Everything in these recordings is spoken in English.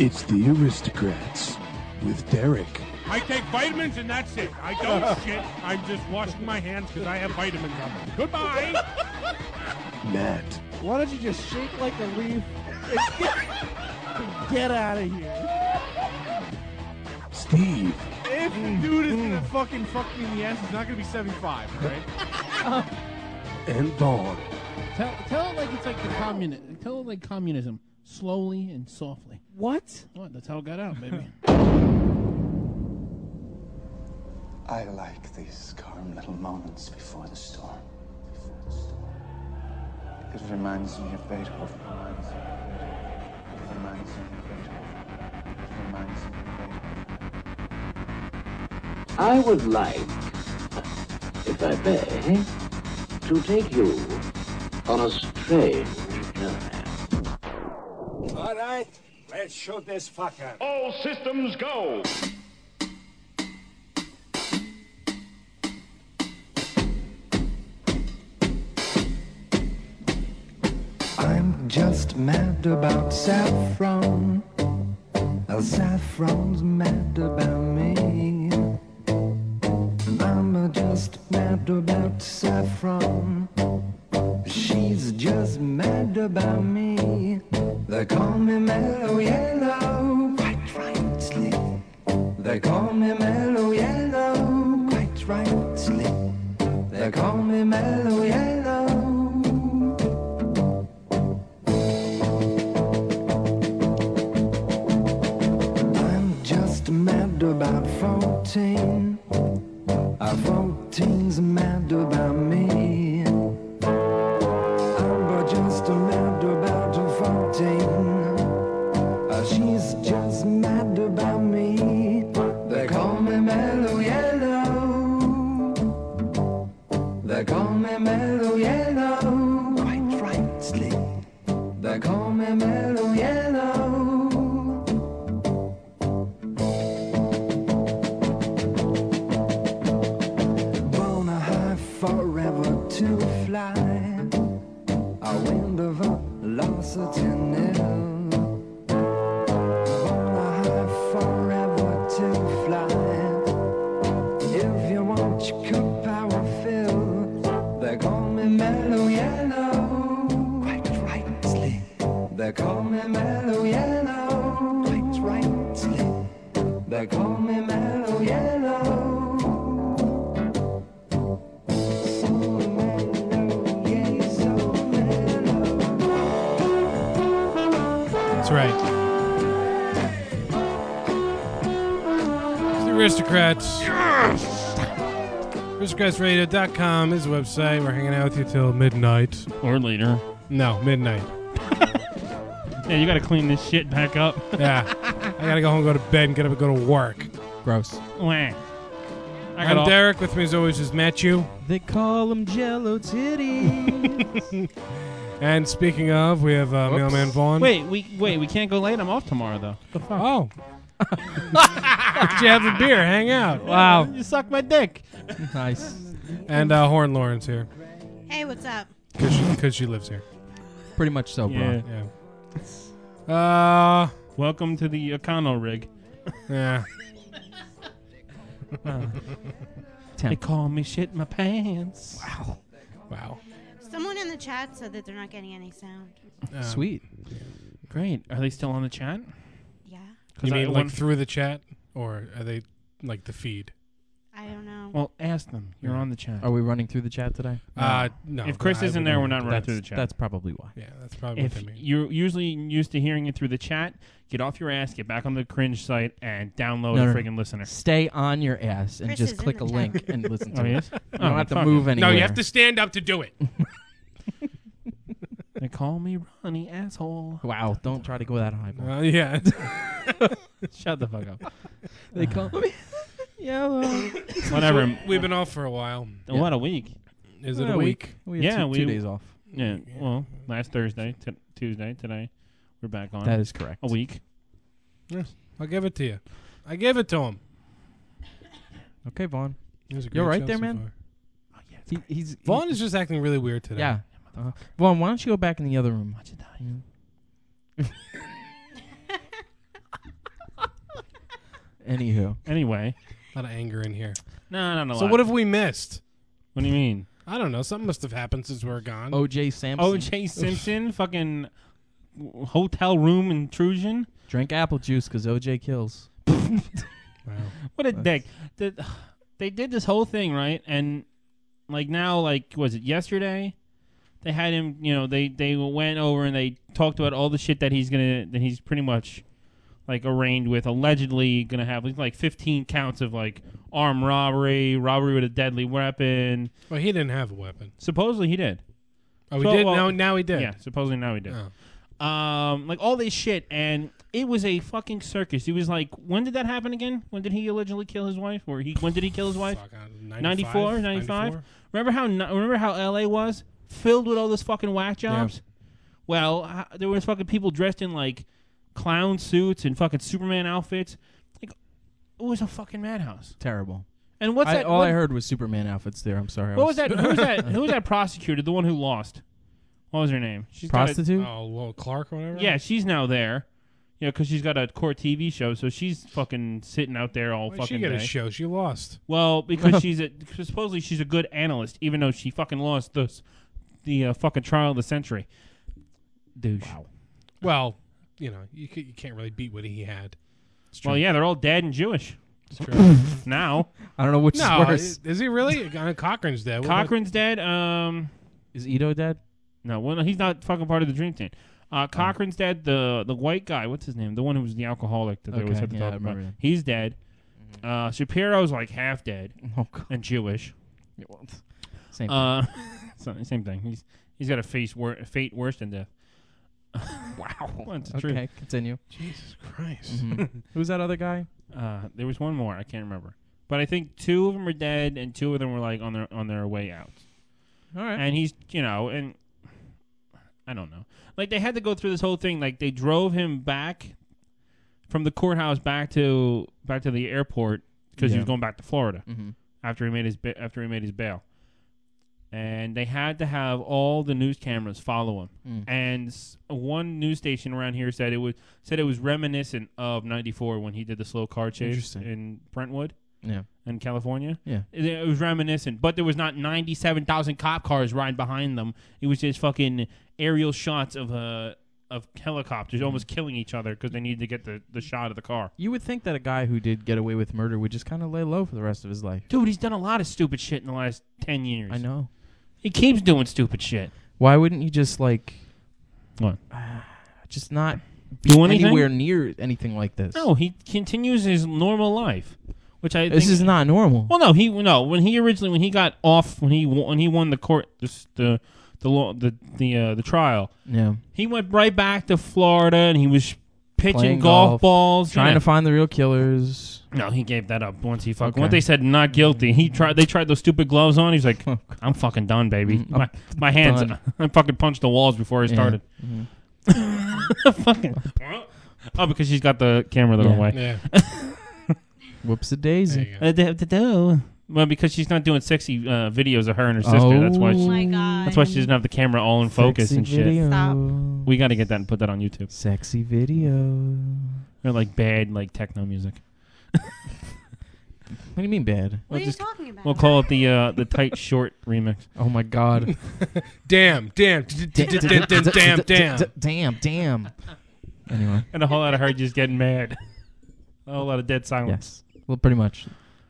It's the Aristocrats with Derek. I take vitamins and that's it. I don't shit. I'm just washing my hands because I have vitamins on them. Goodbye. Matt. Why don't you just shake like a leaf and get out of here? Steve. If dude is gonna fucking fuck me in the ass, it's not gonna be 75, right? And Vaughn. Tell it like it's like the communism. Tell it like communism, slowly and softly. What? What? That's how it got out, baby. I like these calm little moments before the storm. It reminds me of Beethoven. It reminds me of Beethoven. It reminds me of Beethoven. I would like, if I may, to take you on a strange journey. All right, let's shoot this fucker. All systems go. I'm just mad about saffron. Saffron's mad about me. I'm just mad about saffron. She's just mad about me. They call me Mellow Yellow, quite rightly. They call me Mellow Yellow, quite rightly. They call me Mellow Yellow. Mad about 14. 14's mad about me. I'm just mad about 14. She's just mad about me. They call me Mellow Yellow. They call me Mellow Yellow, quite rightly. They call me Mellow Yellow. Forever to fly, a wind of velocity nil. Wanna high forever to fly. If you want your cup power fill, they call me Mellow Yellow, quite rightly. They call me Mellow Yellow, quite rightly. They call me Mellow Yellow. Right. It's the Aristocrats. Yes! AristocratsRadio.com is the website. We're hanging out with you till midnight. Or later. No, midnight. Yeah, you gotta clean this shit back up. Yeah. I gotta go home, go to bed, and get up and go to work. Gross. Wah. I'm Derek. With me as always is Matthew. They call them Jello titties. And speaking of, we have Mailman Vaughn. Wait, we can't go late. I'm off tomorrow, though. The fuck? Oh. Did you have a beer? Hang out. Wow. You suck my dick. Nice. And Horn Lauren's here. Hey, what's up? Because she lives here. Pretty much so, bro. Yeah. Welcome to the Econo rig. Yeah. They call me shit my pants. Wow. Someone in the chat said that they're not getting any sound. Sweet. Great. Are they still on the chat? Yeah. You mean like through the chat? Or are they like the feed? I don't know. Well, ask them. You're on the chat. Are we running through the chat today? No. If Chris isn't there, we're not running through the chat. That's probably why. Yeah, that's probably what If they mean. you're usually used to hearing it through the chat, get off your ass, get back on the Cringe site, and download a friggin' listener. Stay on your ass and Chris just is click in a the link chat. and listen to Oh, it. yes? You don't have to move it. anywhere. No, you have to stand up to do it. They call me Ronnie, asshole. Wow, don't try to go that high. Bro. Yeah. Shut the fuck up. They call me Yellow. Whatever. We've been off for a while. What, a week? Is it a week? We had two days off. Yeah, well, last Thursday, Tuesday, today, we're back on. That is correct. A week. Yes, I'll give it to you. I gave it to him. Okay, Vaughn. It was a You're great right show there, so man. far. He's Vaughn is just acting really weird today. Yeah. Vaughn, why don't you go back in the other room? Anywho. Anyway. A lot of anger in here. No. So what have we missed? What do you mean? I don't know. Something must have happened since we're gone. O.J. Simpson. O.J. Simpson, fucking hotel room intrusion. Drink apple juice because O.J. kills. Wow. What a dick. They did this whole thing, right? And like now, like, was it yesterday? They had him, you know, they went over and they talked about all the shit that he's pretty much like arraigned with, allegedly gonna have like 15 counts of like armed robbery with a deadly weapon. Well, he didn't have a weapon. Supposedly he did. Oh, he did? Now he did? Yeah, supposedly now he did. Oh. Like all this shit, and it was a fucking circus. It was like, when did that happen again? When did he allegedly kill his wife? When did he kill his wife? 94, 95? Remember how LA was? Filled with all those fucking whack jobs? Yeah. Well, there was fucking people dressed in like clown suits and fucking Superman outfits. Like, it was a fucking madhouse. Terrible. And what's that? All I heard was Superman outfits there. I'm sorry. What was that? Who was that prosecutor? The one who lost? What was her name? She's prostitute? Clark or whatever? Yeah, she's now there. You know, because she's got a court TV show, so she's fucking sitting out there all fucking day. She got a show. She lost. Well, because supposedly she's a good analyst, even though she fucking lost the fucking trial of the century. Douche. Wow. Well, you know, you can't really beat what he had. Well, yeah, they're all dead and Jewish. It's true. Now. I don't know which is worse. Is he really? Cochran's dead. Cochran's dead. Is Ito dead? No, well, he's not fucking part of the Dream Team. Cochran's dead. The white guy, what's his name? The one who was the alcoholic that they always had to talk about. He's dead. Shapiro's like half dead and Jewish. Same thing. Same thing. He's got a fate worse than death. Wow. That's true. Okay, continue. Jesus Christ. Mm-hmm. Who's that other guy? There was one more. I can't remember. But I think 2 of them are dead and 2 of them were like on their way out. All right. And he's, you know, and I don't know. Like, they had to go through this whole thing. Like, they drove him back from the courthouse back to the airport because he was going back to Florida after he made his bail. And they had to have all the news cameras follow him. And one news station around here said it was reminiscent of '94 when he did the slow car chase in Brentwood. Yeah. In California. Yeah. It was reminiscent, but there was not 97,000 cop cars riding behind them. It was just fucking aerial shots of helicopters almost killing each other because they needed to get the shot of the car. You would think that a guy who did get away with murder would just kind of lay low for the rest of his life. Dude, he's done a lot of stupid shit in the last 10 years. I know. He keeps doing stupid shit. Why wouldn't you just like what? Just not do anything? Anywhere near anything like this? No, he continues his normal life, which I this think is not normal. Well, no, when he got off when he won the court the trial. Yeah, he went right back to Florida and he was pitching playing golf balls, trying to find the real killers. No, he gave that up once he fucking. Once they said not guilty, they tried those stupid gloves on. He's like, I'm fucking done, baby. My hands, done. I fucking punched the walls before I started. Fucking. Oh, because she's got the camera the wrong way. Yeah. Whoops a daisy. Well, because she's not doing sexy videos of her and her sister. That's why. Oh my God. That's why she doesn't have the camera all in focus and shit. Stop. We got to get that and put that on YouTube. Sexy video. Or like bad like techno music. What do you mean bad? What are you talking about? We'll call it the tight short remix. Oh my God. Damn. Anyway. And a whole lot of her just getting mad. A whole lot of dead silence. Yes. Well, pretty much.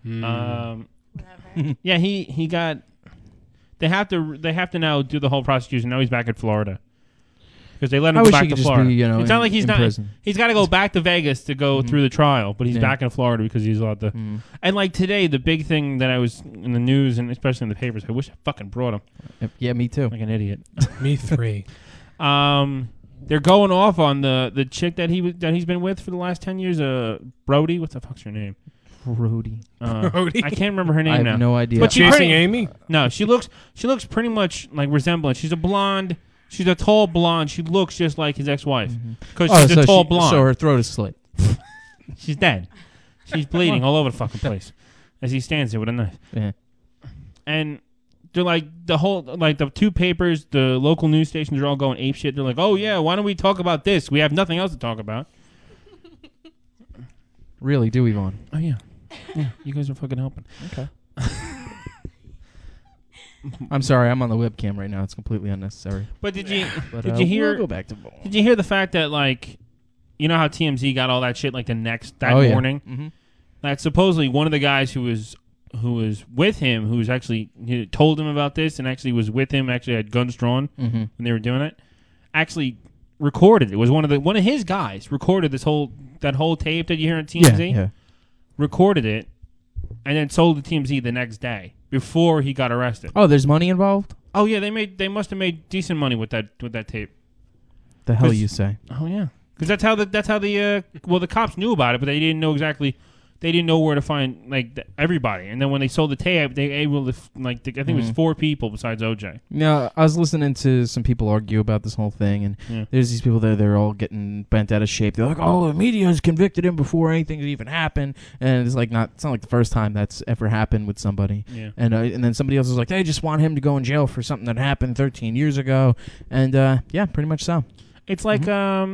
Yeah, he got. They have to now do the whole prosecution. Now he's back in Florida because they let him go back to Florida. It's not like he's not. Prison. He's got to go back to Vegas to go through the trial, but he's back in Florida because he's allowed to. And like today, the big thing that I was in the news and especially in the papers, I wish I fucking brought him. Yeah, me too. Like an idiot. Me 3. They're going off on the chick that he's been with for the last 10 years. Brody, what the fuck's her name? Brody. I can't remember her name now. I have no idea. But Chasing Amy? No, she looks pretty much like resemblance. She's a blonde. She's a tall blonde. She looks just like his ex-wife because she's a tall blonde. So her throat is slit. She's dead. She's bleeding all over the fucking place as he stands there with a knife. Yeah. And they're like the 2 papers, the local news stations are all going ape shit. They're like, oh yeah, why don't we talk about this? We have nothing else to talk about. Really, Dewey Vaughn. Oh yeah, yeah. You guys are fucking helping. Okay. I'm sorry, I'm on the webcam right now. It's completely unnecessary. But did you But, you hear? We'll go back to ball. Did you hear the fact that like, you know how TMZ got all that shit like that Oh, yeah. morning? Mm-hmm. That supposedly one of the guys who was with him, who was actually told him about this and actually was with him, actually had guns drawn when they were doing it, actually recorded it. Was one of his guys recorded that whole tape that you hear on TMZ. Yeah. Recorded it and then sold it to TMZ the next day before he got arrested. Oh, there's money involved? Oh yeah, they must have made decent money with that tape. The hell you say? Oh yeah, because that's how the cops knew about it, but they didn't know exactly. They didn't know where to find everybody, and then when they sold the tape, they able to I think it was 4 people besides OJ. Yeah, I was listening to some people argue about this whole thing, and there's these people there. They're all getting bent out of shape. They're like, "Oh, the media has convicted him before anything even happened," and it's like it's not like the first time that's ever happened with somebody. Yeah. And then somebody else was like, "They just want him to go in jail for something that happened 13 years ago," and yeah, pretty much so. It's like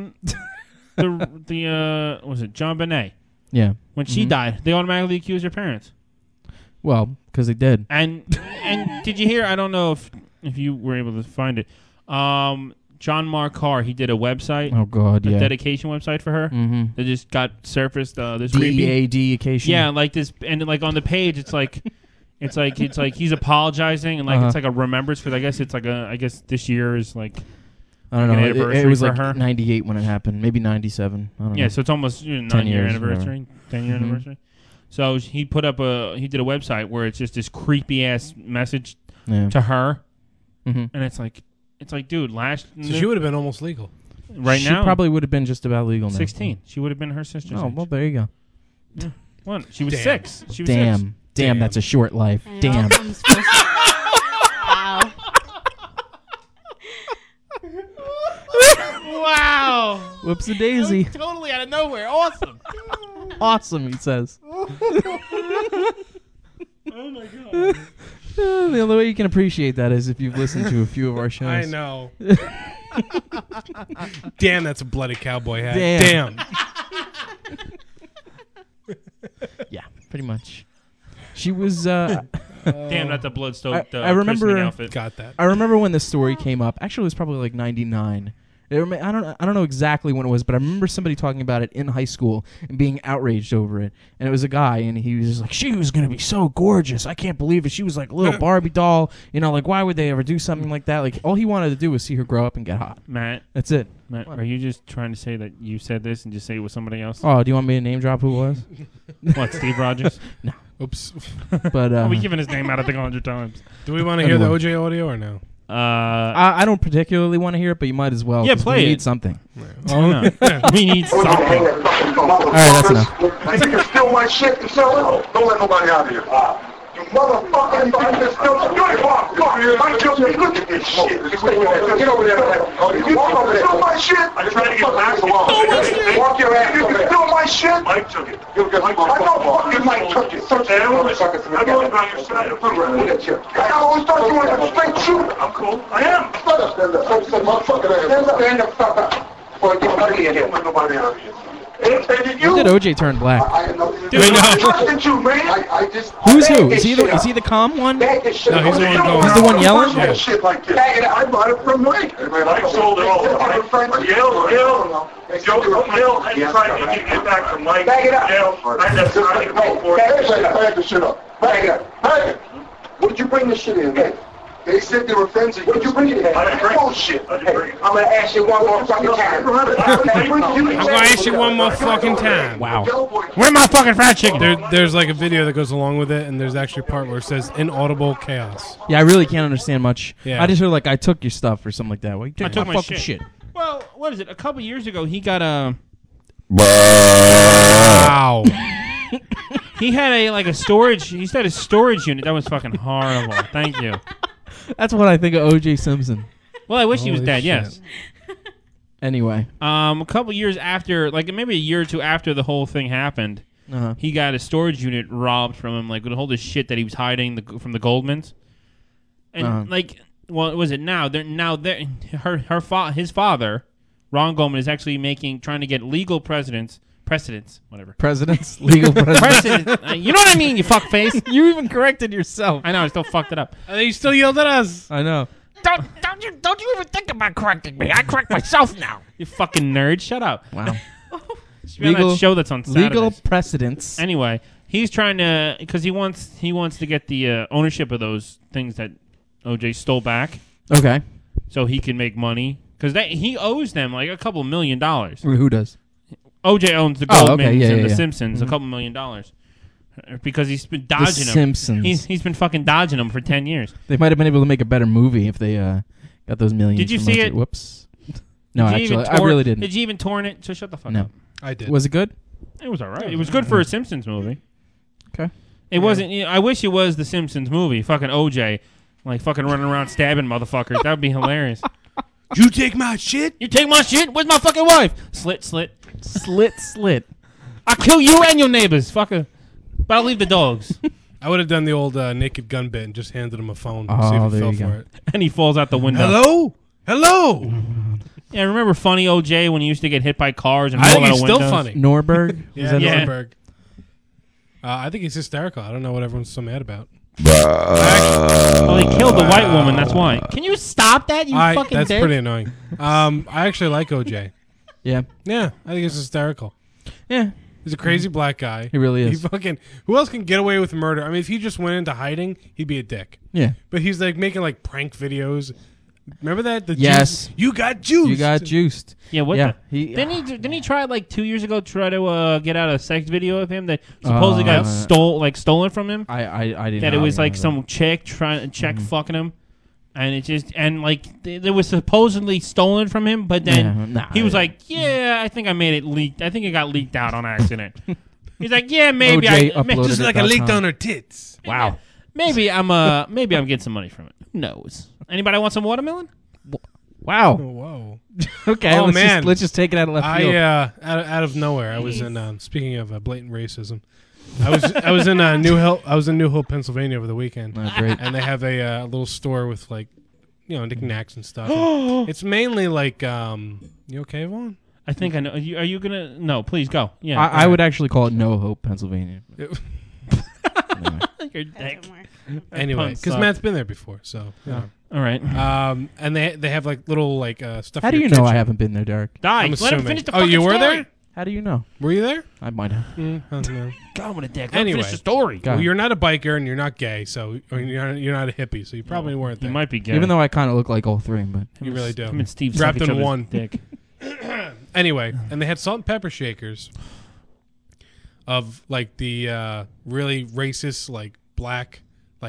was it John Bonet? Yeah. When she died, they automatically accused her parents. Well, because they did. And did you hear? I don't know if you were able to find it. John Mark Carr, he did a website. Oh God, a yeah. dedication website for her. Mm-hmm. That just got surfaced this DEA dedication. Yeah, like this, and like on the page, it's like he's apologizing, and like it's like a remembrance for. I guess this year is like. I don't know. It was like her. 98 when it happened, maybe 97. I don't know. Yeah, so it's almost 9-year anniversary, 10-year anniversary. So he put up he did a website where it's just this creepy ass message to her, and it's like, dude, So she would have been almost legal. Right she now, probably would have been just about legal now. 16. She would have been her sister's age. Well, there you go. Yeah. What? She was 6. She was Damn. 6. Damn, that's a short life. Damn. Wow. Wow. Whoopsie daisy. Totally out of nowhere. Awesome. Awesome, he says. Oh my God. The only way you can appreciate that is if you've listened to a few of our shows. I know. Damn, that's a bloody cowboy hat. Damn. Yeah, pretty much. She was. Damn, that's a blood-soaked I remember. christening outfit. Got that. I remember when the story came up. Actually, it was probably like 99. I don't know exactly when it was, but I remember somebody talking about it in high school and being outraged over it. And it was a guy, and he was just like, "She was gonna be so gorgeous. I can't believe it. She was like a little Barbie doll. You know, like why would they ever do something like that? Like all he wanted to do was see her grow up and get hot. Matt, that's it. Matt, are you just trying to say that you said this and just say it was somebody else? Oh, do you want me to name drop who it was? What, Steve Rogers? No. Oops. But we given his name out I think 100 times. Do we want to hear the OJ audio or no? I don't particularly want to hear it, but you might as well. Yeah, play we it. need something. Oh no, we need something. All right, that's enough. You can steal my shit and sell it? Don't let nobody out of here. You motherfucker, you can steal it. I killed you. Look at this shit. Get over there. You can steal my shit. I'm trying to get back along. Walk your ass. You can steal my shit. Mike took it. I know fucking Mike took it. Search that motherfucker for me. I'm going on your side. I always thought you were a straight shooter. I'm cool. I am. Stand up. Stand the fuck up. Or get ugly in here. Let nobody out of here. When did OJ turn black? Dude, I know. Who's who? Is he the calm one? No, he's the one going. He's the one yelling? Yeah. I bought it from Mike. I sold it all. Yale, I'm trying to get back from Mike. Bag it up. Bag the shit up. Bag it up. Bag it. What did you bring this shit in? They said they were friends. What did you bring it in? Bullshit. I'm going to ask you one more fucking time. I'm going to ask you one more fucking time. Wow. Where's my fucking fried chicken? There's like a video that goes along with it, and there's actually a part where it says inaudible chaos. Yeah, I really can't understand much. Yeah. I just heard like I took your stuff or something like that. Well, you I took my fucking shit. Well, what is it? A couple years ago, he got a. Wow. He had a storage. He said a storage unit. That was fucking horrible. Thank you. That's what I think of O.J. Simpson. Well, I wish he was Holy dead. shit. Yes. Anyway. A couple years after, like maybe a year or two after the whole thing happened, he got a storage unit robbed from him, like with all this shit that he was hiding from the Goldmans, and like, well, was it now? His father, Ron Goldman, is actually trying to get legal precedence precedents, whatever. Presidents, legal presidents. Precedent. You know what I mean? You fuckface. You even corrected yourself. I know. I still fucked it up. And you still yelled at us. I know. Don't you even think about correcting me? I correct myself now. You fucking nerd. Shut up. Wow. Legal show that's on Saturdays. Legal precedents. Anyway, he's trying to because he wants to get the ownership of those things that OJ stole back. Okay. So he can make money because he owes them like a couple $1 million. Who does? OJ owns the Goldmans and the yeah. Simpsons, a couple $1 million. Because he's been dodging them. Simpsons. He's been fucking dodging them for 10 years. They might have been able to make a better movie if they got those millions. Did you see it? Whoops. No, actually, I really didn't. Did you even torrent it? So shut the fuck No. up. I did. Was it good? It was all right. It was good for a Simpsons movie. Okay. It wasn't. I wish it was the Simpsons movie. Fucking OJ, like fucking running around stabbing motherfuckers. That would be hilarious. You take my shit? You take my shit? Where's my fucking wife? Slit. I'll kill you and your neighbors, fucker. But I'll leave the dogs. I would have done the old Naked Gun bit and just handed him a phone and see if he fell for it. And he falls out the window. Hello? Yeah, remember Funny OJ when he used to get hit by cars and I fall think out he's of still windows? funny. Norberg? Yeah, Norberg. I think he's hysterical. I don't know what everyone's so mad about. Well, he killed the white woman. That's why. Can you stop that? You fucking That's dick? pretty annoying. I actually like OJ. Yeah. Yeah, I think he's hysterical. Yeah. He's a crazy black guy. He really is. Who else can get away with murder? I mean, if he just went into hiding, he'd be a dick. Yeah. But he's like making like prank videos. Remember that? Yes. You got juiced. You got juiced. Yeah, what Yeah, the? Didn't he try like 2 years ago try to get out a sex video of him that supposedly got stolen from him? I didn't. That it was like some chick fucking him, and it just it was supposedly stolen from him, but then he was like, yeah, I think I made it leaked. I think it got leaked out on accident. He's like, yeah, maybe just like I leaked on her tits. Wow. Maybe I'm getting some money from it. Who knows? Anybody want some watermelon? Wow. Whoa. Okay. Let's just take it out of left field. Out of nowhere. I was in. Speaking of blatant racism, I was in New Hill. I was in New Hill, Pennsylvania over the weekend. Oh, great. And they have a little store with like, knickknacks and stuff. And it's mainly like, you okay, Vaughn? I think I know. Are you gonna? No, please go. Yeah. I would actually call it No Hope, Pennsylvania. Your dick. Anyway, because Matt's been there before, so yeah. All right. And they have like little stuff. How do you know I haven't been there, Derek? Let him finish the Oh, you were story. there? How do you know? Were you there? I might have. God, what a dick. Anyway, Finish the story. Well, you're not a biker and you're not gay, so you're not a hippie, so you probably weren't there. You might be gay. Even though I kind of look like all three, but you really do. Him and Steve wrapped suck each in other's one dick. Anyway, and they had salt and pepper shakers of like the really racist, like black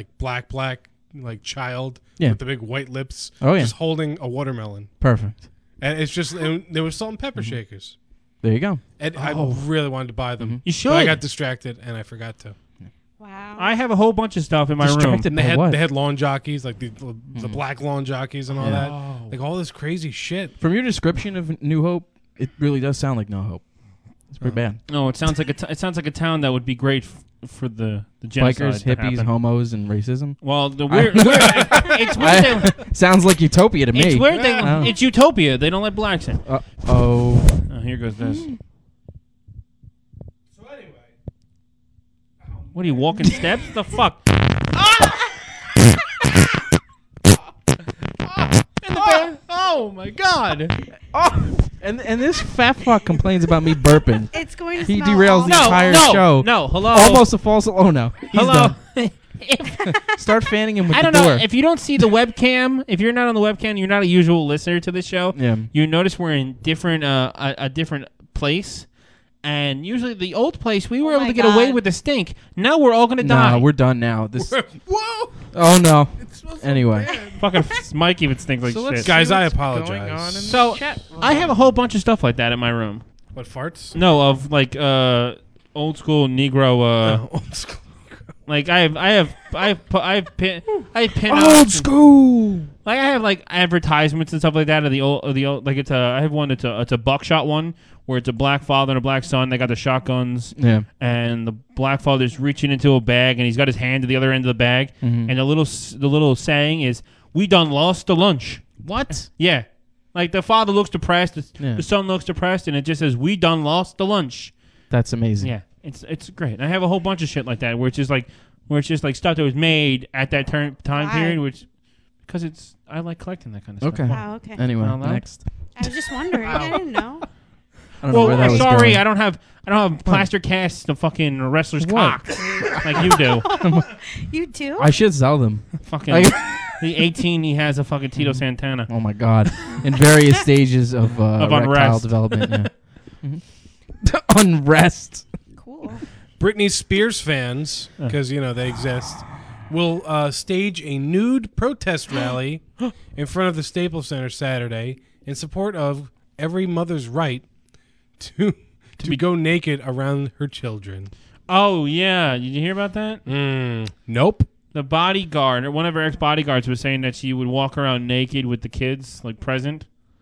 child with the big white lips, just holding a watermelon. Perfect. And it's just there was salt and pepper shakers. There you go. And I really wanted to buy them. You should. But I got distracted and I forgot to. Wow. I have a whole bunch of stuff in my room. And they had lawn jockeys, like the black lawn jockeys and all that, like all this crazy shit. From your description of New Hope, it really does sound like No Hope. It's pretty bad. No, it sounds like a town that would be great for the genocide Bikers, to hippies, happen. Homos, and racism. Well, the weird it's weird. Sounds like utopia to me. It's weird. It's utopia. They don't let blacks in. Oh, here goes this. What are you walking steps? The fuck? Oh my god! And this fat fuck complains about me burping. It's going to He smell derails the entire show. No, hello. Almost a false. Oh no. He's Hello. done. Start fanning him with I the don't door. know if you don't see the webcam. If you're not on the webcam, you're not a usual listener to this show. Yeah. You notice we're in different a different place. And usually the old place, we were able to get away with the stink. Now we're all going to die. No, we're done now. This. Whoa! Oh no. Anyway. Fucking Mike even stinks like So shit. guys, I apologize. So I have a whole bunch of stuff like that in my room. What, farts? No, of like old school Negro. Old school. Like I have pin Old school. Like I have like advertisements and stuff like that of the old like it's I have one it's a buckshot one where it's a black father and a black son. They got the shotguns. Yeah. And the black father's reaching into a bag and he's got his hand to the other end of the bag. Mm-hmm. And the little saying is, "We done lost the lunch." What? Yeah. Like the father looks depressed, Yeah. the son looks depressed, and it just says, "We done lost the lunch." That's amazing. Yeah, it's great. I have a whole bunch of shit like that where it's just like stuff that was made at that time period, which because I like collecting that kind of Okay. stuff. Oh, okay. Anyway, Not allowed? next. I was just wondering. I didn't know. I don't know where that was sorry, going. I don't have plaster casts of fucking wrestlers' What? cocks like you do. You too? I should sell them. Fucking the 18, he has a fucking Tito Santana. Oh my god! In various stages of erectile unrest. development. Yeah. Unrest. Cool. Britney Spears fans, because they exist, will stage a nude protest rally in front of the Staples Center Saturday in support of every mother's right to go naked around her children. Oh yeah, did you hear about that? Nope. The bodyguard, or one of her ex-bodyguards, was saying that she would walk around naked with the kids, like present.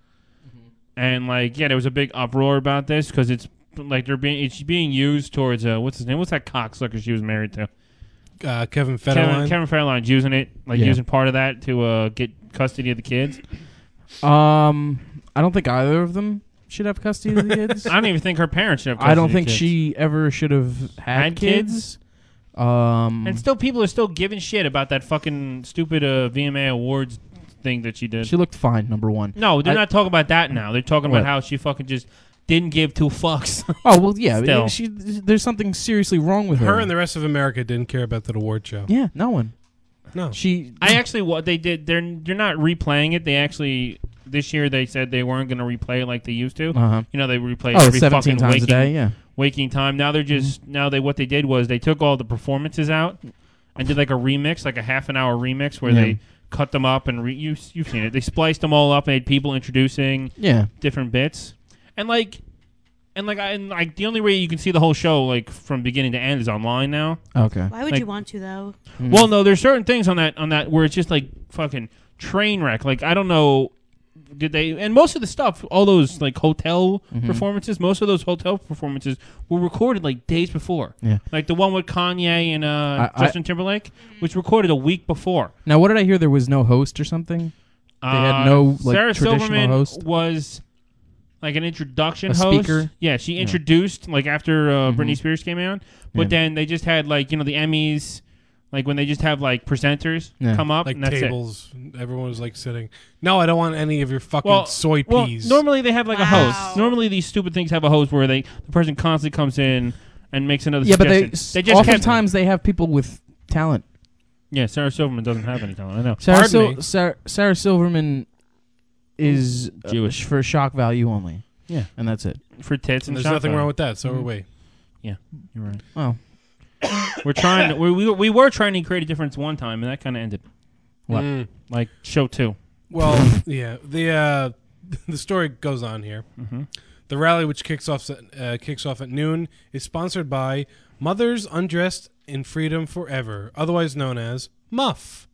And there was a big uproar about this because it's like it's being used towards what's his name? What's that cocksucker she was married to? Kevin Federline. Kevin Federline's using it, using part of that to get custody of the kids. I don't think either of them should have custody of the kids. I don't even think her parents should have custody I don't of the think kids. she ever should have had kids. And still, people are still giving shit about that fucking stupid VMA Awards thing that she did. She looked fine, number one. No, they're not talking about that now. They're talking What? about how she fucking just didn't give two fucks. Oh, well, yeah. Still. There's something seriously wrong with her. Her and the rest of America didn't care about that award show. Yeah, no one. No. I actually, what they did, they're not replaying it. They actually, this year they said they weren't going to replay it like they used to. Uh-huh. They replay Oh, every 17 fucking times a day, yeah. waking time. Now they're just, what they did was they took all the performances out and did like a remix, like a half an hour remix where they cut them up and you've seen it. They spliced them all up and had people introducing different bits. And the only way you can see the whole show from beginning to end is online now. Okay. Why would you want to though? Well, no, there's certain things on that where it's just like fucking train wreck. Like I don't know, did they? And most of the stuff, all those hotel performances, most of those hotel performances were recorded days before. Yeah. Like the one with Kanye and Justin Timberlake was recorded a week before. Now, what did I hear? There was no host or something. They had no Sarah traditional Silverman host. Was an introduction A host. speaker? Yeah, she introduced after Britney Spears came out. But then they just had the Emmys, when they just have presenters come up Like and that's tables. Everyone was sitting. No, I don't want any of your fucking soy peas. Normally they have a host. Normally these stupid things have a host where the person constantly comes in and makes another suggestion. But they just oftentimes they have people with talent. Yeah, Sarah Silverman doesn't have any talent. I know. Sarah Silverman is Jewish for shock value only. Yeah, and that's it. For tits and there's shock nothing value. wrong with that. So are we. Yeah, you're right. Well, we're trying. We were trying to create a difference one time, and that kind of ended. What? Like show 2. Well, yeah. The story goes on here. Mm-hmm. The rally, which kicks off at noon, is sponsored by Mothers Undressed in Freedom Forever, otherwise known as MUF.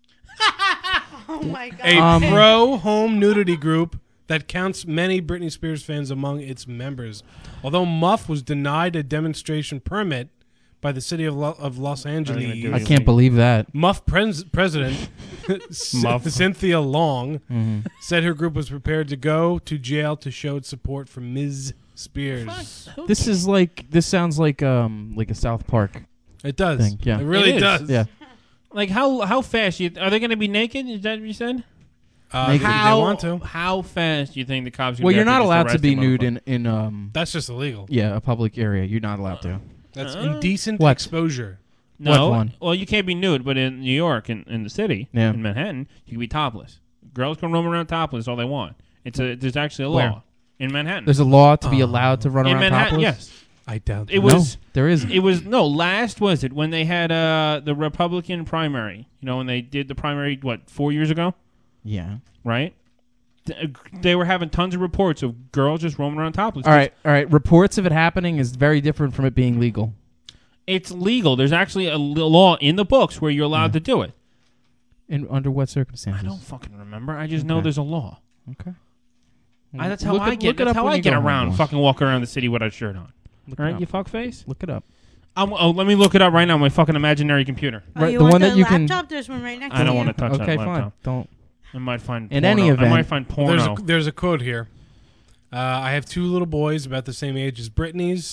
Oh my god! A pro-home nudity group that counts many Britney Spears fans among its members. Although MUF was denied a demonstration permit by the city of Los Angeles. I can't believe that. MUF president Cynthia Long said her group was prepared to go to jail to show its support for Ms. Spears. This sounds like a South Park. It does. Thing. Yeah, it really does. Yeah. Like how fast are they going to be naked? Is that what you said? If they want to. How fast do you think the cops? Well, you're not allowed to be nude in. That's just illegal. Yeah, a public area. You're not allowed to. That's indecent What? exposure. No. What one? Well, you can't be nude, but in New York, in the city, in Manhattan, you can be topless. Girls can roam around topless all they want. There's actually a law Where? in Manhattan. There's a law to be allowed to run in around Manhattan. topless? Yes. I doubt it was. No, there isn't. It was last was it when they had the Republican primary? When they did the primary 4 years ago? Yeah. Right. They were having tons of reports of girls just roaming around topless. All right. Reports of it happening is very different from it being legal. It's legal. There's actually a law in the books where you're allowed to do it. Under what circumstances? I don't fucking remember. I just know there's a law. Okay. That's how I get. That's how I get around. Fucking walk around the city with a shirt on. All right, you fuck face. Look it up. Let me look it up right now on my fucking imaginary computer. Oh, you want the laptop? There's one right next to you. I don't want to touch that Okay, laptop. fine. Don't. I might find. In porno. any event, I might find porno. There's a quote here. I have 2 little boys about the same age as Britney's,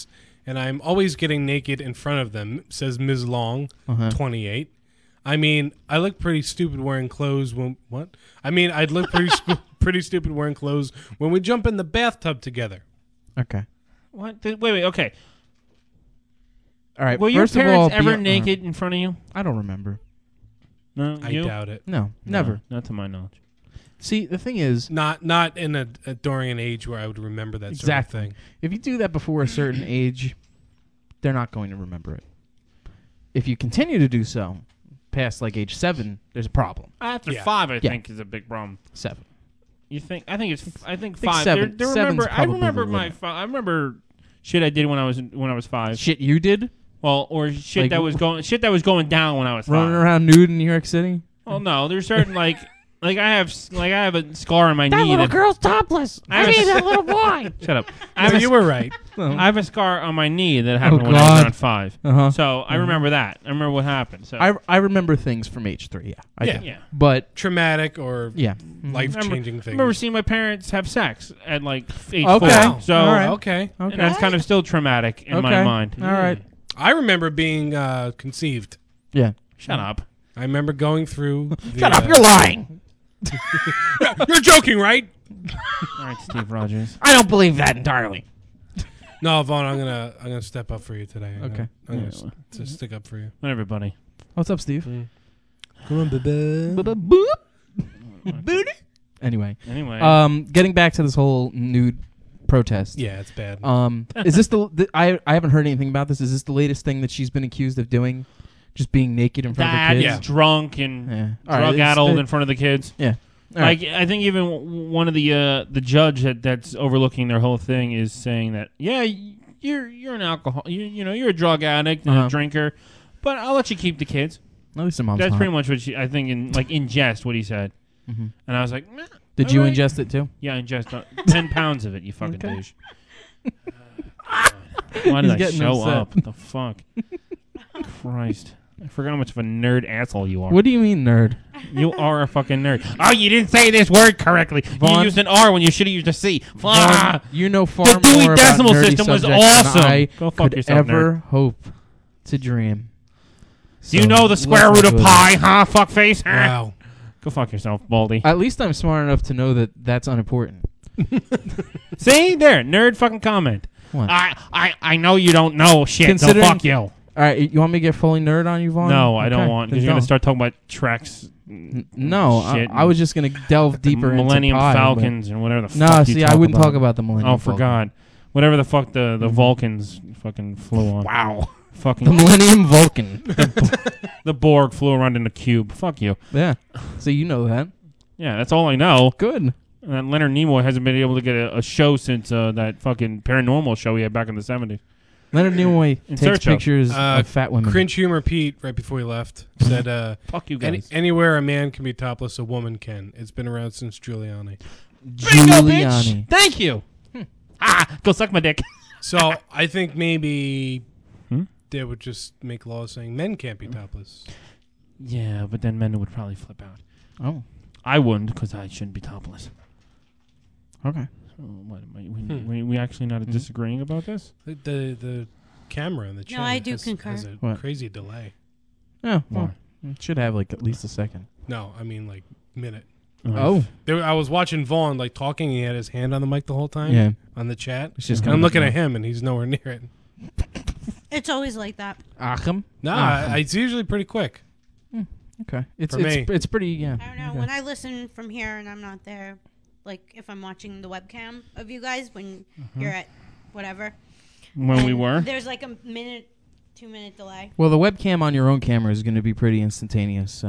and I'm always getting naked in front of them, says Ms. Long, 28. I mean, I look pretty stupid wearing clothes when... What? I mean, I'd look pretty stupid wearing clothes when we jump in the bathtub together. Okay. What? Wait, okay. All right. Were your parents ever naked in front of you? I don't remember. No, I doubt it. No, never. Not to my knowledge. See, the thing is... Not in during an age where I would remember that sort of thing. If you do that before a certain age, they're not going to remember it. If you continue to do so past like age 7, there's a problem. After 5, I think, is a big problem. 7. You think? I think 5. 7. I remember shit I did when I was 5. Shit you did? Well, or shit that was going down when I was 5. Running around nude in New York City? Well, no, there's certain like I have a scar on my knee. That little girl's topless. I mean, that little boy. Shut up. You were right. I have a scar on my knee that happened when I was around 5. So I remember that. I remember what happened. So I remember things from age 3. Yeah. But traumatic or life-changing things. I remember seeing my parents have sex at like age 4. So okay. And that's kind of still traumatic in my mind. All right. I remember being conceived. Yeah. Shut up. I remember going through... Shut up, you're lying. You're joking, right? All right, Steve Rogers. I don't believe that entirely. No, Vaughn, I'm gonna step up for you today. Okay. I'm gonna stick up for you. Whatever, buddy. What's up, Steve? Come on, baby. Anyway. Anyway. Getting back to this whole nude protest. Yeah, it's bad. Is this I haven't heard anything about this. Is this the latest thing that she's been accused of doing? Just being naked in front of her kids? Yeah. Drunk and drug-addled in front of the kids. Yeah. Like I think even one of the judge that's overlooking their whole thing is saying that you're an alcohol you're a drug addict and a drinker, but I'll let you keep the kids. At least the mom's That's hot. pretty much what I think in jest what he said. And I was like, did you ingest it too? Yeah, I ingest 10 pounds of it. You fucking douche. Why did I show up? What the fuck? Christ. I forgot how much of a nerd asshole you are. What do you mean, nerd? You are a fucking nerd. Oh, you didn't say this word correctly. Vaughn, you used an R when you should have used a C. Vaughn, you know far the Dewey more Decimal about nerdy System was subjects than awesome. I Go fuck could yourself, ever nerd. hope to dream. Do you know the square root of pi, huh, fuckface? Wow. Go fuck yourself, Baldy. At least I'm smart enough to know that that's unimportant. See? There. Nerd fucking comment. What? I know you don't know shit, so fuck you. All right, you want me to get fully nerd on you, Vaughn? No, I don't want, because you're going to start talking about Trex. No, I was just going to delve deeper into Millennium pi, Falcons and whatever the fuck No, you see, talk I wouldn't about. talk about the Millennium Oh, for God. Whatever the fuck the Vulcans fucking flew on. Wow. Fucking the Millennium Vulcan. The Borg flew around in a cube. Fuck you. Yeah. So you know that. Yeah, that's all I know. Good. And Leonard Nimoy hasn't been able to get a show since that fucking paranormal show he had back in the 70s. Leonard Nimoy takes pictures of fat women. Cringe Humor Pete, right before he left, said, fuck you guys. Anywhere a man can be topless, a woman can. It's been around since Giuliani. Bingo, bitch! Thank you. Go suck my dick. So I think maybe they would just make laws saying men can't be topless. Yeah, but then men would probably flip out. Oh. I wouldn't, because I shouldn't be topless. Okay. So what, we actually not disagreeing about this? The camera in the chat I do has concur. a crazy delay. Yeah, well, it should have like at least a second. No, I mean like minute. Oh. I was watching Vaughn like talking. He had his hand on the mic the whole time. Yeah. On the chat. It's just and I'm looking at him, and he's nowhere near it. It's always like that. Achim? Nah, it's usually pretty quick. Okay. It's pretty, yeah. I don't know. When I listen from here and I'm not there, like if I'm watching the webcam of you guys when you're at whatever. When we were? There's like a minute, 2-minute delay. Well, the webcam on your own camera is going to be pretty instantaneous.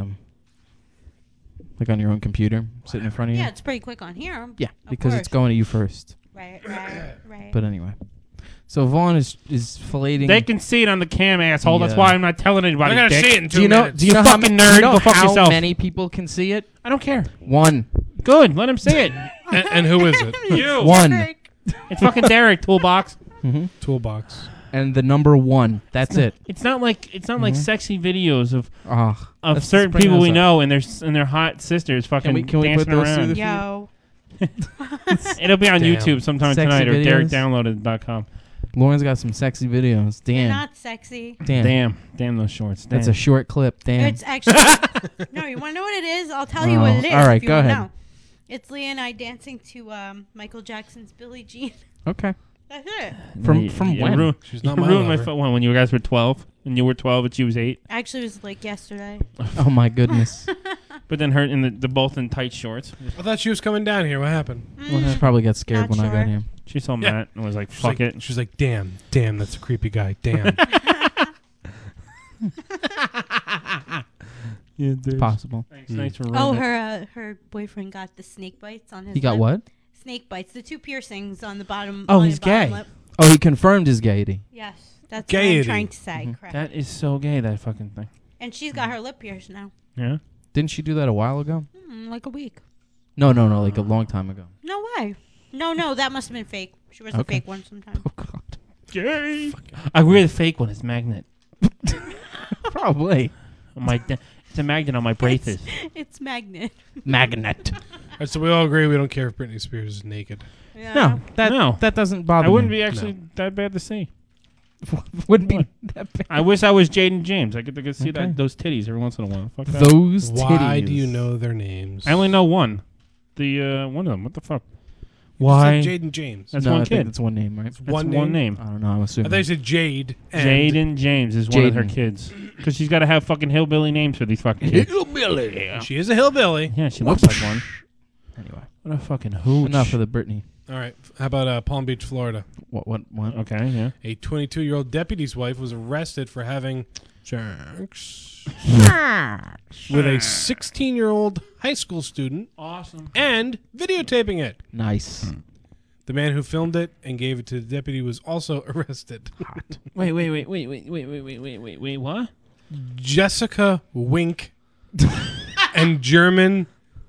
Like on your own computer, sitting in front of you. Yeah, it's pretty quick on here. Yeah, because it's going to you first. Right. But anyway. So Vaughn is filleting. They can see it on the cam, asshole. That's why I'm not telling anybody. They're gonna see it in 2 minutes. Do you know fucking nerd? Do you know Go fuck how yourself. many people can see it? I don't care. 1. Good. Let him see it. and who is it? You. 1. It's fucking Derek, Toolbox. Toolbox. And the number 1. That's it. It's not like sexy videos of let's certain bring people those we up. know and their hot sisters fucking Can we dancing put those through around. the feed? Yo. It'll be on Damn. YouTube sometime Sexy tonight or videos. DerekDownloaded.com. Lauren's got some sexy videos. They're Damn. not sexy. Damn. Damn those shorts. That's Damn. a short clip. Damn. It's actually no. You want to know what it is? I'll tell you what it is. All right, if you go wanna ahead. know. It's Leah and I dancing to Michael Jackson's Billie Jean. Okay. That's it. From You when? She's not you my ruined my lover. phone when you guys were 12. And you were 12 and she was 8. Actually, it was like yesterday. Oh my goodness. But then her in the both in tight shorts. I thought she was coming down here. What happened? Well, she probably got scared Not when I got sure. here. She saw Yeah. Matt and was like, She's "Fuck like, it." She's like, damn, that's a creepy guy. Damn. It's possible. Thanks for Oh, ruining it. her boyfriend got the snake bites on his. He got lip. what? Snake bites. The 2 piercings on the bottom. Oh, on he's the bottom gay. lip. Oh, he confirmed his gayety. Yes, that's Gaiety. what I'm trying to say. Correct. That is so gay. That fucking thing. And she's got her lip pierced now. Yeah. Didn't she do that a while ago? Like a week. No, like a long time ago. No way. No, that must have been fake. She was a Okay. fake one sometime. Oh God. Gay. I wear the fake one. It's magnet. Probably. On my it's a magnet on my braces. It's magnet. Magnet. All right, so we all agree we don't care if Britney Spears is naked. Yeah. No, No. that doesn't bother I wouldn't me. be actually that bad to see. Wouldn't be that bad. I wish I was Jaden James. I could see Okay. those titties every once in a while. Fuck that. Those titties. Why do you know their names? I only know one. The one of them. What the fuck? You Why? said Jaden James. That's no, one I think kid. that's one name, right? That's one one name? name. I don't know. I'm I assuming. thought you said Jade. And Jaden James is one of her Jaden. kids. Because she's got to have fucking hillbilly names for these fucking kids. Hillbilly. Yeah. She is a hillbilly. Yeah, she looks like one. Anyway, What a fucking hooch. enough of the Britney. All right. How about Palm Beach, Florida? What? Okay, yeah. A 22-year-old deputy's wife was arrested for having sex with a 16-year-old high school student Awesome. and videotaping it. Nice. The man who filmed it and gave it to the deputy was also arrested. Wait, what? Jessica Wink and German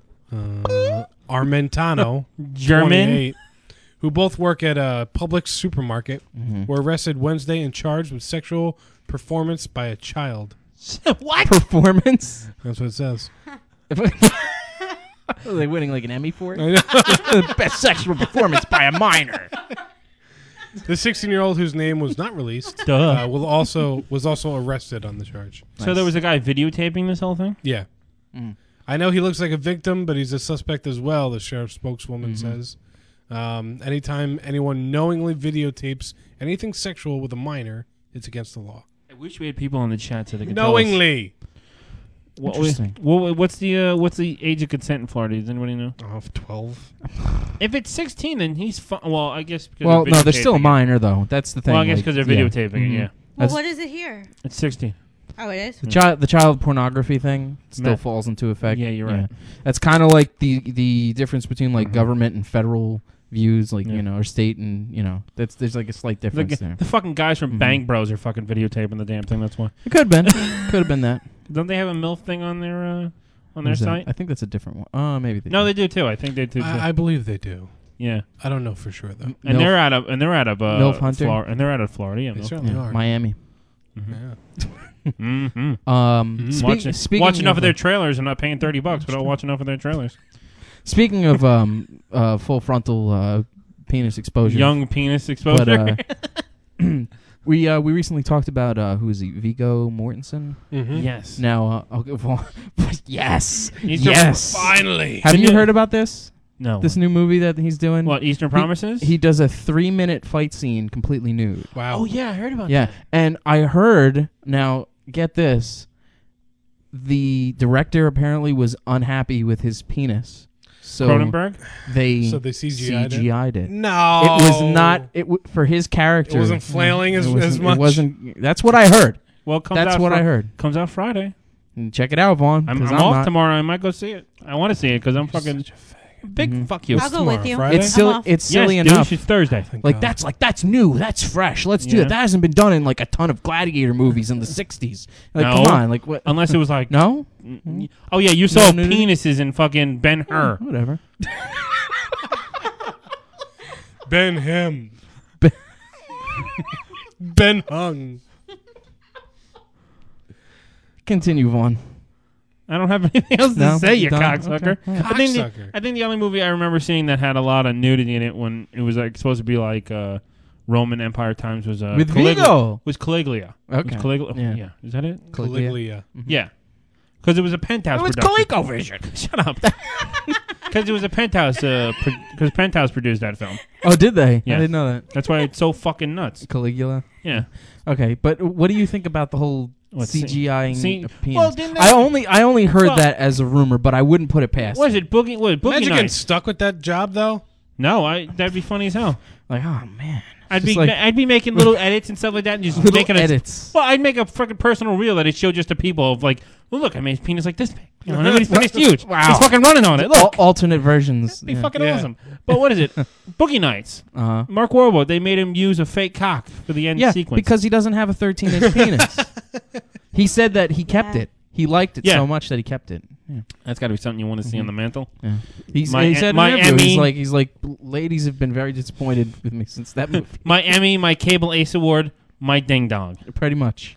Armentano, German? 28, who both work at a Publix supermarket, were arrested Wednesday and charged with sexual performance by a child. What? Performance? That's what it says. Are they winning like an Emmy for it? I know. Best sexual performance by a minor. The 16-year-old, whose name was not released, Duh. was also arrested on the charge. So there was a guy videotaping this whole thing? Yeah. I know he looks like a victim, but he's a suspect as well, the sheriff's spokeswoman says. Anytime anyone knowingly videotapes anything sexual with a minor, it's against the law. I wish we had people in the chat so they could Knowingly. Interesting. What's the age of consent in Florida? Does anybody know? Oh, 12. If it's 16, then he's fine. Well, I guess because Well, they're no, they're still a videotaping it. minor though. That's the thing. Well, I guess like, because they're yeah. videotaping it, yeah. Well, That's- what is it here? It's 16. Oh, it is? The child pornography thing still Matt- falls into effect. Yeah, you're right. That's kind of like the difference between like government and federal views, like Yeah. or state and there's like a slight difference there. The fucking guys from Bang Bros are fucking videotaping the damn thing. That's why. It could have been, could have been that. Don't they have a MILF thing on their What is that? site? I think that's a different one. Maybe they No, do. they do too. I think they do too. I believe they do. Yeah. I don't know for sure, though. And they're out of MILF Hunter? Florida. And they're out of Florida. Yeah, They MILF. certainly are. Miami. Yeah. Mm-hmm. Speaking Watch enough of their trailers and not paying $30 without watching enough of their trailers. Speaking of full frontal penis exposure, Young penis exposure. But, we recently talked about who is he? Viggo Mortensen. Yes. Now, yes, He's yes. Finally. Have you heard about this? No. This new movie that he's doing. What, Eastern Promises? He does a 3-minute fight scene completely nude. Wow. Oh, yeah, I heard about Yeah, that. and I heard. Now, get this. The director apparently was unhappy with his penis. So Cronenberg? They So they CGI'd it? it. No. It was not. For his character. It wasn't flailing as wasn't- much? It wasn't. That's what I heard. Well, it comes That's out what I heard. Comes out Friday. And check it out, Vaughn. I'm 'cause off not. tomorrow. I might go see it. I want to see it because I'm fucking big. Fuck you. I'll go with you. Friday? It's I'm silly. off. It's silly yes, enough. Douche, it's Thursday. Like that's new. That's fresh. Let's do Yeah. it. That hasn't been done in like a ton of gladiator movies in the '60s. Like, No. come on. Like what? Unless it was like No. Oh yeah, you saw No nudity? penises in fucking Ben Hur. Whatever. Ben Him. Ben Hung. Continue, Vaughn. I don't have anything else to No? say, you Done? cocksucker. Okay. Cocksucker. I think the only movie I remember seeing that had a lot of nudity in it when it was like supposed to be like Roman Empire times was With Vigo. Was Caligula. Okay. Was Caligula. Yeah. Yeah. Is that it? Caligula. Yeah. Because it was a Penthouse It was production. ColecoVision. Shut up. Because it was a Penthouse. Because Penthouse produced that film. Oh, did they? Yeah. I didn't know that. That's why it's so fucking nuts. Caligula. Yeah. Okay, but what do you think about the whole CGI penis? Well, didn't I only heard that as a rumor, but I wouldn't put it past. Was it Boogie? Boogie Imagine getting Nights? stuck with that job though. No, that'd be funny as hell. Like, oh man. I'd Just be like- I'd be making little edits and stuff like that, and just Little making edits. Well, I'd make a freaking personal reel that it showed just to people of like, well, look, I made his penis like this big. You know, and everybody's finished huge. Wow. He's fucking running on it. Look, Alternate versions. it'd be fucking awesome. But what is it? Boogie Nights. Uh-huh. Mark Wahlberg. They made him use a fake cock for the end sequence. because he doesn't have a 13-inch penis. He said that he kept it. He liked it Yeah. so much that he kept it. Yeah. That's got to be something you want to see on the mantle. Yeah. He My said in my an interview, Emmy, he's like, ladies have been very disappointed with me since that movie. my Emmy, my Cable Ace Award, my Ding Dong. Pretty much.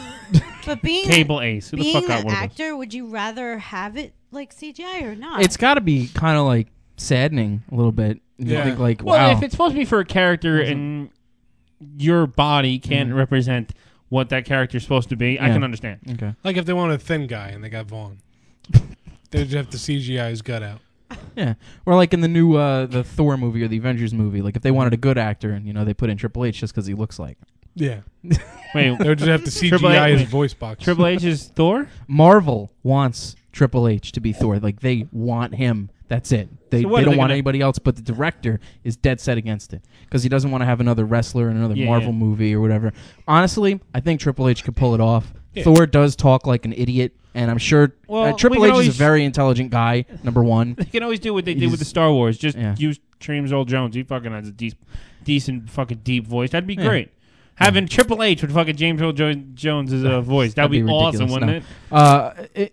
But being Cable Ace. Who the being fuck got an one of those? actor, would you rather have it like CGI or not? It's got to be kind of like saddening a little bit. You Yeah. think like, Well, wow. if it's supposed to be for a character and your body can't represent what that character's supposed to be, I Yeah. can understand. Okay. Like if they want a thin guy and they got Vaughn, they'd just have to CGI his gut out. Yeah, or like in the new the Thor movie or the Avengers movie, like if they wanted a good actor and they put in Triple H just because he looks like him. Yeah. Wait, They would just have to Triple CGI H- his voice box. Triple H is Thor? Marvel wants Triple H to be Thor. Like they want him. That's it. They So what, are don't they want gonna- anybody else. But the director is dead set against it because he doesn't want to have another wrestler in another Yeah, Marvel yeah. movie or whatever. Honestly, I think Triple H could pull it off. Yeah. Thor does talk like an idiot, and I'm sure Well, Triple we H can is a always- very intelligent guy. Number one. They can always do what they did with the He's- Star Wars. Just yeah. use James Earl Jones. He fucking has a decent fucking deep voice. That'd be Yeah. great. Having Triple H with fucking James Earl Jones as a voice. That'd be awesome, ridiculous. wouldn't No. it?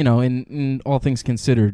In all things considered,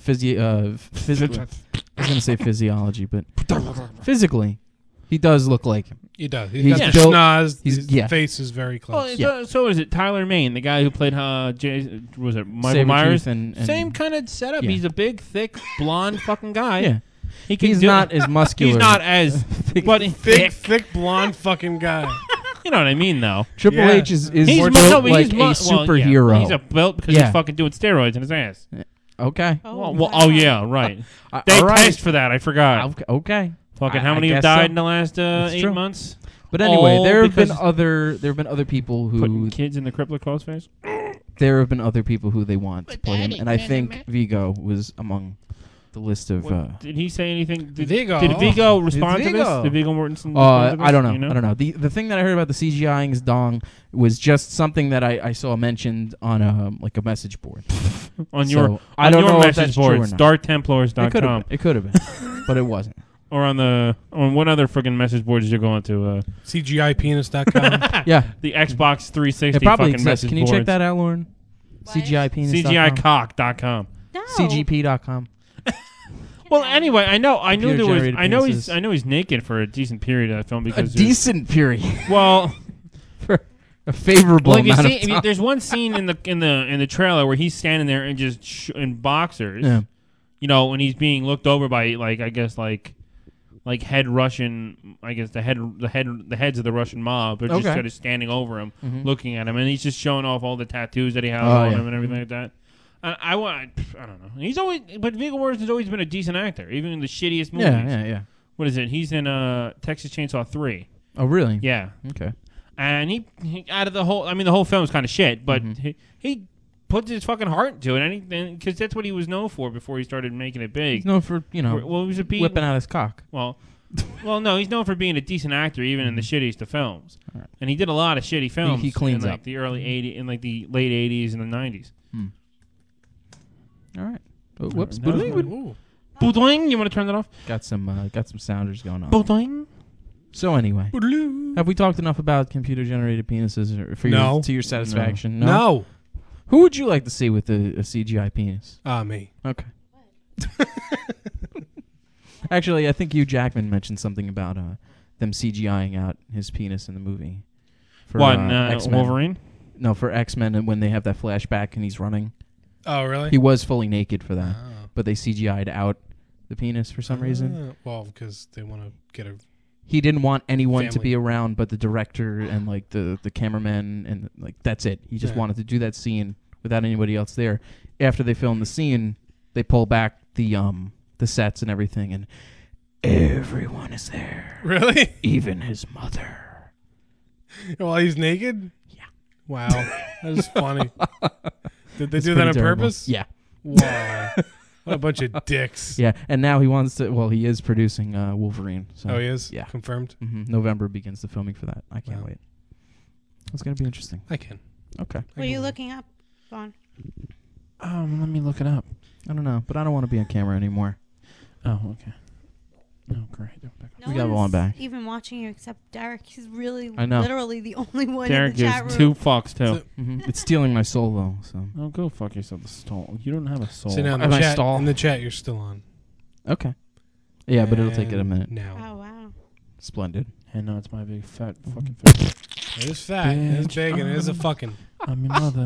I was gonna say physiology, but physically, he does look like him. He does. He's He's got the built- schnoz. he's- His yeah. face is very close. Well, so is it Tyler Mane, the guy who played was it Michael Sabretooth Myers? and- Same kind of setup. yeah. He's a big, thick, blonde fucking guy. Yeah. He can He's do- not as muscular. He's not as but thick, blonde fucking guy. You know what I mean, though. Triple Yeah. H is He's built mu- no, but like he's a mu- well, superhero. yeah. He's a built because Yeah. he's fucking doing steroids in his ass. Okay. Oh yeah, right. They all right. test for that. I forgot. Okay. Fucking I- how many I have guess so. died in the last That's 8 true. months? But anyway, All there have been because other people putting who kids in the Crippler Claus face. there have been other people who they want to play him, and I think Vigo was among the list of. Did he say anything? Did Vigo. Did Vigo respond to Vigo. this? Did Viggo Mortensen respond to this? I don't know. You I don't know. The thing that I heard about the CGIing his dong was just something that I saw mentioned on like a message board. On your So, I don't your know if message that's true board, or not. StarTemplars.com. It could have been, but it wasn't. Or on what other friggin' message boards you're going to? CGIpenis.com. Yeah. The Xbox 360 It probably fucking exists. message Can you boards. check that out, Lauren? CGI penis. CGIcock.com. CGP.com. Well, anyway, I knew there was. Computer-generated penises. I know he's naked for a decent period of that film A because decent period. Well, for a favorable like you amount see, of time. there's one scene in the trailer where he's standing there and just in boxers. Yeah. You know, and he's being looked over by like head Russian, I guess the heads of the Russian mob are just Okay. sort of standing over him, Mhm. looking at him, and he's just showing off all the tattoos that he has Oh, on yeah. him and everything like that. I don't know. He's always, but Viggo Mortensen's always been a decent actor, even in the shittiest movies. Yeah. What is it? He's in Texas Chainsaw 3. Oh, really? Yeah. Okay. And he out of the whole film is kind of shit, but Mm-hmm. he puts his fucking heart into it, and because that's what he was known for before he started making it big. He's known for he was whipping out his cock. Well, no, he's known for being a decent actor, even in the shittiest of films. Right. And he did a lot of shitty films. He cleans in, like, up. the early '80s, in like the late '80s and the '90s. All right. Oh, whoops. That was Boodling. Boodling, you want to turn that off? Got some sounders going on. Boodling. So anyway, have we talked enough about computer-generated penises for No. to your satisfaction? No. Who would you like to see with a CGI penis? Me. Okay. Actually, I think Hugh Jackman mentioned something about them CGIing out his penis in the movie. For, What, X-Men. Wolverine? No, for X-Men, and when they have that flashback and he's running. Oh, really? He was fully naked for that, but they CGI'd out the penis for some reason. Well, because they want to get a he didn't want anyone to Family. be around but the director and like the cameraman and like that's it. He just Yeah. wanted to do that scene without anybody else there. After they filmed the scene, they pull back the sets and everything, and everyone is there. Really? Even his mother. While he's naked? Yeah. Wow. That is funny. Did they It's do that pretty on terrible. purpose? Yeah. Wow. What a bunch of dicks. Yeah, and now he wants to. Well, he is producing Wolverine. So, Oh, he is? Yeah, Confirmed? November begins the filming for that. I can't Wow. wait. It's gonna be interesting. I can. Okay. What are you looking up, Vaughn? Let me look it up. I don't know, but I don't want to be on camera anymore. Oh, okay. Oh, great. No We got one's Vaughn back. even watching you except Derek. He's really I know. literally the only one Derek in the chat gives room. 2 fucks too. It's stealing my soul though. So Oh, go fuck yourself. The stall. You don't have a soul. So now Am I in the chat, you're still on. okay. Yeah, but it'll take it a And minute. Now. Oh wow. Splendid. And no, it's my big fat fucking fish. It is fat. It is big. And it is a fucking. I'm your mother.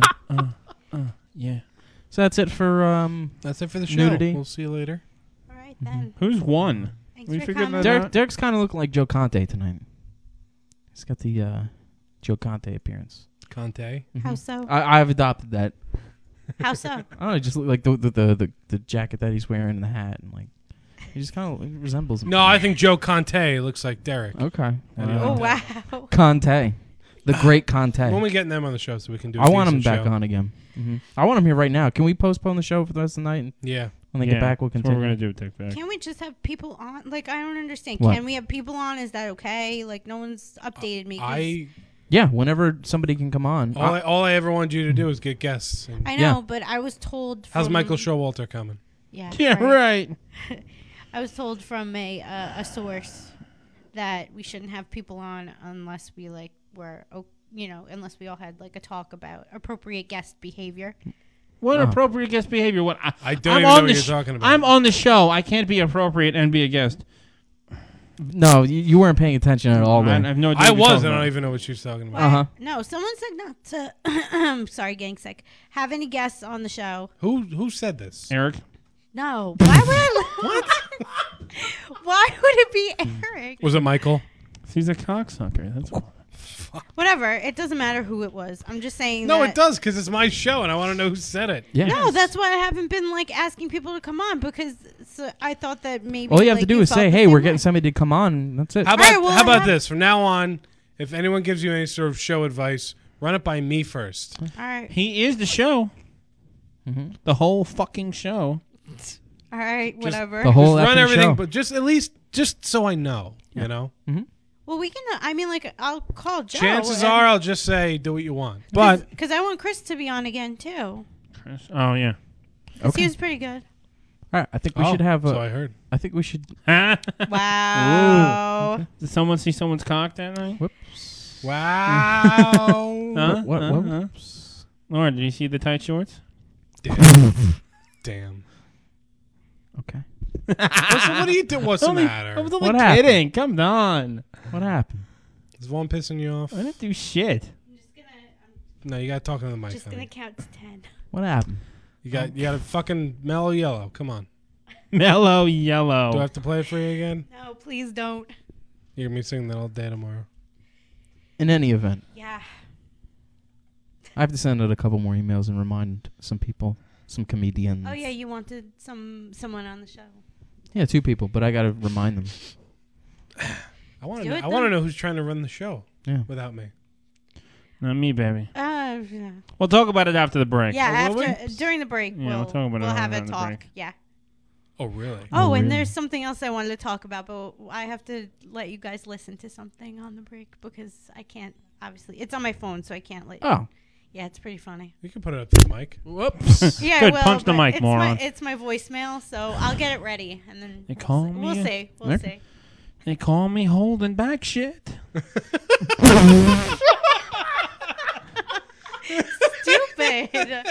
Yeah. So that's it for That's it for the show. nudity. We'll see you later. All right then. Who's won? Thanks We for figured coming. that out? Derek's kind of looking like Joe Conte tonight. He's got the Joe Conte appearance. Conte. How so? I've adopted that. How so? I don't know, just look like the jacket that he's wearing and the hat and like he just kind of resembles him. No, I think Joe Conte looks like Derek. Okay. How do you Oh like that? wow. Conte, the great Conte. When we getting them on the show so we can do a I want him decent back show. on again. I want him here right now. Can we postpone the show for the rest of the night? And Yeah. when they get back, we'll That's what we're continue. gonna do. Take back. Can't we just have people on? Like I don't understand. What? Can we have people on? Is that okay? Like no one's updated me. 'cause Yeah, whenever somebody can come on. All I ever wanted you to do is get guests. And I know, but I was told. How's from- Michael Showalter coming? Yeah. Yeah, right. I was told from a source that we shouldn't have people on unless we unless we all had like a talk about appropriate guest behavior. What Oh. appropriate guest behavior? What I don't I'm even on know what the you're talking about. I'm on the show. I can't be appropriate and be a guest. No, you weren't paying attention at all. I There. have no idea I what you're was. I talking don't about. even know what she's talking about. Uh-huh. No, someone said not to. Sorry, getting sick. Have any guests on the show? Who said this? Eric. No. Why would I? What? Why would it be Eric? Was it Michael? He's a cocksucker. That's all. Whatever. It doesn't matter who it was. I'm just saying. No, that it does because it's my show and I want to know who said it. Yeah. No, that's why I haven't been like asking people to come on because I thought that maybe All you have to like, do is felt say, the "Hey, same we're way. getting somebody to come on." And that's it. How about All right, well, how I about have- this? From now on, if anyone gives you any sort of show advice, run it by me first. All right. He is the show. The whole fucking show. All right. Whatever. the whole Just run effing everything, show. but just at least just so I know, you know. Well, we can. I mean, like, I'll call Joe. Chances are I'll just say do what you want. But because I want Chris to be on again too. Chris. Oh yeah. 'Cause he was pretty good. All right, I think we should have. so I heard. I think we should. Wow. Did someone see someone's cock that night? Whoops. Wow. Huh? What? Huh? Laura, did you see the tight shorts? Damn. Okay. What do you do? What's the Only- matter? I was only What happened? kidding. Come on. What happened? Is Vaughn pissing you off? I didn't do shit. No, you got to talk into the mic. Just honey. gonna count to 10. What happened? You got a fucking mellow yellow. Come on. Mellow yellow. Do I have to play it for you again? No, please don't. You're gonna be singing that all day tomorrow. In any event, Yeah. I have to send out a couple more emails and remind some people, some comedians. Oh yeah, you wanted someone on the show. Yeah, 2 people, but I got to remind them. I want to. Do know, it I want to then. know who's trying to run the show. Yeah. Without me. Not me, baby. Yeah. We'll talk about it after the break. Yeah, will we? after during the break, Yeah, we'll talk about it we'll have a around the talk. break. Yeah. Oh really? Oh, and really? there's something else I wanted to talk about, but I have to let you guys listen to something on the break because I can't. Obviously, it's on my phone, so I can't let. Oh. Yeah, it's pretty funny. You can put it up to the mic. Whoops. Yeah, Good. well, Punch the but mic, it's moron. It's my voicemail, so I'll get it ready, and then They call we'll me. see. We'll see. They call me holding back shit. Stupid.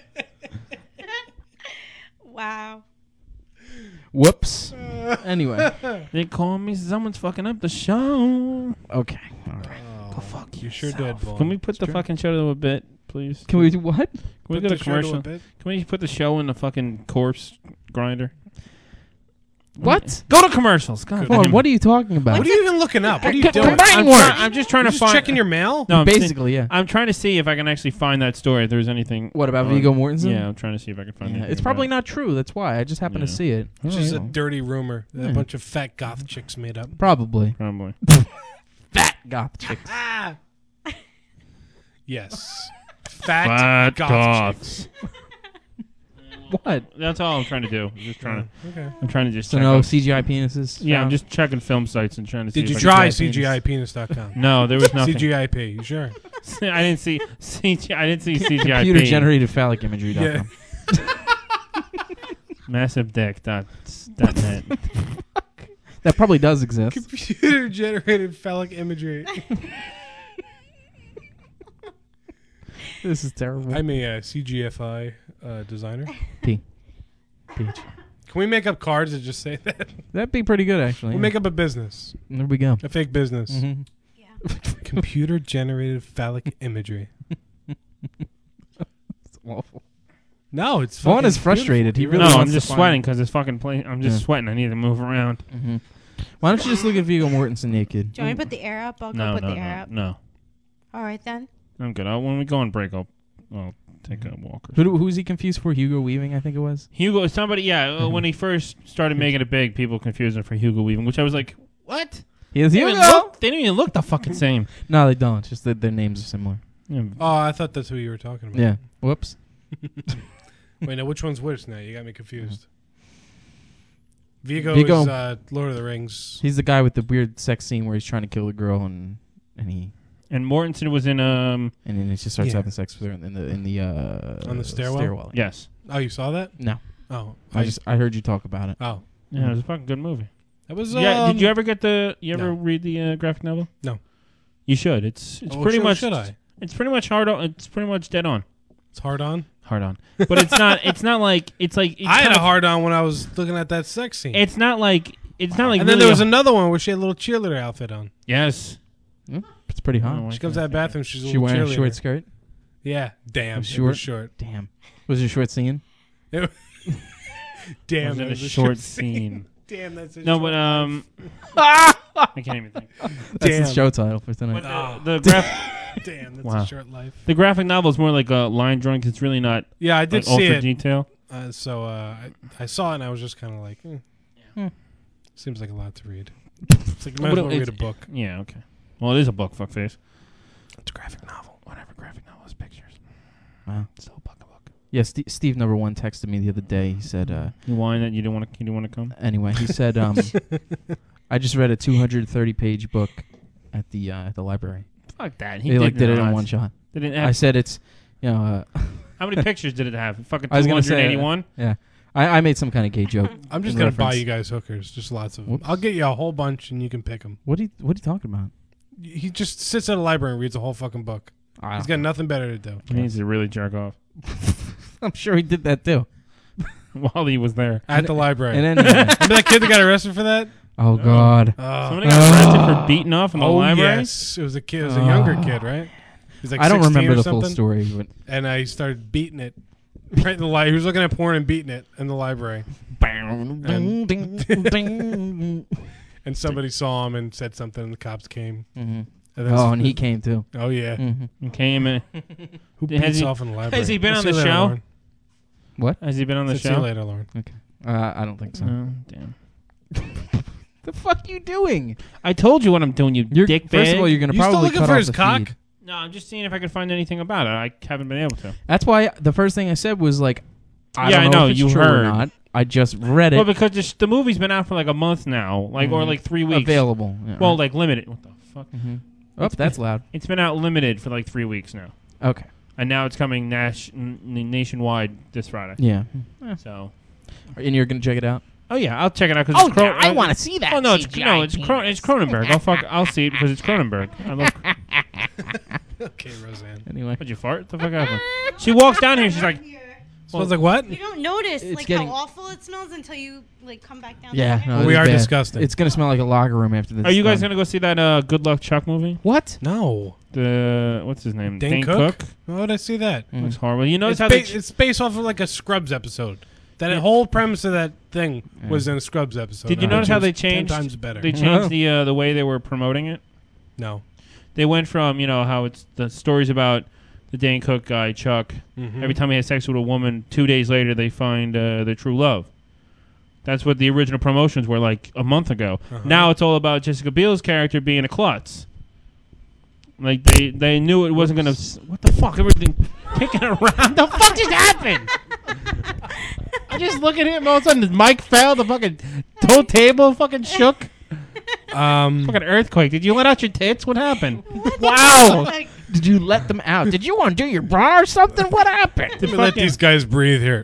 Wow. Whoops. Anyway. They call me someone's fucking up the show. Okay. All right. Go fuck You sure did, Vaughn. Can we put the fucking show to a bit, please? Can we do what? Can we Put get a the show to a commercial? bit? Can we put the show in the fucking corpse grinder? What? Go to commercials. God, Come on, what are you talking about? What are you even looking up? What are you doing? Combine words. I'm just trying to Just find. checking your mail? No, I'm Basically, yeah. I'm trying to see if I can actually find that story. If there's anything. What about on- Viggo Mortensen? Yeah, I'm trying to see if I can find anything. It's about probably it. not true. That's why I just happened to see it. It's just a dirty rumor that Yeah. a bunch of fat goth chicks made up. Probably. Probably. Fat goth chicks. Yes. Fat goth goths. chicks. What? That's all I'm trying to do. I'm just trying to. Okay. I'm trying to just. So check no out- CGI penises? Yeah, I'm found? just checking film sites and trying to see. Did you if try I can- CGIpenis.com? No, there was nothing. CGIP, you sure? I didn't see CGI. I didn't see CGI. Computer generated phallic imagery. Yeah. Massive dick. Net. That probably does exist. Computer generated phallic imagery. This is terrible. I'm a CGFI designer. Peach. Can we make up cards that just say that? That'd be pretty good, actually. We'll make up a business. There we go. A fake business. Mhm. Computer generated phallic imagery. It's awful. No, it's Vaughn fucking is frustrated. He beautiful. really No, wants I'm just to find- sweating because it's fucking play. I'm just Yeah. sweating. I need to move around. Mm-hmm. Why don't you just look at Viggo Mortensen naked? Do you want me to put the air up? I'll No, go put no, the air no, up. no. All right then. I'm good. When we go on break, I'll take a walk. Who's he confused for? Hugo Weaving, I think it was. Hugo, somebody, yeah. When he first started making it big, people confused him for Hugo Weaving, which I was like, what? He is They don't Hugo. even look- They don't even look the fucking same. No, they don't. Just that their names are similar. Yeah. Oh, I thought that's who you were talking about. Yeah. Whoops. Wait, now which one's which now? You got me confused. Viggo Viggo- is Lord of the Rings. He's the guy with the weird sex scene where he's trying to kill the girl and he And Mortensen was in and then he just starts Yeah. having sex with her in the On the stairwell? Yes. Oh, you saw that? No. Oh, I heard you talk about it. Oh, Yeah, it was a fucking good movie. that was. Yeah. Did you ever get you ever no. read the graphic novel? No. You should. It's Oh, pretty much. Should I? It's pretty much hard on. It's pretty much dead on. It's hard on. Hard on. But it's not. It's not like. It's like. It's I had kind a of- hard on when I was looking at that sex scene. It's not like. It's not like. and then really there was a- another one where she had a little cheerleader outfit on. Yes. It's pretty hot. Oh, She comes out of the bathroom. She's a She little wearing a cheerleader. short skirt. Yeah. Damn. Was It was short. Damn. Was it a short scene? It- Damn. Was that in a was short scene. Damn. That's a No, short but I can't even think. That's Damn. the show title for tonight. But the graph. Damn. That's Wow. a short life. The graphic novel is more like a line drawing. 'Cause it's really not. Yeah, I did like, see ultra it. detail. So I saw it and I was just kind of like, Hmm. seems like a lot to read. It's like you might as well read a book. Yeah. Okay. Well, it is a book. Fuckface. It's a graphic novel. Whatever. Graphic novel is pictures. Wow. Still a book. Yeah, Steve number one texted me the other day. He said, You whine that you didn't want to. You didn't want to come. anyway, he said, I just read a 230-page book at the library. Fuck that. They like did it in not. one shot. They didn't I have, said it's, you know. how many pictures did it have? Fucking I was gonna say 281. Yeah, I made some kind of gay joke. I'm just in gonna buy reference. you guys hookers, just lots of them. Whoops. I'll get you a whole bunch and you can pick them. What are you talking about? He just sits at a library and reads a whole fucking book. He's got nothing better to do. He needs to really jerk off I'm sure he did that too. while he was there. At the library. And then, Remember that kid that got arrested for that? oh God, Somebody got arrested for beating off in the library. Yes, it was a kid. It was a younger kid, right? He's like I don't 16 remember or the full something. story, but And he started beating it. Right in the library. He was looking at porn and beating it in the library. And somebody saw him and said something, and the cops came. Mhm. then and he came too. Oh yeah. He came in. Who Has beats he- off in the library? Has he been We'll on see the you later, show? Lauren. What? Has he been on the See you show? later, Lauren. Okay. I don't think so. Oh, damn. The fuck you doing? I told you what I'm doing, you dick First of all, you're gonna You still probably looking cut for off his the cock? feed. No, I'm just seeing if I can find anything about it. I haven't been able to. That's why the first thing I said was like, I Yeah, don't I know know, if it's you true heard. or not. I just read it. Well, because the movie's been out for like a month now, like or Mhm. like 3 weeks. Available. Yeah, Well, right. like limited. What the fuck? Oh, that's loud. It's been out limited for like 3 weeks now. Okay. And now it's coming nationwide this Friday. Yeah. So. And you're gonna check it out? Oh yeah, I'll check it out because Oh, yeah, I wanna see that Oh no, it's CGI it's Cronenberg. I'll see it because it's Cronenberg. I love. Okay, Roseanne. Anyway, What'd you fart? What the fuck happened? She walks down here. She's like, Smells like what? You don't notice It's like getting- how awful it smells until you like come back down. yeah. there. No, We it's are bad. disgusting. It's gonna smell like a locker room after this. "Are you guys gonna go see that Good Luck Chuck movie? What? No. The what's his name? Dane Cook? Why would I see that? Looks horrible. You notice It's, how they it's based off of like a Scrubs episode. That whole premise of that thing was in a Scrubs episode. Did you notice how they changed? 10 times better. They changed the way they were promoting it. No. They went from how it's the stories about the Dane Cook guy Chuck. Mhm. Every time he has sex with a woman, 2 days later they find their true love. That's what the original promotions were like a month ago. Now it's all about Jessica Biel's character being a klutz. Like they knew it wasn't gonna. What the fuck? Everything kicking around. The fuck just happened? I just look at him. All of a sudden, his mic fell. The fucking whole table fucking shook. Fucking earthquake. Did you let out your tits? What happened? Wow. Did you let them out? Did you want to do your bra or something? What happened? Let me let these guys breathe here.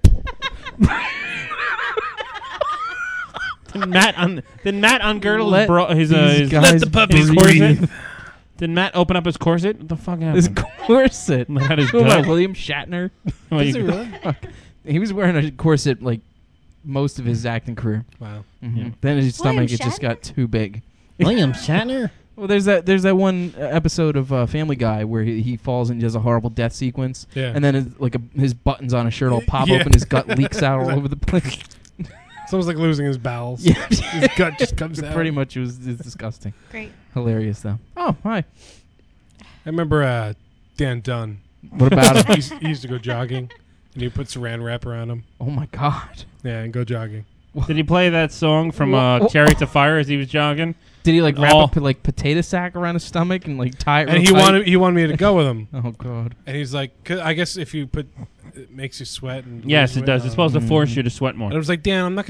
Did Matt ungirdle Let his these guys let the puppies breathe. corset? Did Matt open up his corset? What the fuck happened? His corset. Let out his Who am I, gut. William Shatner? Oh, Is you- it really? Fuck. He was wearing a corset like most of his acting career. Wow. Mhm. Then his stomach it just got too big. William Shatner? Well, there's that one episode of Family Guy where he falls and does a horrible death sequence. Yeah. And then his buttons on his shirt all pop Yeah. open, his gut leaks out all over the place. It's almost like losing his bowels. Yeah. His gut just comes out. Pretty much it's disgusting. Great. Hilarious though. Oh, hi. I remember Dan Dunn. What about him? He used to go jogging, and he put saran wrap around him. Oh my God. Yeah, and go jogging. Did he play that song from Wha- Chariots of Fire as he was jogging? Did he like wrap Oh. a like potato sack around his stomach and like tie it? And real he tight? wanted me to go with him. Oh God. And he's like, I guess if you put, it makes you sweat. And Yes, lose it does. weight. It's supposed to force you to sweat more. And I was like, Dan, I'm not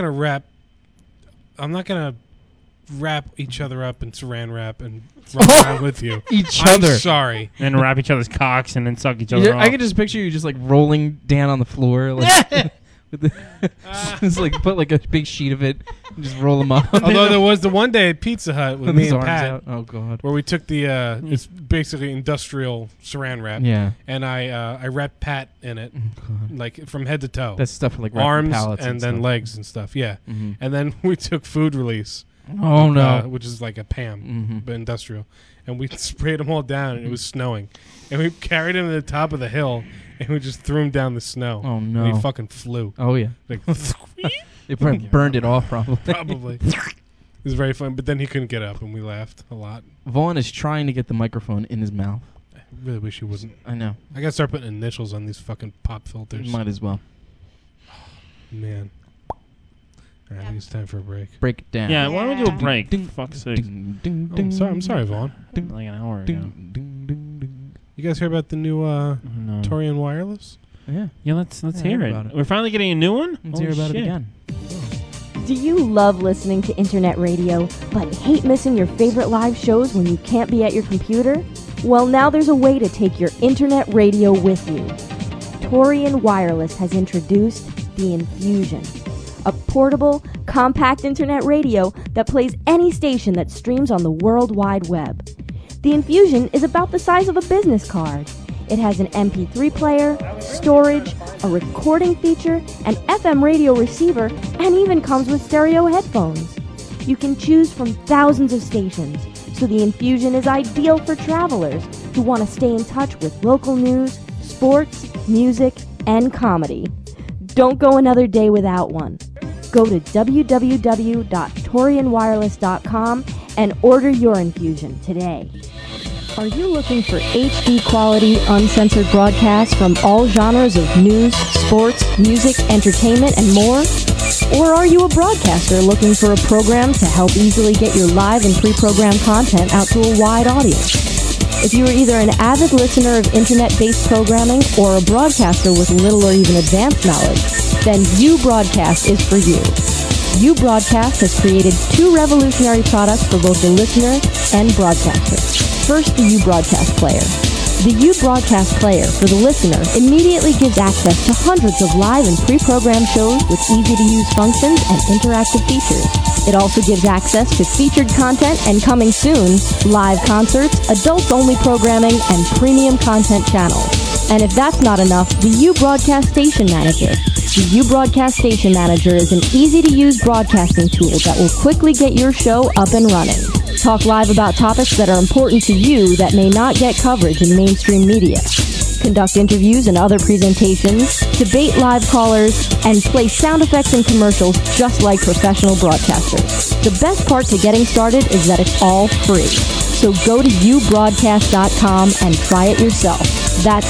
gonna wrap each other up in saran wrap and run around with you. I'm sorry. And wrap each other's cocks and then suck each other Yeah, off. I could just picture you just like rolling down on the floor, like with the just like put like a big sheet of it, and just roll them up. Although there was the one day at Pizza Hut with With me his and arms Pat, out. Oh, God. where we took the it's basically industrial saran wrap. Yeah. And I wrapped Pat in it, like from head to toe. That's stuff for, like, wrapping arms pallets and and then stuff. legs and stuff. Yeah. Mhm. And then we took food release. Oh, no. Which is like a Pam, Mhm. but industrial. And we sprayed them all down, and it was snowing. And we carried him to the top of the hill, and we just threw him down the snow. Oh, And no. he fucking flew. Oh, yeah. Like, It burned it off, probably. Probably. It was very fun, but then he couldn't get up, and we laughed a lot. Vaughn is trying to get the microphone in his mouth. I really wish he wasn't. I know. I gotta start putting initials on these fucking pop filters. Might as well. Man. All right, I think it's time for a break. Break it down. Yeah, why don't we do a break? Ding, For fuck's sake. I'm sorry, Vaughn. Like an hour ago. You guys hear about the new Torian Wireless? Yeah. Yeah, let's Yeah, I hear heard it. about it. We're finally getting a new one? Let's Holy hear about shit. it again. Do you love listening to internet radio, but hate missing your favorite live shows when you can't be at your computer? Well, now there's a way to take your internet radio with you. Torian Wireless has introduced the Infusion, a portable, compact internet radio that plays any station that streams on the World Wide Web. The Infusion is about the size of a business card. It has an MP3 player, storage, a recording feature, an FM radio receiver, and even comes with stereo headphones. You can choose from thousands of stations, so the Infusion is ideal for travelers who want to stay in touch with local news, sports, music, and comedy. Don't go another day without one. Go to www.torianwireless.com and order your Infusion today. Are you looking for HD quality, uncensored broadcasts from all genres of news, sports, music, entertainment, and more? Or are you a broadcaster looking for a program to help easily get your live and pre-programmed content out to a wide audience? If you are either an avid listener of internet-based programming or a broadcaster with little or even advanced knowledge, then U Broadcast is for you. U Broadcast has created two revolutionary products for both the listener and broadcaster. First, the U Broadcast Player. The U Broadcast Player for the listener immediately gives access to hundreds of live and pre-programmed shows with easy-to-use functions and interactive features. It also gives access to featured content and, coming soon, live concerts, adults-only programming, and premium content channels. And if that's not enough, the U Broadcast Station Manager. The U Broadcast Station Manager is an easy-to-use broadcasting tool that will quickly get your show up and running. Talk live about topics that are important to you that may not get coverage in mainstream media. conduct interviews and other presentations, debate live callers, and play sound effects and commercials just like professional broadcasters. The best part to getting started is that it's all free. So go to ubroadcast.com and try it yourself. That's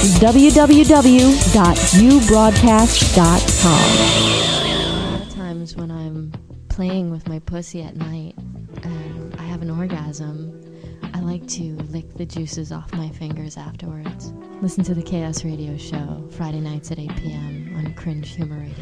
www.ubroadcast.com. A lot of times when I'm playing with my pussy at night and I have an orgasm, I like to lick the juices off my fingers afterwards. Listen to the Chaos Radio Show, Friday nights at 8 p.m. on Cringe Humor Radio.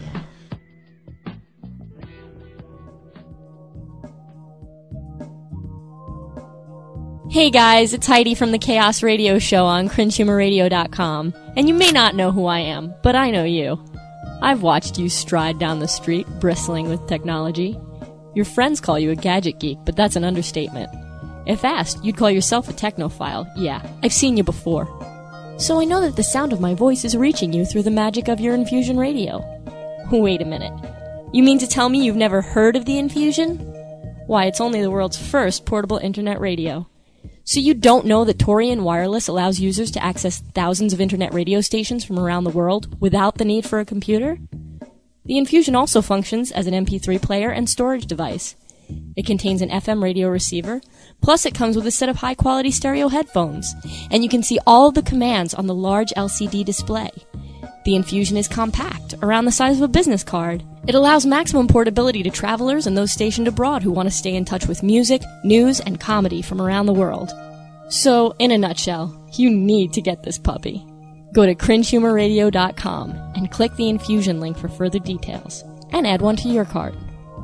Hey guys, it's Heidi from the Chaos Radio Show on CringeHumorRadio.com. And you may not know who I am, but I know you. I've watched you stride down the street, bristling with technology. Your friends call you a gadget geek, but that's an understatement. If asked, you'd call yourself a technophile. Yeah, I've seen you before. So I know that the sound of my voice is reaching you through the magic of your Infusion Radio. Wait a minute. You mean to tell me you've never heard of the Infusion? Why, it's only the world's first portable internet radio. So you don't know that Torian Wireless allows users to access thousands of internet radio stations from around the world without the need for a computer? The Infusion also functions as an MP3 player and storage device. It contains an FM radio receiver, plus it comes with a set of high-quality stereo headphones, and you can see all of the commands on the large LCD display. The Infusion is compact, around the size of a business card. It allows maximum portability to travelers and those stationed abroad who want to stay in touch with music, news, and comedy from around the world. So, in a nutshell, you need to get this puppy. Go to CringeHumorRadio.com and click the Infusion link for further details, and add one to your cart.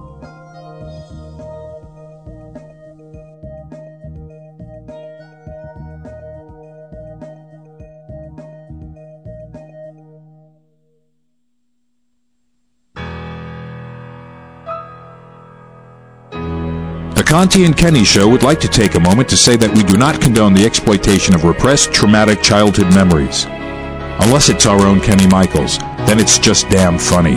The Conti and Kenny Show would like to take a moment to say that we do not condone the exploitation of repressed, traumatic childhood memories. Unless it's our own Kenny Michaels, then it's just damn funny.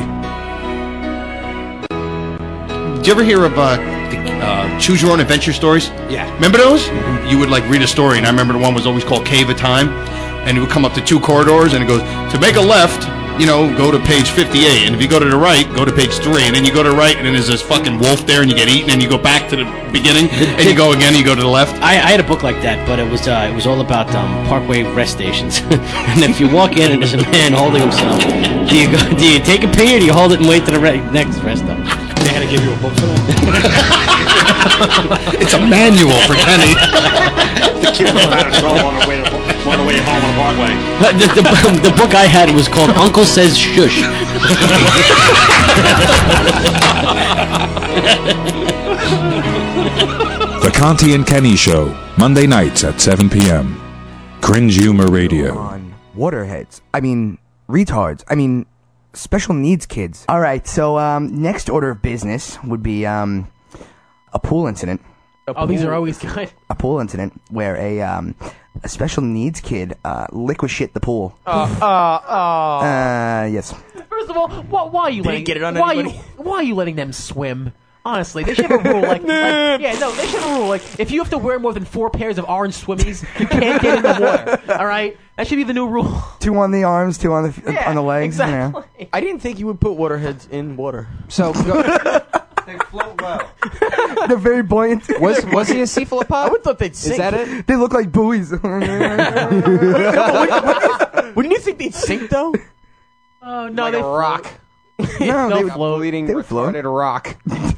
Did you ever hear of Choose Your Own Adventure stories? Yeah. Remember those? You would like read a story, and I remember the one was always called Cave of Time, and it would come up to two corridors, and it goes, to make a left, go to page 58, and if you go to the right, go to page 3, and then you go to the right, and then there's this fucking wolf there, and you get eaten, and you go back to the beginning, and you go again, you go to the left. I had a book like that, but it was all about Parkway rest stations. And if you walk in and there's a man holding himself, do you take a pee or do you hold it and wait to the next rest stop? They had to give you a book for that? It's a manual for Kenny. The kid was out of trouble on the way home on the Parkway. The book I had was called Uncle Says Shush. The Conti and Kenny Show, Monday nights at 7 p.m. Cringe Humor Radio. On waterheads. Retards. Special needs kids. All right, so next order of business would be a pool incident. These are always good. A pool incident where a special needs kid liquid shit the pool. Yes. First of all, why are you letting get it on why anybody? why are you letting them swim? Honestly, they should have a rule they should have a rule if you have to wear more than 4 pairs of orange swimmies, you can't get in the water. All right, that should be the new rule. 2 on the arms, 2 on the legs. Exactly. Yeah. I didn't think you would put waterheads in water. So they float well. They're very buoyant. Was he a cephalopod? I would thought they'd sink. Is that it? They look like buoys. Wouldn't you think they'd sink though? Oh no, like they a rock. No, they would float. They would float. A rock.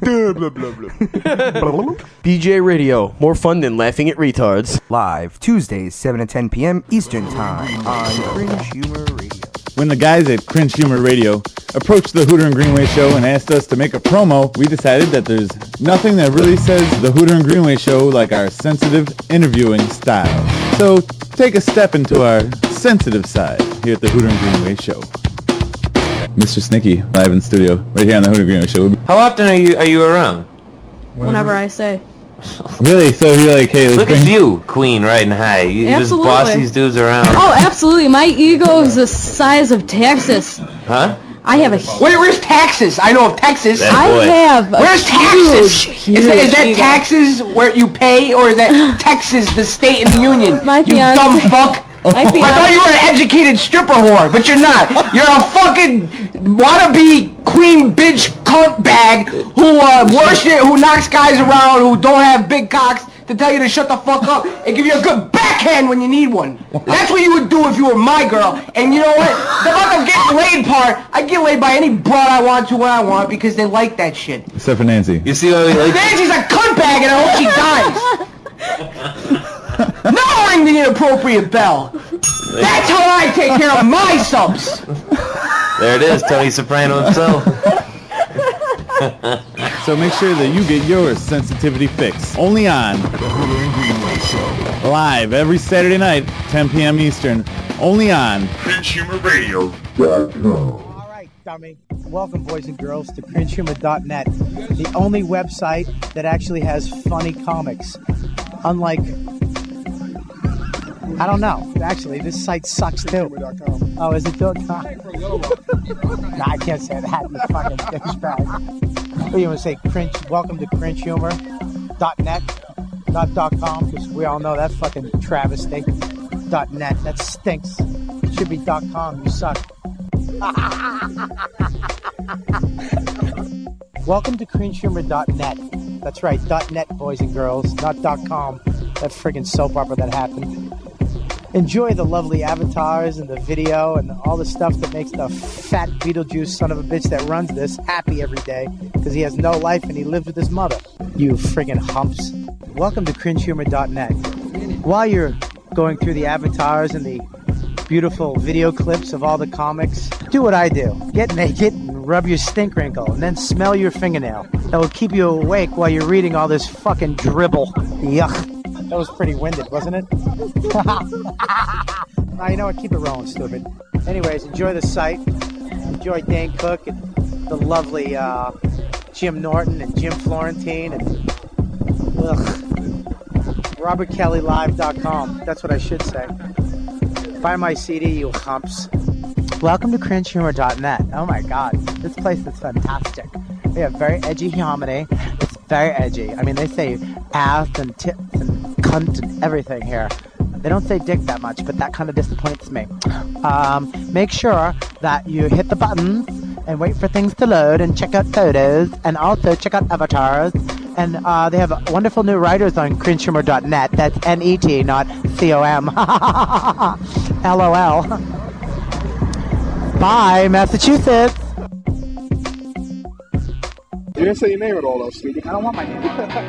BJ Radio, more fun than laughing at retards. Live Tuesdays, 7 to 10 p.m. Eastern Time on Cringe Humor Radio. When the guys at Cringe Humor Radio approached the Hooter and Greenway Show and asked us to make a promo, we decided that there's nothing that really says the Hooter and Greenway Show like our sensitive interviewing style. So take a step into our sensitive side here at the Hooter and Greenway Show. Mr. Snicky, live in studio, right here on the Hooter and Greenway Show. How often are you around? Whenever I say. Really? So you're like, hey, let's look at you, Queen, riding high. You just boss these dudes around. Oh, absolutely. My ego is the size of Texas. Huh? I have a. Where's Texas? I know of Texas. Where's Texas? Is that taxes where you pay, or is that Texas, the state in the union? My you dumb fuck. I'd be I thought you were an educated stripper whore, but you're not. You're a fucking wannabe queen bitch cunt bag who worship, who knocks guys around, who don't have big cocks to tell you to shut the fuck up and give you a good backhand when you need one. That's what you would do if you were my girl. And you know what? The fucking getting laid part, I get laid by any broad I want to when I want because they like that shit. Except for Nancy. You see how he likes Nancy's a cunt bag and I hope she dies. Now ring the inappropriate bell. That's how I take care of my subs. There it is, Tony Soprano himself. So make sure that you get your sensitivity fix. Only on live every Saturday night, 10 p.m. Eastern. Only on CringeHumorRadio.com. All right, dummy. Welcome, boys and girls, to CringeHumor.net, the only website that actually has funny comics. Unlike, I don't know. Actually, this site sucks too. Oh, is it .com? No, I can't say that. You fucking douchebag. What do you want to say? Welcome to CringeHumor.net, not .com, because we all know that fucking travesty. .net, that stinks. It should be .com. You suck. Welcome to CringeHumor.net. That's right, .net, boys and girls, not .com. That friggin' soap opera that happened. Enjoy the lovely avatars and the video and all the stuff that makes the fat Beetlejuice son of a bitch that runs this happy every day because he has no life and he lives with his mother. You friggin' humps. Welcome to CringeHumor.net. While you're going through the avatars and the beautiful video clips of all the comics, do what I do. Get naked and rub your stink wrinkle and then smell your fingernail. That will keep you awake while you're reading all this fucking dribble. Yuck. That was pretty winded, wasn't it? Now, you know what? Keep it rolling, stupid. Anyways, enjoy the site. Enjoy Dane Cook and the lovely Jim Norton and Jim Florentine and RobertKellyLive.com. That's what I should say. Buy my CD, you humps. Welcome to CringeHumor.net. Oh my god, this place is fantastic. We have very edgy comedy. It's very edgy. I mean, they say ass and tits and cunt and everything here. They don't say dick that much, but that kind of disappoints me. Make sure that you hit the buttons and wait for things to load and check out photos and also check out avatars. And they have wonderful new writers on CringeHumor.net. That's N-E-T, not C-O-M. LOL. Bye, Massachusetts. You didn't say your name at all, though, stupid. I don't want my name.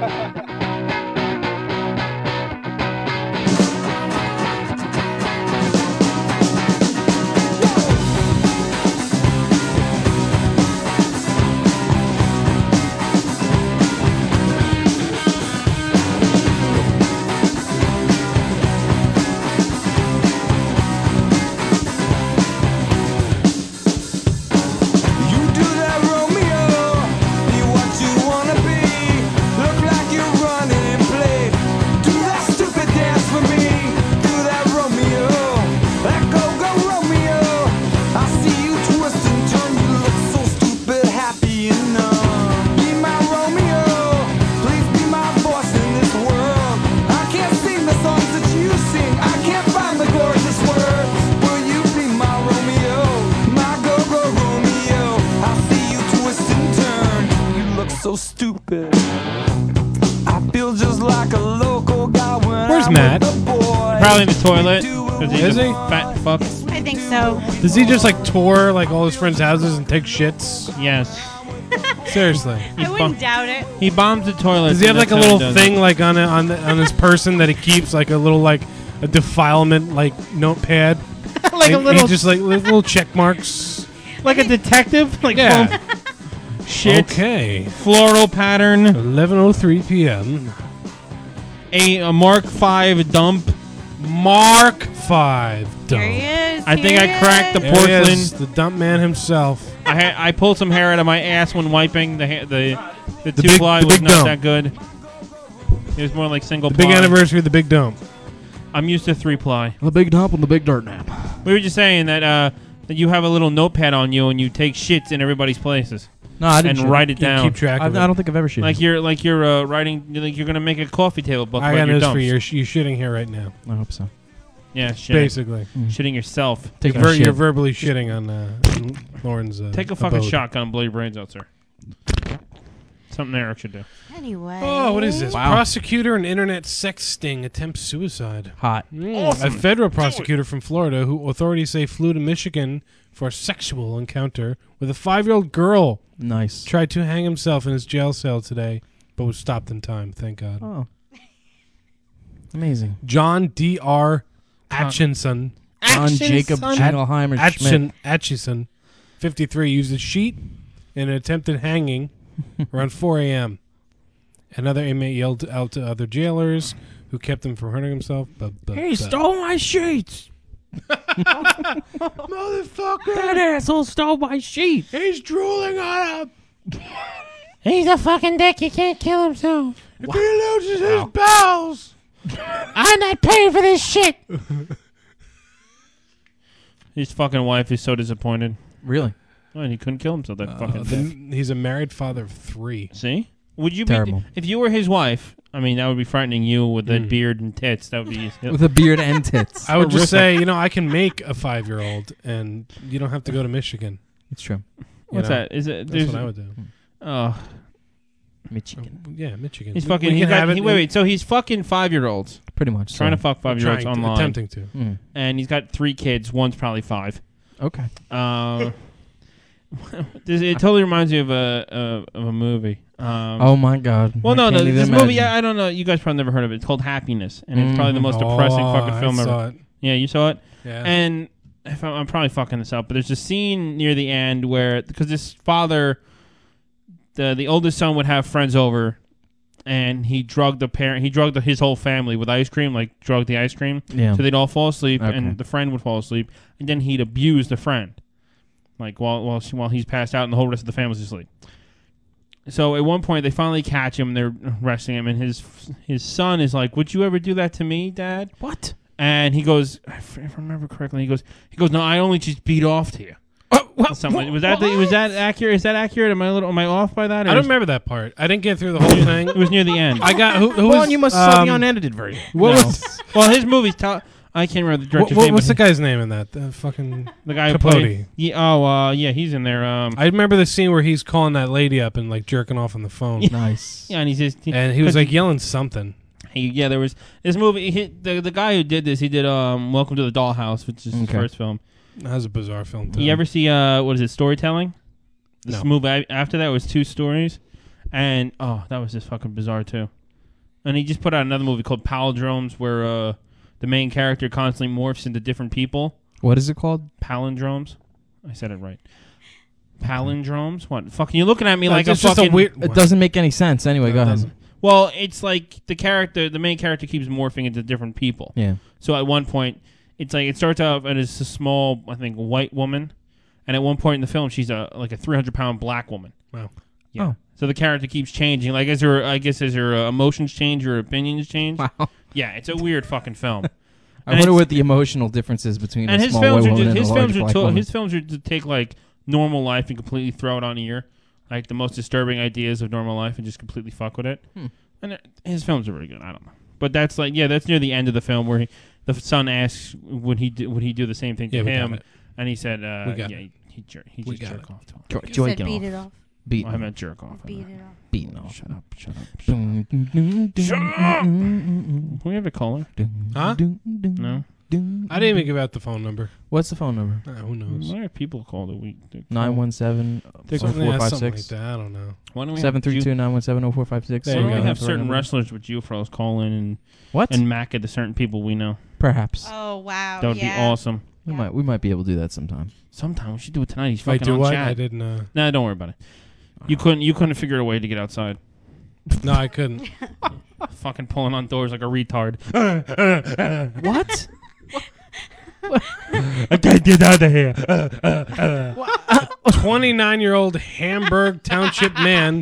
Stupid. I feel just like a local guy when Where's Matt? Probably in the toilet. Is he? Fat fuck. I think so. Does he just like tour like all his friends' houses and take shits? Yes. Seriously. I wouldn't doubt it. He bombs the toilet. Does he have like a little thing like on his person that he keeps like a little like a defilement like notepad? Like a And little he just like little check marks. Like a detective? Like Yeah. shit. Okay. Floral pattern. 11:03 p.m. A Mark V dump. Mark V dump. Here he is. I think I cracked the There he porcelain. is, the dump man himself. I pulled some hair out of my ass when wiping. The big- two ply the was big not dump. that good. It was more like single The ply. big anniversary of the big dump. I'm used to 3-ply. The big dump and the big dirt nap. We were just saying that you have a little notepad on you and you take shits in everybody's places. No, I didn't and shit. write it You down. keep track of it. I don't think I've ever shit. Like you're writing. Like you're gonna make a coffee table book I about got your news dumps. for you. You're shitting here right now. I hope so. Yeah, shitting. Basically. Shitting yourself. You're verbally shitting on Lauren's Take a fucking abode. shotgun and blow your brains out, sir. Something Eric should do. Anyway. Oh, what is this? Wow. Prosecutor and internet sex sting attempts suicide. Hot. A federal prosecutor from Florida who authorities say flew to Michigan for a sexual encounter with a 5-year-old girl. Nice. Tried to hang himself in his jail cell today, but was stopped in time, thank God. Oh. Amazing. John D.R. Atchison. John Jacob Jingleheimer Schmidt. Atchison, 53, used a sheet in an attempted hanging around 4 a.m. Another inmate yelled out to other jailers who kept him from hurting himself. He stole my sheets. Motherfucker! That asshole stole my sheet. He's drooling on him. He's a fucking dick. He can't kill himself. If he loses his bowels, I'm not paying for this shit. His fucking wife is so disappointed. Really? Oh, and he couldn't kill himself. That fucking dick. He's a married father of 3. See? Would you Terrible. be if you were his wife? I mean, that would be frightening. You with a beard and tits. That would be With a beard and tits. I would just say, I can make a 5-year-old, and you don't have to go to Michigan. It's true. What's that? Is it? That's what I would do. Oh, Michigan. Yeah, Michigan. He's fucking. Wait. So he's fucking 5-year-olds. Pretty much. Trying to fuck 5-year-olds Trying to, online. attempting to. And he's got 3 kids. One's probably 5. Okay. It totally reminds me of a movie. Oh my God! Well, no, can't even this imagine. movie. I don't know. You guys probably never heard of it. It's called Happiness, and it's probably the most depressing fucking film I ever. saw it. Yeah, you saw it. Yeah. And I'm probably fucking this up, but there's a scene near the end where because this father, the oldest son would have friends over, and he drugged his whole family with ice cream, like drugged the ice cream, Yeah. so they'd all fall asleep, Okay. and the friend would fall asleep, and then he'd abuse the friend, like while he's passed out, and the whole rest of the family's asleep. So at one point they finally catch him, they're arresting him, and his son is like, "Would you ever do that to me, Dad?" What? And he goes, if I remember correctly, he goes, "No, I only just beat off to you." Was that accurate? Is that accurate? Am I off by that? I don't remember that part. I didn't get through the whole thing. It was near the end. I got who Well, was, you must saw the unedited version. What No. was Well, his movies. I can't remember the director's name. what's the but guy's name in that? The fucking the guy who Capote. played. Yeah. Yeah. He's in there. I remember the scene where he's calling that lady up and like jerking off on the phone. Nice. Yeah, and he's just And he was like yelling something. there was this movie. The guy who did this, he did Welcome to the Dollhouse, which is his first film. That was a bizarre film too. You ever see what is it, Storytelling? This No. movie after that was 2 stories, and that was just fucking bizarre too. And he just put out another movie called Palindromes, where the main character constantly morphs into different people. What is it called? Palindromes. I said it right. Palindromes. What? Fucking, you're looking at me like it's a just fucking. a weird. It doesn't make any sense. Anyway, go ahead. Well, it's like the main character keeps morphing into different people. Yeah. So at one point, it's like it starts out as a small, I think, white woman, and at one point in the film, she's like a 300-pound black woman. Wow. Yeah. Oh. So the character keeps changing, like as her emotions change, her opinions change. Wow. Yeah, it's a weird fucking film. I wonder what the emotional difference is between and a his small films white are woman just, and a large black woman. his films are to take like normal life and completely throw it on ear, like the most disturbing ideas of normal life, and just completely fuck with it. And his films are really good. I don't know, but that's that's near the end of the film where the son asks would he do the same thing to Yeah, we got him, it. and he said We got he it. just jerk off to him. You said beat it off. I meant jerk off. Beat it off. Beaten off. Shut up. Shut up. Can we have a caller? Huh? No. I didn't even give out the phone number. What's the phone number? Who knows? Why are people called a week? 917-0456. Something like that. I don't know. Why don't we have 732-917-0456. Why don't we have certain wrestlers with you fellas call in and and mack at the certain people we know? Perhaps. Oh wow. That would be awesome. We might be able to do that sometime. Sometime we should do it tonight. He's Wait, fucking do on what? chat. I didn't. Nah, don't worry about it. You couldn't figure a way to get outside. No, I couldn't. Fucking pulling on doors like a retard. What? I can't get out of here. 29-year-old Hamburg Township man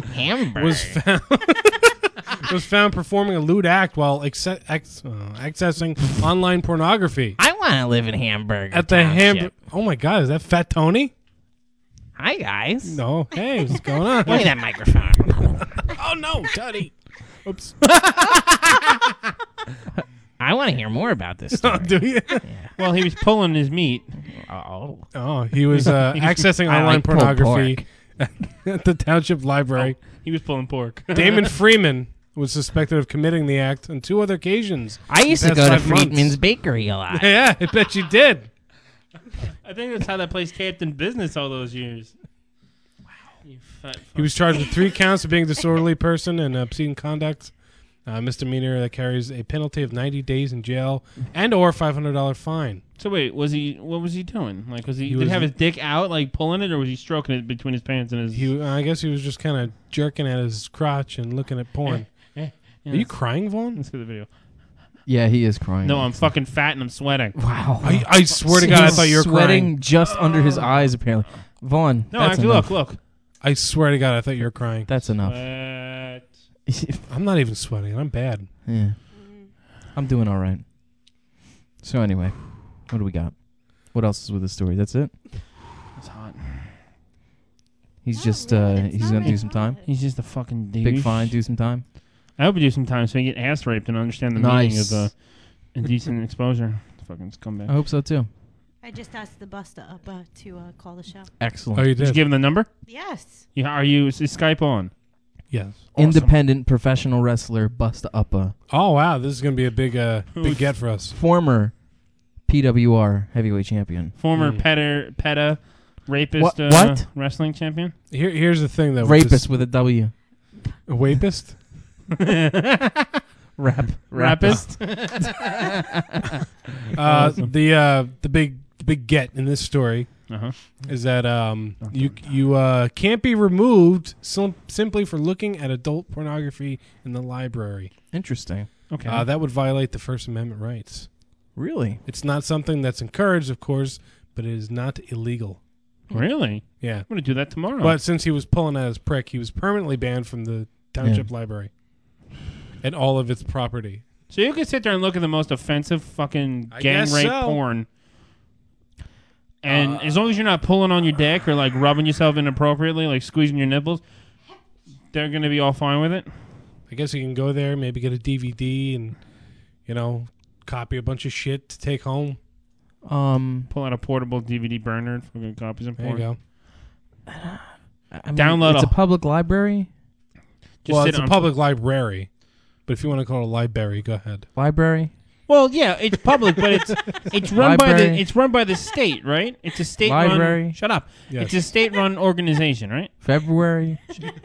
was found performing a lewd act while accessing online pornography. I want to live in Hamburg. At the Hamburg. Oh my God, is that Fat Tony? Hi guys. No, hey, what's going on? Give me that microphone. Oh no, Tony. Oops. I I want to hear more about this story. Do you? Well, he was pulling his meat. Oh, he was accessing I online like pulled pornography at the township library. He was pulling pork. Damon Freeman was suspected of committing the act on 2 other occasions. I used in to the go past to 5 months. Friedman's Bakery a lot. Yeah, I bet you did. I think that's how that place kept in business all those years. Wow. You fat He was charged with 3 counts of being a disorderly person and obscene conduct, misdemeanor that carries a penalty of 90 days in jail and or $500 fine. So wait, what was he doing? Like, did he was- have his dick out, like pulling it, or was he stroking it between his pants and his? I guess he was just kind of jerking at his crotch and looking at porn. Yeah, Are you crying, Vaughn? Let's see the video. Yeah, he is crying. No, I'm fucking fat and I'm sweating. Wow. I swear to God, I thought you were sweating crying. just under his eyes, apparently. Vaughn. No, that's actually, enough. look. I swear to God, I thought you were crying. That's enough. I'm not even sweating. I'm bad. Yeah. I'm doing all right. So anyway, what do we got? What else is with the story? That's it? It's hot. He's just he's gonna do some time. He's just a fucking douche. Big fine, do some time. I hope you do some time so you get ass raped and understand the meaning of indecent exposure. Fucking scumbag. I hope so too. I just asked the Busta up to call the show. Excellent. Oh, you Did you did? give him the number? Yes. Yeah. Are you? Is Skype on? Yes. Independent professional wrestler Busta Uppa. Oh, wow. This is going to be a big get for us. Former PWR heavyweight champion. Former PETA rapist What? wrestling champion. Here's the thing, though. Rapist with a W. A rapist? Rapist. Awesome. The big get in this story is that you can't be removed simply for looking at adult pornography in the library. Interesting. Okay. That would violate the First Amendment rights. Really? It's not something that's encouraged, of course, but it is not illegal. Really? Yeah. I'm gonna do that tomorrow. But since he was pulling at his prick, he was permanently banned from the township library and all of its property. So you can sit there and look at the most offensive fucking I gang guess rape so. porn. And as long as you're not pulling on your dick or like rubbing yourself inappropriately, like squeezing your nipples, they're going to be all fine with it. I guess you can go there, maybe get a DVD and, copy a bunch of shit to take home. Pull out a portable DVD burner and fucking copy some There porn. you go. I mean, Download it's a public library. Well, sit it's a on- public library. But if you want to call it a library, go ahead. Library. Well, yeah, it's public, but it's run Library. by the state, right? It's a state Library. run. Shut up. Yes. It's a state run organization, right? February.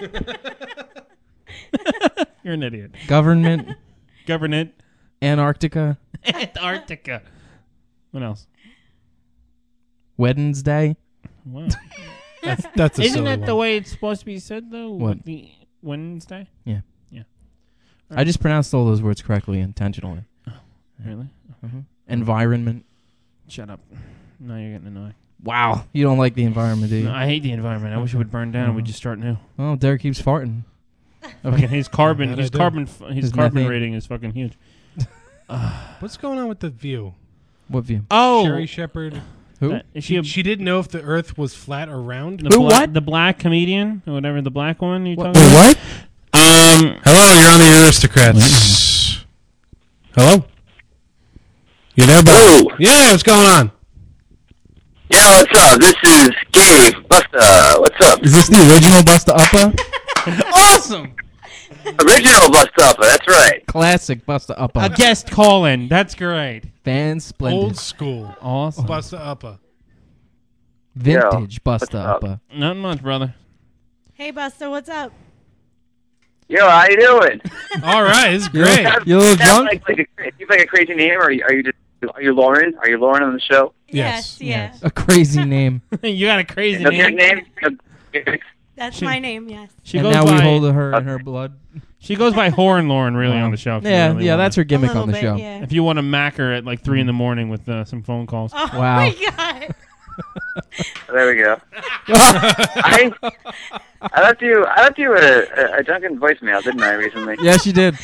You're an idiot. Government. Government. Antarctica. Antarctica. What else? Wednesday. Wow. That's a Isn't silly that the one. way it's supposed to be said though? What? The Wednesday? Yeah. Yeah. I just pronounced all those words correctly intentionally. Really? Environment. Shut up. Now you're getting annoying. Wow. You don't like the environment, do you? No, I hate the environment. I wish it would burn down and we'd just start new. Oh, Derek keeps farting. Okay, his carbon, That his I do. carbon, his His carbon methane. rating is fucking huge. What's going on with the View? What view? Oh, Sherry Shepherd. Who? Is she, She didn't know if the Earth was flat or round. the what? The black comedian or whatever, the black one you talking Wait, about? what? Hello, you're on the Aristocrats. Hello? You there, bud? Yeah, what's going on? Yeah, what's up? This is Gabe. Busta, what's up? Is this the original Busta Uppa? Awesome. Original Busta Uppa, that's right. Classic Busta A Uppa. guest call-in. That's great. Fan splendid. Old school. Awesome. Busta Uppa. Vintage what's Busta up? Uppa. Not much, brother. Hey, Buster, what's up? Yo, how you doing? All right, this is great. You a little drunk? Seems like a crazy name, or are you Lauren? Are you Lauren on the show? Yes. Yeah. A crazy name. You got a crazy No, your name. name? That's my name, yes. She And goes now by, we hold her in her blood. She goes by Horn Lauren really on the show. if you Yeah, really yeah, wanna- that's her gimmick on the little show. bit, yeah. If you want to mack her at like 3 in the morning with some phone calls. Oh Wow. my god. There we go. I left you a Duncan voicemail, didn't I, recently? Yes, you did.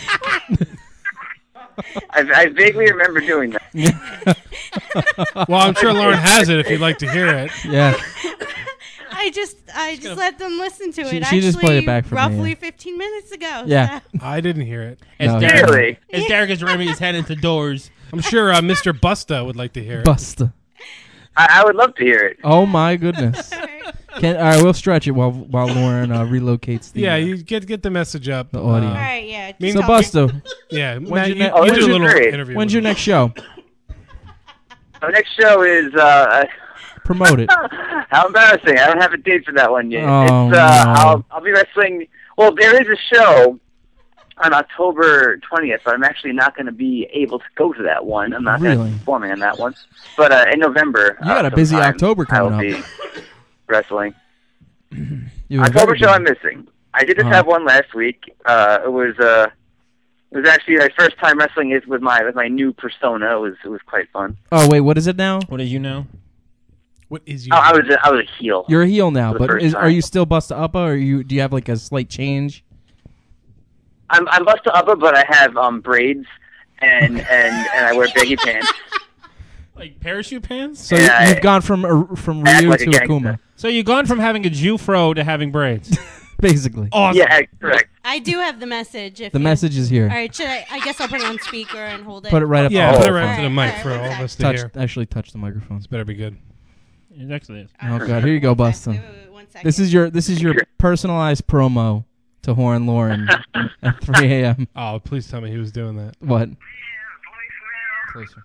I vaguely remember doing that. Well, I'm sure Lauren has it if you'd like to hear it. Yeah. I I just let them listen to it. She just played it back for me, roughly yeah. 15 minutes ago. Yeah. so. I didn't hear it. No, Derek is ramming his head into doors. I'm sure Mr. Busta would like to hear it. Busta. I would love to hear it. Oh my goodness. All right, we'll stretch it while Lauren relocates the Yeah, you get the message up. the audio. All right, yeah. So Busta. Yeah, When's Matt, your you ne- do when's a your- little great. interview. When's with your him. next show? Our next show is Promote it. how embarrassing! I don't have a date for that one yet. Oh, It's no. I'll be wrestling. Well, there is a show on October 20th, but I'm actually not going to be able to go to that one. I'm not going to Really? be performing on that one. But in November, You got a busy sometime, October I will coming be wrestling. You have October show everything. I'm missing. I did just Uh-huh. have one last week. It was actually my first time wrestling is with my new persona. It was quite fun. Oh wait, what is it now? What are you now? What is I was a heel. You're a heel now, For the but first are time. you still Busta Uppa, or do you have like a slight change? I'm Busta Uppa, but I have braids and I wear baggy pants. Like parachute pants? So Yeah, you've gone from act Ryu like a to gangster. Akuma, So you've gone from having a Jew fro to having braids. basically. Awesome. Yeah, correct. I do have the message. If The you- message is here. All right, I guess I'll put it on speaker and hold it. Put it right up. Yeah, oh, put it right All to the right, mic for all of us to touch. hear. Actually, touch the microphone. This better be good. It actually is. Oh god, here you go, Busta. This is your personalized promo to Horn Lauren at 3 a.m. Oh, please tell me he was doing that. What? Closer.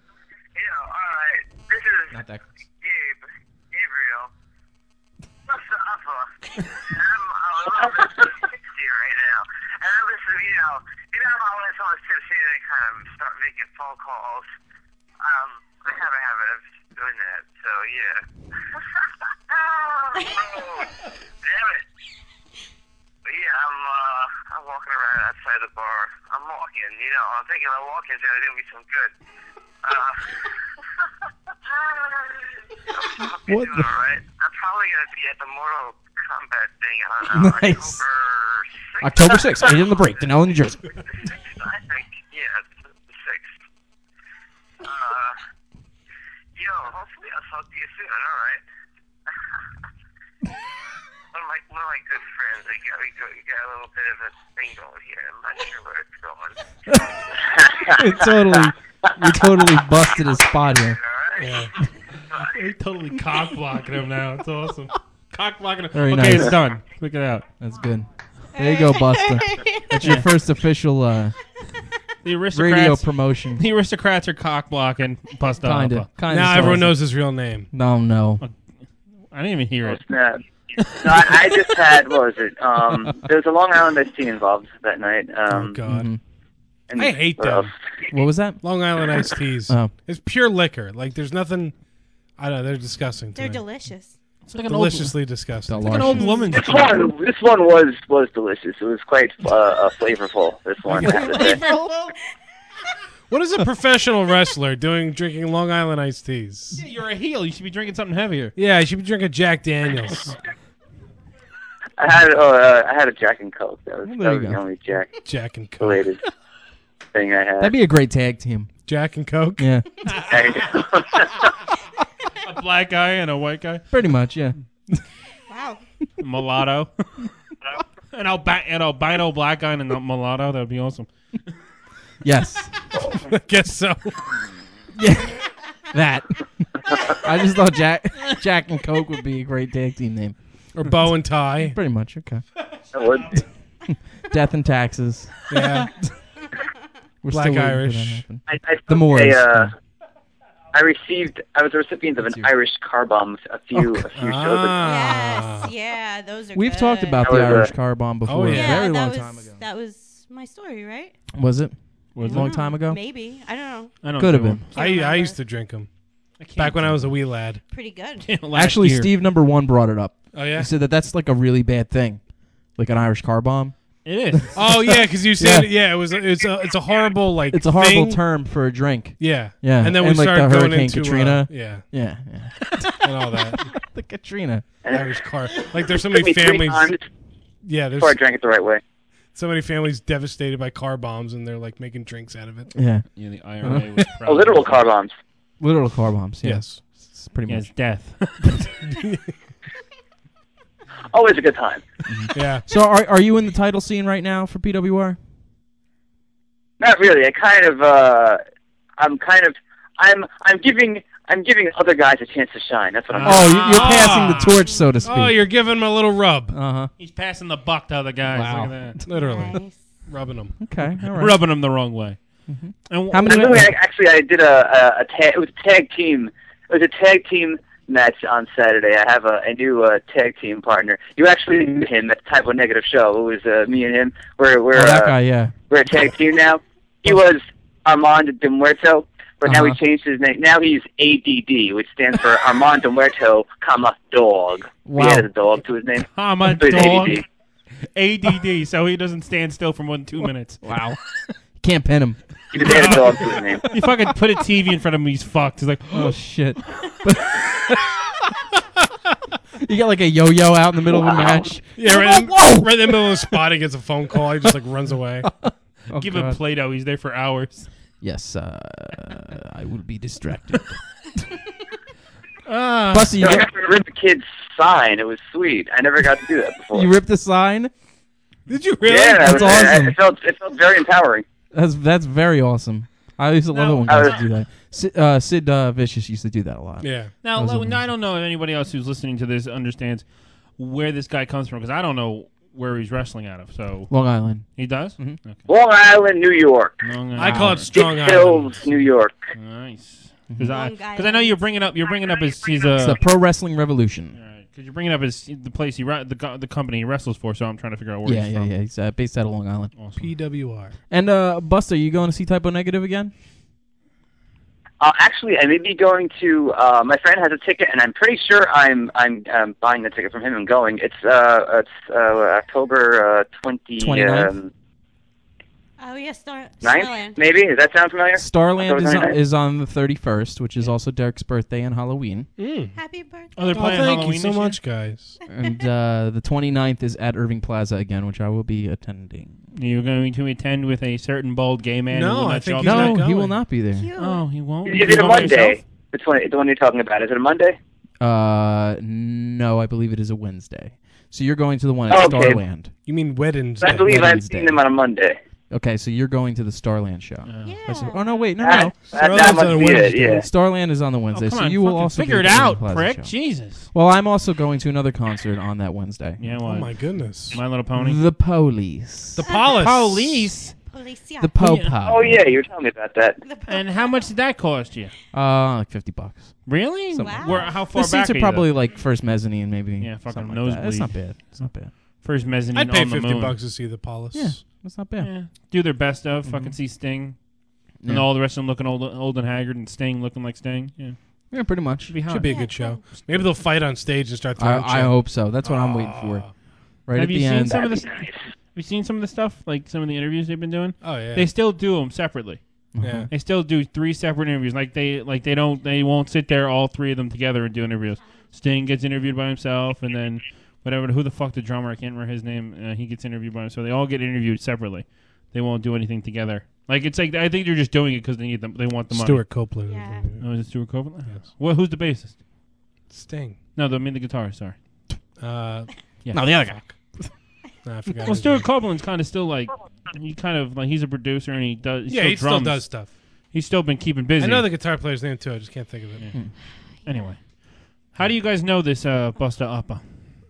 Not that close. Gabriel. Busta Uppa. I'm a little bit tipsy right now. And I listen, you know how when someone's tipsy, they kind of start making phone calls. I have a habit of doing that, so yeah. Oh, damn it. But yeah, I'm walking around outside the bar. I'm walking, I'm thinking my walking's gonna do me some good. What doing the- all right. I'm probably gonna be at the Mortal Kombat thing on Nice. October 6th, in the break, Denell, New Jersey. I think, yeah, it's the 6th. Hopefully I'll talk to you soon, alright? one of my good friends, we got a little bit of a thing going here. I'm not sure where it's going. we totally busted his spot here. Yeah. They totally cock blocking him now. It's awesome. Cock blocking him. Very Okay, nice. it's done. Click it out. That's good. There you go, Busta. That's your first official The aristocrats, radio promotion. The aristocrats are cock blocking Busta Kinda. Uppa. Now everyone knows his real name. No. I didn't even hear it. Snap. No, I just had, what was it? There was a Long Island iced tea involved that night. Oh, God. Mm-hmm. And I hate what them. else? What was that? Long Island iced teas. Oh. It's pure liquor. Like, there's nothing... I don't know. They're disgusting to They're me. delicious. It's like Deliciously disgusting. like an old woman. This one was delicious. It was quite flavorful. This one, I have to say. What is a professional wrestler drinking Long Island iced teas? Yeah, you're a heel. You should be drinking something heavier. Yeah, I should be drinking Jack Daniels. I had a Jack and Coke. That was the only Jack and Coke related thing I had. That'd be a great tag team. Jack and Coke? Yeah. There you go. A black guy and a white guy. Pretty much, yeah. Wow. Mulatto. An albino black guy and a mulatto. That would be awesome. Yes. I guess so. Yeah. That. I just thought Jack and Coke would be a great tag team name. Or Bow and Tie. Pretty much, okay. That would be. Death and Taxes. Yeah. We're Black still waiting for Irish. that to happen. I The Moors. I was a recipient of an Irish car bomb a few shows ago. Yes, yeah, those are We've good. talked about That the was Irish a- car bomb before. Oh, yeah. A very that long was, time ago. That was my story, right? Was it? Was a long time ago? Maybe. I don't know. I don't Could have know. been. I used to drink them. Back when I was a wee lad. Pretty good. Actually, Steve number 1 brought it up. Oh, yeah? He said that's like a really bad thing. Like an Irish car bomb. It is. Oh, yeah, because you said, it's a horrible, like, It's a horrible thing. term for a drink. Yeah. Yeah. And then we like started the going Hurricane into Katrina. yeah. Yeah. And all that. The Katrina. Irish car. Like, there's so Took many me 3 families. times Yeah, there's before I drank it the right way. so many families devastated by car bombs, and they're, like, making drinks out of it. Yeah. Yeah, the IRA was proud. Literal car bombs. Literal car bombs. Yeah. Yes. It's pretty Yeah, much. it's death. always a good time. Yeah. So are you in the title scene right now for PWR? Not really. I'm giving other guys a chance to shine. That's what I'm doing. Oh, you're passing the torch, so to speak. Oh, you're giving him a little rub. Uh-huh. He's passing the buck to other guys. Wow. Look at that. Literally. Rubbing them. Okay, all right. Rubbing them the wrong way. Mm-hmm. And How many? Actually, I did a tag. It was a tag team. It was a tag team match on Saturday. I have a new tag team partner. You actually knew him at the Type O Negative show. It was me and him. We're that guy, yeah. We're a tag team now. He was Armando de Muerto, but now he changed his name. Now he's ADD, which stands for Armando Muerto, dog. Wow. He has a dog to his name. Comma So he's dog. ADD. ADD, so he doesn't stand still for more than 2 minutes. Wow. Can't pin him. He just had a dog to his name. You fucking put a TV in front of him, he's fucked. He's like, oh shit. You got like a yo-yo out in the middle of a match. Yeah, right in the middle of the spot, he gets a phone call. He just like runs away. Give him Play-Doh. He's there for hours. Yes, I will be distracted. Bussy, I got to rip the kid's sign. It was sweet. I never got to do that before. You ripped the sign? Did you really? Yeah, That's awesome. It felt very empowering. That's very awesome. I used to love it when guys do that. Sid Vicious used to do that a lot. Yeah. Now, That was I don't know if anybody else who's listening to this understands where this guy comes from, because I don't know where he's wrestling out of. So Long Island. He does? Mm-hmm. Okay. Long Island, New York. Long I call it Strong Dick Island. Hills, New York. Nice. Because I know you're bringing up his It's the Pro Wrestling Revolution. because you're bringing up the place the company he wrestles for, so I'm trying to figure out where he's from. Yeah. He's based out of Long Island. Awesome. PWR. And Buster, you going to see Type O Negative again? Actually, I may be going to. My friend has a ticket, and I'm pretty sure I'm buying the ticket from him and going. It's October 29th? Oh yes, 9th, Starland. maybe. Does that sound familiar? Starland October 29th? is on the 31st, which is also Derek's birthday and Halloween. Happy birthday! Oh, they're playing thank Halloween you so this year? much, guys. And the 29th is at Irving Plaza again, which I will be attending. You're going to attend with a certain bald gay man? No, who will not I think show he's up? not No, he will going. not be there. Oh, he won't. Is You it a go by Monday? yourself? The one you're talking about. Is it a Monday? No, I believe it is a Wednesday. So you're going to the one at Okay. Starland. You mean Wednesday? I believe I've Wednesday. seen them on a Monday. Okay, so you're going to the Starland show. Yeah. Oh no, wait, no. That Starland's must on be Wednesday. it, yeah. Starland is on the Wednesday, Oh, come so on, you will fucking also figure be it at the out, Plaza prick. show. Jesus. Well, I'm also going to another concert on that Wednesday. Yeah, Oh what? my goodness. My Little Pony. The Police. The Police. Police. Policia. The Popo. Oh yeah, you were telling me about that. And how much did that cost you? Like $50. Really? Something Wow. Where, how far The back seats are you, probably though? like first mezzanine, maybe. Yeah, fucking something like that. It's not nosebleed. bad. It's not bad. First mezzanine I'd pay on the $50 moon. to see the Police. Yeah, that's not bad. Yeah. Do their best of. Fucking see Sting. And all the rest of them looking old and haggard, and Sting looking like Sting. Yeah. Yeah, pretty much. Should be hot. Should be a good show. Maybe they'll fight on stage and start throwing I shit. hope so. That's what I'm waiting for. Right Have at you the seen end. some of the? Have you seen some of the stuff, like some of the interviews they've been doing? Oh yeah. They still do them separately. Yeah. They still do 3 separate interviews. They won't sit there all 3 of them together and do interviews. Sting gets interviewed by himself, and then who the fuck the drummer, I can't remember his name. He gets interviewed by himself. They all get interviewed separately. They won't do anything together. Like it's like I think they're just doing it because they need them. They want the money. Stuart Copeland. Yeah. Oh, is it Stuart Copeland? Yes. Well, who's the bassist? Sting. No, the guitarist. Sorry. Yeah. No, the other guy. Nah, I forgot. Well, his Stuart name. Copeland's kind of still like he's a producer and he does. Yeah, he still drums. does stuff. He's still been keeping busy. I know the guitar player's name too. I just can't think of it. Yeah. Anyway, how do you guys know this Busta Uppa?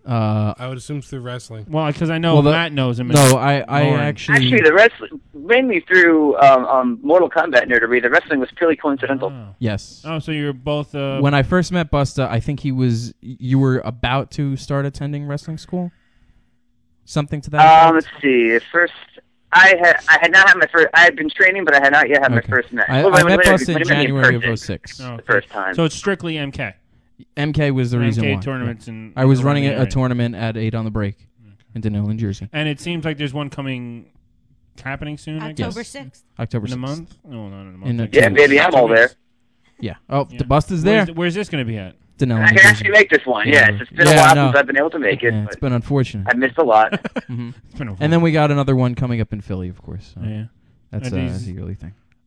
I would assume through wrestling. Well, because I know Matt knows him. and Lauren. Actually, the wrestling mainly through Mortal Kombat nerdery. The wrestling was purely coincidental. Yes. Oh, so you're both. When I first met Busta, I think you were about to start attending wrestling school? Something to that effect? Let's see. First, I had not had my first. I had been training, but I had not yet had my first match. I met Busta in January of 06. The first time. So it's strictly MK. MK was the reason MK why. tournaments Yeah. and I was around running the a area. tournament at 8 on the Break in Denell, New Jersey. And it seems like there's one coming, happening soon. I guess. October 6th. October in a 6th. month. No, not in a month. In a Yeah, 2 baby, weeks. I'm all there. Yeah. Oh, the Busta's there. Where's this going to be at? Denell, I New can Jersey. actually make this one. Yeah, it's been a Yeah, while I know. since I've been able to make it. Yeah, but it's been unfortunate. I missed a lot. Mhm. It's been a And then we got another one coming up in Philly, of course. So Yeah. That's Are these- a yearly thing.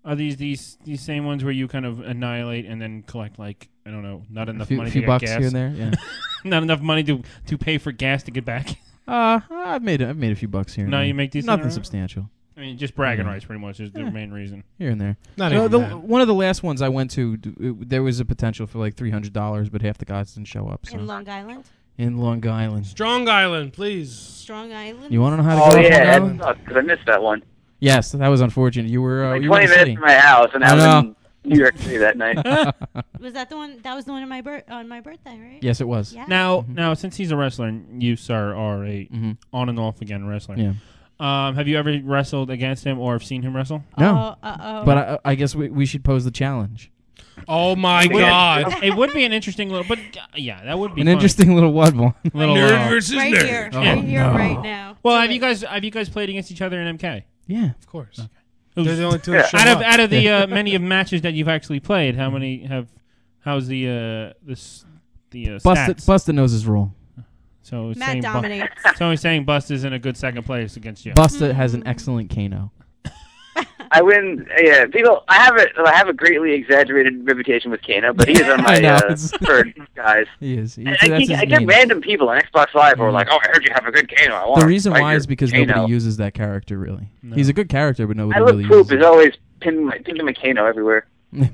Are these same ones where you kind of annihilate and then collect like I don't know, not enough few money few to bucks get gas? here and there, yeah. Not enough money to pay for gas to get back. I've made a few bucks here. And No, there. you make decent nothing around? substantial. I mean, just bragging Yeah. rights, pretty much is the main reason. Here and there. Not No, even that. one of the last ones I went to, there was a potential for like $300, but half the guys didn't show up. So. In Long Island? In Long Island. Strong Island, please. Strong Island? You want to know how to Oh get off Long yeah, Island? because I missed that one. Yes, that was unfortunate. You were Like you were 20 in the minutes city. from my house, and I I was know. in New York City that night. Was that the one? That was the one on my birthday, right? Yes, it was. Yeah. Now, since he's a wrestler, and you, sir, are a on and off again wrestler. Yeah. Have you ever wrestled against him or have seen him wrestle? No. Uh-oh. But I guess we should pose the challenge. Oh my It would- God! It would be an interesting little, but yeah, that would be An fun. interesting little what one? Little Nerd versus Right nerd. here. Oh, Right here, no. right now. Well, have you guys played against each other in MK? Yeah, Of course. Okay. They're the only two that show out of up. out of the many of matches that you've actually played, how many have? How's the Busted stats? Busted knows his role. So he's Matt saying dominates. so he's saying Busta's in a good second place against you. Busted has an excellent Kano. I win. Yeah, people. I have a greatly exaggerated reputation with Kano, but he is on I my know, it's- preferred guys. He is. And I get random people on Xbox Live who are like, "Oh, I heard you have a good Kano. I want." The reason to fight why your is because Kano." nobody uses that character really. He's a good character, but nobody I love really Poop uses is always pinning my Kano everywhere.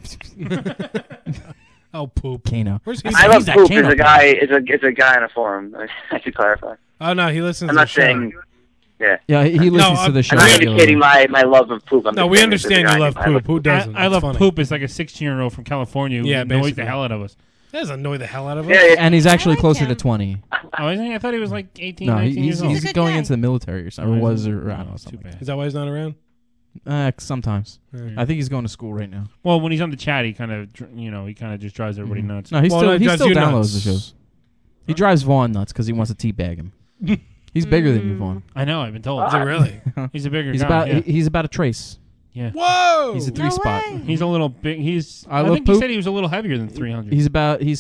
Oh, Poop. Kano. Where's he? I love He's that Poop Kano is a guy. guy. Is a guy on a forum. I should clarify. Oh no, he listens. I'm to not the show. saying. Yeah. Yeah, he listens No, to the show. I'm not regularly. indicating my love of Poop. I'm No, just we saying it's a understand guy you love I Poop. Who doesn't? I It's love funny. Poop is like a 16-year-old from California who Yeah, annoys basically. the hell out of us. That doesn't annoy the hell out of us. Yeah, And he's actually closer to 20. Oh, isn't he? I thought he was like 18, No, 19 years old. he's going into the military or something. Or was, or I don't know. Too Something. bad. Is that why he's not around? Sometimes. I think he's going to school right now. Well, when he's on the chat, he kind of, he kind of just drives everybody nuts. No, he Well, still no, he it drives still you downloads nuts. the shows. He drives Vaughn nuts because he wants to teabag him. He's bigger than you, Vaughn. I know. I've been told. Is it really? He's a bigger He's guy. about yeah. he's about a trace. Yeah. Whoa! He's a 3-spot. He's a little big. I love think he Poop. said he was a little heavier than 300. He's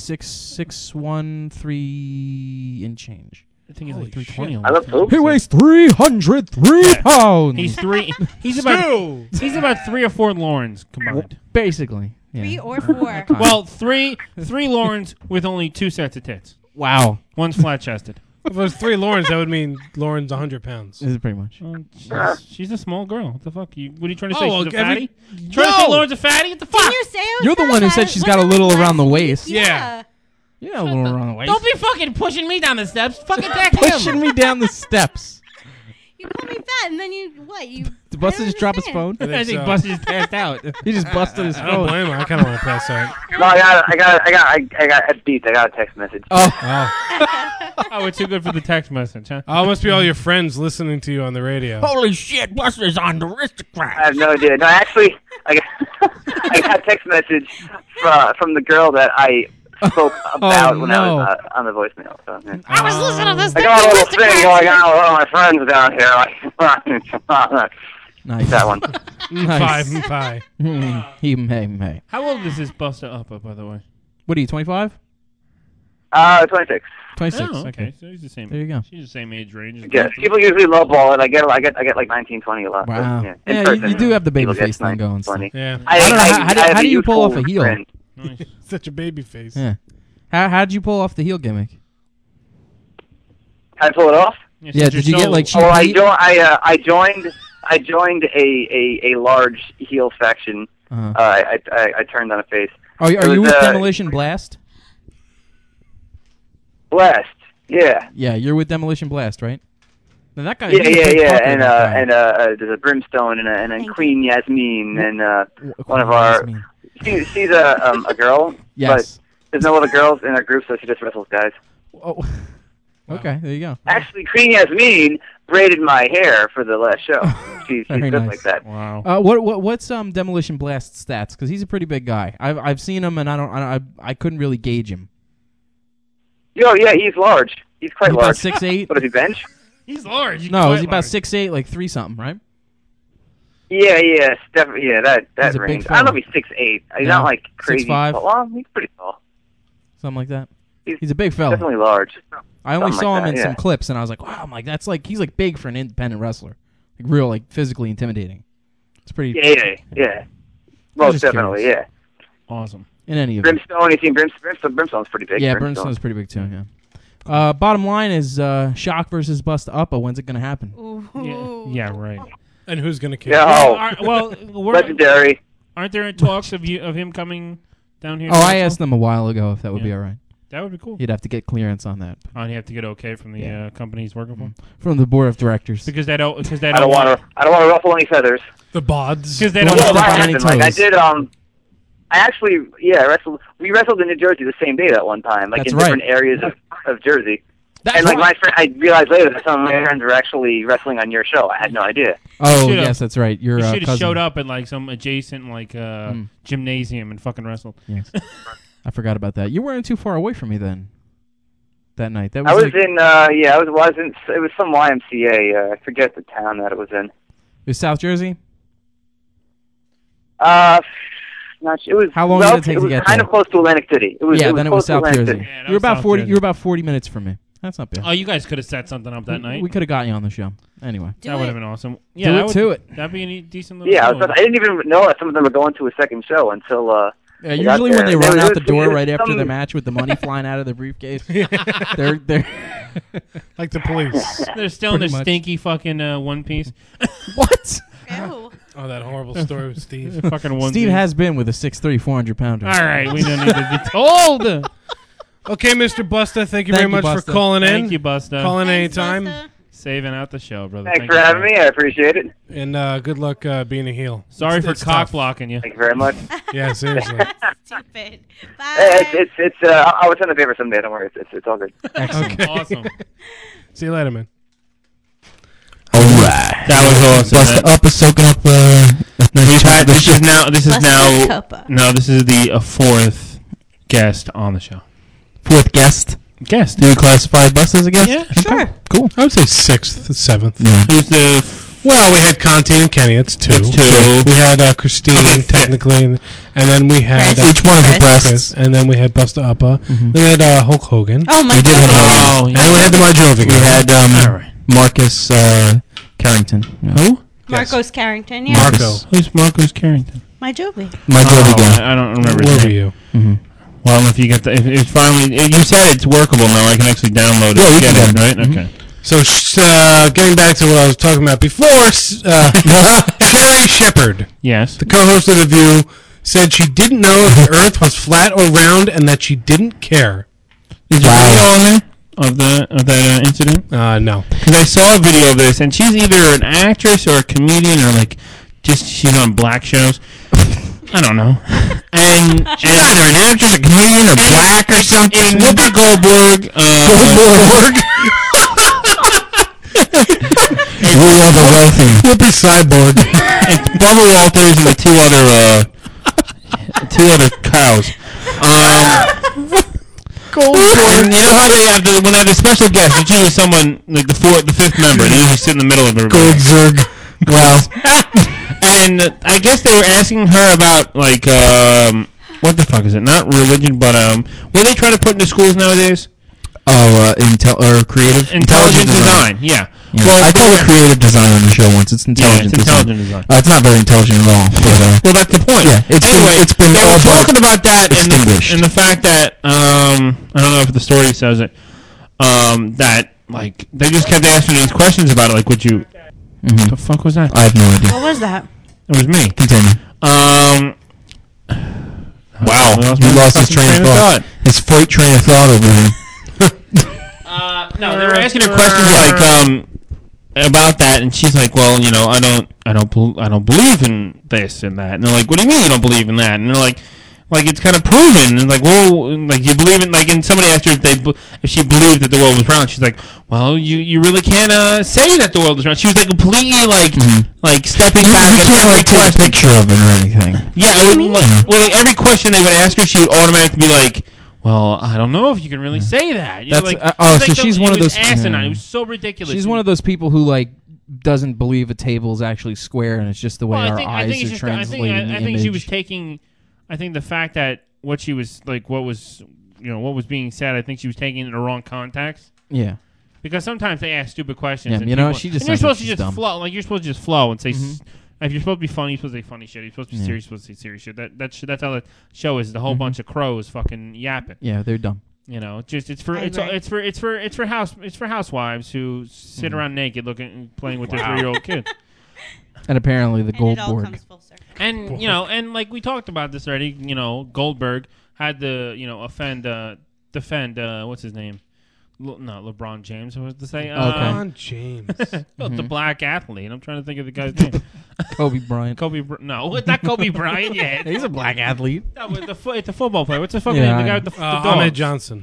6'1", 3 and change. I think he's like Holy 320. shit. I love Poop. He weighs 303 pounds. He's three. He's about 3 or 4 Laurens combined. Basically. Yeah. 3 or 4. Well, three Laurens with only 2 sets of tits. Wow. One's flat chested. If it was 3 Laurens, that would mean Lauren's 100 pounds. Is it pretty much? She's a small girl. What the fuck? What are you trying to Oh, say? well, She's a every- fatty? Trying to say No! Lauren's a fatty? What the fuck? Can you say I was You're the not one who fat? said she's Was got a that little last around the week? waist. Yeah. Yeah, a little around the waist. Don't be fucking pushing me down the steps. Fucking attack pushing him. me down the steps. You call me fat, and then you what? You Did Buster just drop his phone? I think so. Buster just passed out. He just busted his I don't phone. blame him. I kind of want to pass out. No, I got a beat. I got a text message. Oh, it's too good for the text message, huh? Oh, it must be all your friends listening to you on the radio. Holy shit, Buster's on the Aristocrat. I have no idea. No, actually, I got a text message from the girl that I spoke about when I was on the voicemail. So, yeah. I was listening to this. I got a little thing going on with all my friends down here. Like, Nice. that one. Nice. Pie. Hey. How old is this Buster up, by the way? What are you, 25? 26. 26. Oh, okay. So he's the same. There you go. She's the same age range. as Yeah, Buster. people usually lowball it. I get like 19, 20 a lot. but, Wow. yeah, Yeah, in you person, do have the baby people get face thing 19, going. So. 20. Yeah. I don't know. I have How do you pull off a youthful heel? friend. Nice. Such a baby face. Yeah. How'd you pull off the heel gimmick? Can I pull it off? Yeah, Yeah, since did you're you get so- like cheap Oh, heat? I joined a large heel faction. Uh-huh. I turned on a face. Are It you was, with Demolition Blast? Blast? Yeah. Yeah, you're with Demolition Blast, right? Now that guy. Yeah, he's a big fucker, and that guy. there's a Brimstone and Queen Yasmin and one Queen of our. Yasmin. She's a girl. Yes. But there's no other girls in our group, so she just wrestles guys. Oh. Okay, there you go. Actually, Queen Yasmin braided my hair for the last show. She's Very good nice. like that. Wow. What's Demolition Blast stats? Because he's a pretty big guy. I've seen him and I couldn't really gauge him. Yo, yeah, he's large. He's quite He's about large. 6'8"? What does he bench? He's large. No, is he about 6'8", like 3-something, right? Yeah, definitely. Yeah, that He's a big range. I don't know if fella. he's 6'8". He's No, not like crazy 6'5"? tall. Well, he's pretty tall. Something like that. He's a big fella. Definitely large. I only Something saw like him in that, some yeah. clips, and I was like, wow, I'm like, that's like he's like big for an independent wrestler, like real, like physically intimidating. It's pretty. Yeah. Most just definitely, curious. yeah. Awesome. In any event. Brimstone, you seen Brimstone? Brimstone's pretty big. Yeah, Brimstone's pretty big too. Yeah. Bottom line is Shock versus Bust Up. When's it gonna happen? Yeah, right. And who's gonna kill? Yeah, Well, legendary. Aren't there talks of him coming down here? Oh, I asked them a while ago if that would be all right. That would be cool. You'd have to get clearance on that Oh, and you have to get okay from the company he's working for. from the board of directors. Because they don't. Because they I don't want to ruffle any feathers. The bods. Because they don't don't. wanna step on any Like, I toes. did. I actually, wrestled. We wrestled in New Jersey the same day that one time, like That's in right. different areas of Jersey. That's and like right. my friend, I realized later that some of my friends were actually wrestling on your show. I had no idea. Oh, yes, that's right. Your You should have cousin. showed up at like some adjacent gymnasium and fucking wrestled. Yes. I forgot about that. You weren't too far away from me then. That night. That was I was like, in. I was in. It was some YMCA. I forget the town that it was in. It was South Jersey? It was. How long did it take to get kind there? of close to Atlantic City. It was. Yeah, it was then it close was to South Atlantic Jersey. City. Yeah, that You were was about South 40. Jersey. You were about 40 minutes from me. That's not bad. Oh, you guys could have set something up that night. We could have got you on the show. Anyway, that would have been awesome. Do Yeah, it that would, to it. That'd be a decent little. Yeah, show. I didn't even know that some of them were going to a second show until. Yeah, they got usually when there. they run It out was- the door it was right after the some- match with the money flying out of their briefcase, they're like the police. They're still in their Pretty much. stinky fucking one piece. What? Ew. Oh, that horrible story with Steve. Fucking one. Steve has been with a 6'3", 400-pounder. All right, we don't need to be told. Okay, Mr. Busta, thank you Thank very you, much for Busta. calling in. Thank you, Busta. Calling Thanks, anytime. Busta. Saving out the show, brother. Thanks for having me. I appreciate it. And good luck being a heel. Sorry It's- for it's cock tough. blocking you. Thank you very much. Yeah, seriously. Stupid. Hey, Bye. it's. I will send a favor someday. Don't worry. It's all good. Excellent. Awesome. See you later, man. All right, That was awesome. Busta Up is soaking up. This is now. This is Busta now. Copa. No, this is the fourth guest on the show. Fourth guest. Guest. Do you classify Busta as a guest? Yeah, Okay, sure. cool. I would say 6th, 7th. Yeah. Who's the? Well, we had Conti and Kenny. It's 2. That's 2. We had Christine, technically, and then we had Each one of the Chris. breasts. and then we had Busta Uppa. Then we had Hulk Hogan. Oh my We did god. have Oh, And then we had the Marjorie. We had All right. Marcus Carrington. Who? Marcos Carrington. Yeah. Marco. Who's Marcos Carrington? My Joby. My Joby guy. I don't remember. Where his were name. you? Mm-hmm. Well, I don't know if you get the. If it's finally. You said it's workable now. I can actually download it. Yeah, we Get can it, get it. right? Mhm. Okay. So, getting back to what I was talking about before, Sherry Shepard, Yes. the co-host of The View, said she didn't know if the Earth was flat or round and that she didn't care. Is there a video on there of that incident? No. Because I saw a video of this, and she's either an actress or a comedian, or like just she's on black shows. I don't know. And she's either an actress, a comedian, or black or something. It's Whoopi Goldberg. Goldberg. We are the wealthy. Whoopi Cyborg. It's Bubba Walters and the two other cows. And you know how they have when they have a special guest, it's usually someone like the fifth member. They usually sit in the middle of everybody. Goldzerg. Wow. And I guess they were asking her about like what the fuck is it? Not religion, but what are they trying to put into schools nowadays? Oh, creative Intelligent design. Yeah. Yeah. Well, I called it creative design on the show once. It's intelligent it's design. intelligent design. It's not very intelligent at all. But, well, that's the point. Yeah, Anyway, it's been they all were but talking about that extinguished. and the fact that I don't know if the story says it. That like they just kept asking these questions about it. Like, would you? What the fuck was that? I have no idea. What was that? It was me. Continue. Wow, He lost his train of thought. His freight train of thought over here. No, they were asking her questions like about that, and she's like, "Well, you know, I don't believe in this and that." And they're like, "What do you mean you don't believe in that?" And they're like it's kind of proven. And like, well, like you believe in and somebody asked her if she believed that the world was round. She's like, "Well, you really can't say that the world is round." She was like completely like stepping back. You can't like take a picture of it or anything. Yeah, like every question they would ask her, she would automatically be like, "Well, I don't know if you can really say that." You know, That's so she's one of those. asinine. It was so ridiculous. She's one of those people who like doesn't believe a table is actually square and it's just the way our eyes are translating the I think she image. was taking. I think the fact that what she was like, what was being said, I think she was taking it in the wrong context. Yeah. Because sometimes they ask stupid questions. Yeah, and you know, people- she just and you're sounds like supposed to she's just dumb. flow. Like you're supposed to just flow and say, If you're supposed to be funny, you're supposed to say funny shit. If you're supposed to be serious, you're supposed to say serious shit. That's how the show is. The whole bunch of crows fucking yapping. Yeah, they're dumb. You know, it's for housewives who sit around naked looking playing with their 3-year-old kid. And apparently the Goldberg. And you know, and like we talked about this already. You know, Goldberg had to defend what's his name. Not LeBron James. What was to say? LeBron James. The black athlete. I'm trying to think of the guy's name. Kobe Bryant. No, not Kobe Bryant yet. He's a black athlete. No, it's a football player. What's the fucking name? The guy with the dogs. Ahmed Johnson.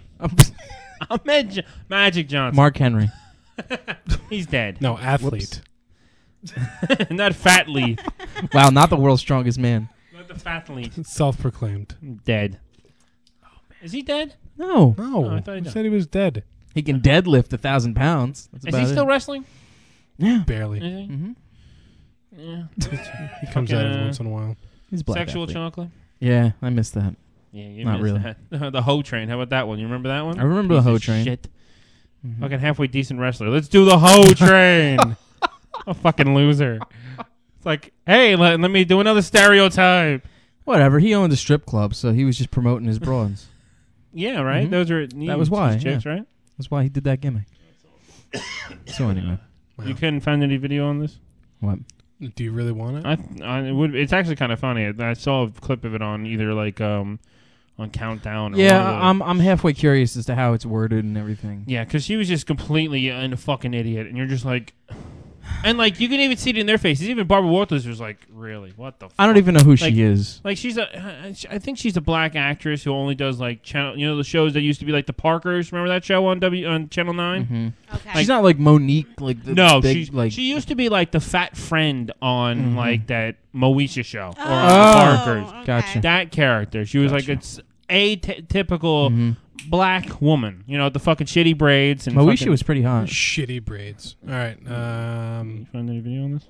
Magic Johnson. Mark Henry. He's dead. No, athlete. Not fatly. Wow, not the world's strongest man. Not the fatly. Self-proclaimed. Dead. Is he dead? No. Oh, I thought he died. said he was dead. He can deadlift 1,000 pounds. That's Is he still wrestling? Yeah. Barely. Is he? Mm-hmm. Yeah. He comes out every once in a while. He's black Sexual athlete. chocolate? Yeah, I missed that. Yeah, you Not missed really. that. The Hoe Train. How about that one? You remember that one? I remember the Piece Hoe of Train. Shit. Fucking halfway decent wrestler. Let's do the Hoe Train. A fucking loser. It's like, hey, let me do another stereotype. Whatever. He owned a strip club, so he was just promoting his broads. Yeah, right? Mhm. Those are That was why. chicks, yeah. right? That's why he did that gimmick. So anyway. You couldn't find any video on this? What? Do you really want it? It would. It's actually kind of funny. I saw a clip of it on either like on Countdown. Or Yeah, one of I'm halfway curious as to how it's worded and everything. Yeah, because she was just completely a fucking idiot, and you're just like, and like you can even see it in their faces. Even Barbara Walters was like, "Really? What the?" I don't even know who Like- she is. Like I think she's a black actress who only does like channel. You know the shows that used to be like the Parkers. Remember that show on Channel 9? Mhm. Okay. She's not like Monique, like the No, big, like she used to be like the fat friend on like that Moesha show or on Oh, the Parkers. okay. Gotcha. That character. She was like it's typical black woman. You know, the fucking shitty braids and Moesha fucking was pretty hot. Shitty braids. All right. You find any video on this?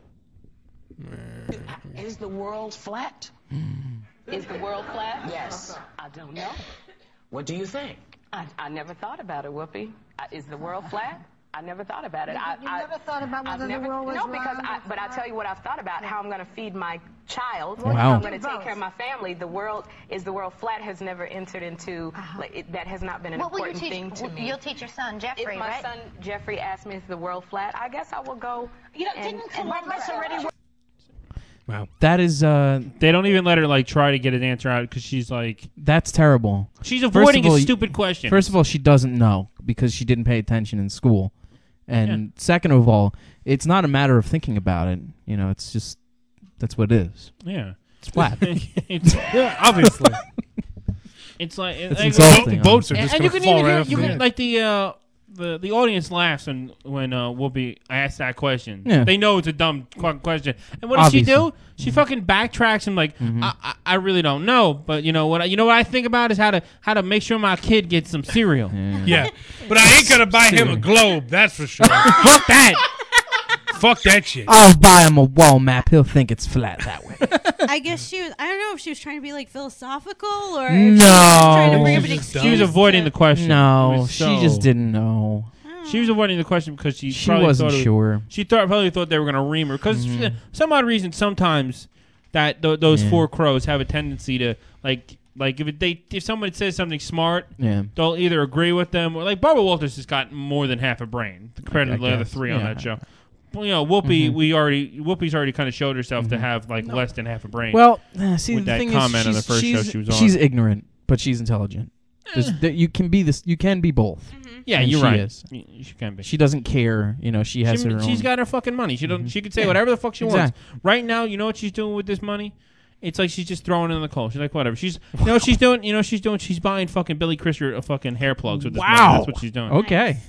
Is the world flat? Is the world flat? Yes. I don't know. What do you think? I never thought about it, Whoopi. Is the world flat? I never thought about it. You never thought about whether the world was no, because round? but I tell you what I've thought about, how I'm going to feed my child, Wow. how I'm going to take care of my family. The world flat has never entered into, that has not been an What will you important thing teach? to me. You'll teach your son Jeffrey, If my right? son Jeffrey asks me, is the world flat? I guess I will go. Didn't Columbus already? Wow. That is They don't even let her like try to get an answer out because she's like that's terrible. she's First avoiding of all, a stupid question. First of all, she doesn't know because she didn't pay attention in school. And second of all, it's not a matter of thinking about it. You know, it's just that's what it is. Yeah. It's flat. Obviously. It's like It's insulting. Boats are just and gonna you can fall even right hear, off you the can end. like the audience laughs when Whoopi asks that question. Yeah. They know it's a dumb question. And what does she do? She fucking backtracks and like I really don't know, but you know what I think about is how to make sure my kid gets some cereal. Yeah. But I ain't gonna buy him a globe, that's for sure. Fuck that. Fuck that shit. I'll buy him a wall map. He'll think it's flat that way. I guess she was. I don't know if she was trying to be like philosophical or if No. she was just trying to bring up an excuse. She was avoiding the question. It No, was she so- just didn't know. She was avoiding the question because she She probably wasn't thought sure. She probably thought they were going to ream her because some odd reason sometimes that those four crows have a tendency to like if someone says something smart, they'll either agree with them or like Barbara Walters has got more than half a brain compared to the other three on that show. Well, you know, Whoopi, Whoopi's already kind of showed herself to have like less than half a brain. Well, see, with the that thing comment is, on the first show she was on. she's ignorant, but she's intelligent. You can be this. You can be both. Yeah, And you're she right. Is. She can be. She doesn't care. You know, she has her own. She's got her fucking money. She don't. She could say Yeah. whatever the fuck she wants. Exactly. Right now, you know what she's doing with this money? It's like she's just throwing it in the coal. She's like, whatever. She's, you know what she's doing? You know what she's doing? She's buying fucking Billy Crystal fucking hair plugs with this money. Wow. That's what she's doing. Okay.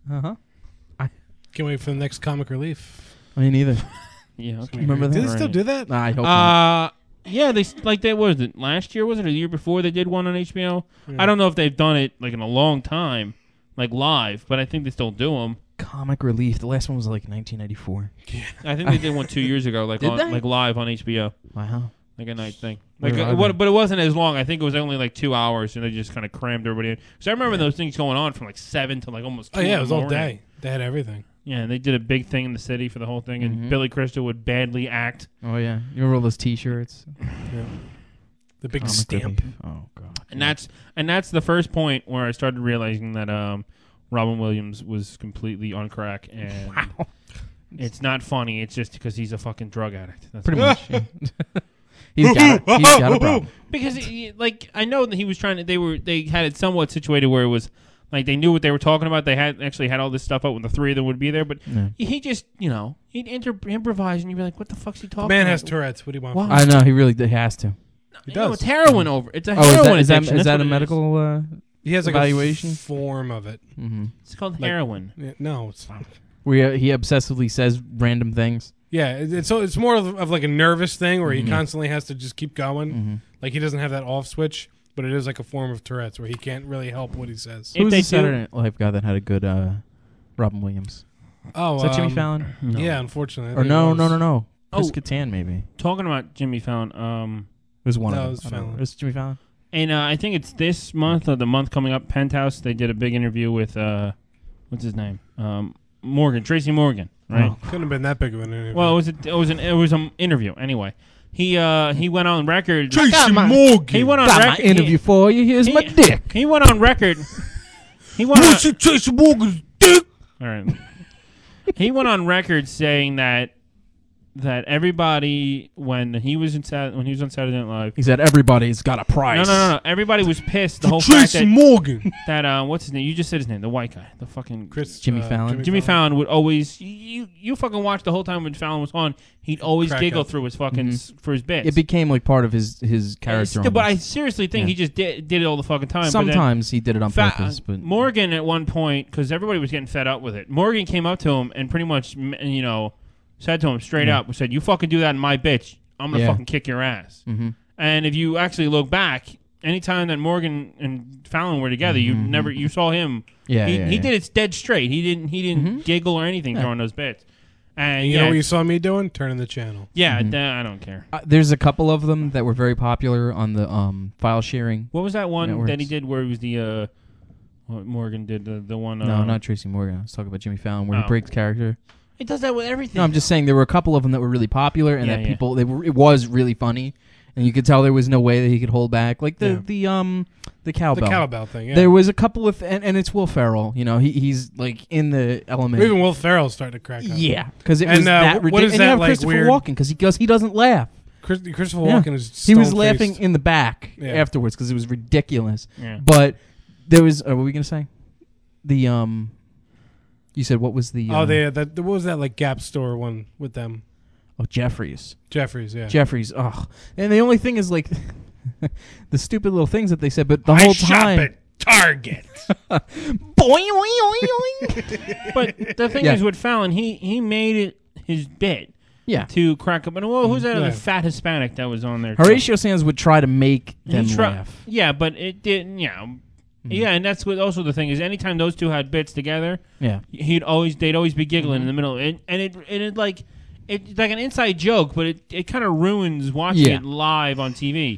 Can't wait for the next Comic Relief. Me neither. Yeah. Okay. Remember that? Do they still do that? Nah, I hope not. Yeah, what was it? Last year? Was it a year before they did one on HBO? Yeah. I don't know if they've done it like in a long time, like live, but I think they still do them. Comic Relief. The last one was like 1994. I think they did one 2 years ago, like Did on, they? like live on HBO. Wow. Like a night thing. Where Like, are they? but it wasn't as long. I think it was only like 2 hours, and they just kind of crammed everybody in. Because I remember those things going on from like 7 to like almost 2 Oh yeah, in it was the all morning. day. They had everything. Yeah, they did a big thing in the city for the whole thing, and Billy Crystal would badly act. Oh yeah, you remember all those T-shirts? Yeah. The big Comic stamp. relief. Oh god. And that's the first point where I started realizing that Robin Williams was completely on crack, and it's not funny. It's just because he's a fucking drug addict. That's Pretty all. much. Yeah. He's got a problem. Because I know that he was trying to. They had it somewhat situated where it was like they knew what they were talking about. They had all this stuff up when the three of them would be there, but he just he'd improvise, and you'd be like, "What the fuck's he talking?" The man about? has Tourette's. What do you want? Wow. From I him? know he really has to. He does. It's heroin over. It's a heroin addiction. Is That's that what a it medical He has like evaluation? a form of it. Mm-hmm. It's called Like- heroin. Yeah, no, it's not. Where he obsessively says random things. Yeah, it's more of like a nervous thing where he Mhm. constantly has to just keep going. Mhm. Like he doesn't have that off switch, but it is like a form of Tourette's where he can't really help what he says. Who's the Saturday Night Live guy that had a good Robin Williams? Oh, is that Jimmy Fallon? No. Yeah, unfortunately. I Or think no, it was. no. Chris Oh. Kattan, maybe. Talking about Jimmy Fallon, It was one No, of it them. was I don't know. Fallon. It was Jimmy Fallon. and I think it's this month or the month coming up. Penthouse, they did a big interview with what's his name, Tracy Morgan, right? Oh, couldn't have been that big of an interview. Well, it was an interview anyway. He went on record. Tracy Morgan. He went on Got my record. interview for you. Here's my dick. He went on record. He went on. Tracy Morgan's dick. All right. He went on record saying that everybody when he was on Saturday Night Live. He said everybody's got a price. No. Everybody was pissed. The whole Tracy fact Morgan. that what's his name? You just said his name. The white guy. The fucking Jimmy Fallon. Jimmy Fallon would always you fucking watch the whole time when Fallon was on. He'd always Crack giggle up. through his fucking for his bits. It became like part of his character. But I almost. seriously think Yeah. he just did it all the fucking time. Sometimes he did it on purpose, but Morgan at one point, because everybody was getting fed up with it, Morgan came up to him and pretty much, said to him straight Yeah. up, said, "You fucking do that in my bitch, I'm gonna Yeah. fucking kick your ass." Mhm. And if you actually look back, anytime that Morgan and Fallon were together, you saw him. Yeah, he, yeah, he yeah. did it dead straight. He didn't giggle or anything during those bits. And You know what you saw me doing? Turning the channel. Yeah, I don't care. There's a couple of them that were very popular on the file sharing. What was that one networks. that he did where it was the what Morgan did the one? No, not Tracy Morgan. I was talking about Jimmy Fallon, where he Oh. breaks character. He does that with everything. No, I'm just saying there were a couple of them that were really popular, and Yeah, that yeah. people it was really funny, and you could tell there was no way that he could hold back. Like the cowbell, The cowbell thing, yeah. There was a couple of, and it's Will Ferrell. He's like in the element. Even Will Ferrell's starting to crack up. Yeah, because it And, was that what ridiculous. is And that you have like Christopher weird? Walken he doesn't laugh. Christopher Yeah. Walken is. He was stone-faced. laughing in the back Yeah. afterwards because it was ridiculous. Yeah. But there was. What were we gonna say? The You said what was the? What was that like Gap store one with them? Oh, Jeffries. Jeffries, yeah. Jeffries. Oh, and the only thing is like the stupid little things that they said, but the I whole shop time. at Target. Boing, oing, oing, oing. But the thing Yeah. is with Fallon, he made it his bit. Yeah. To crack up. And who's that Yeah. other fat Hispanic that was on there? too? Horatio Sands would try to make them He laugh. Yeah, but it didn't. Yeah, yeah, and that's what also the thing is. Anytime those two had bits together, Yeah. they'd always be giggling in the middle, and it's like an inside joke, but it kind of ruins watching Yeah. it live on TV.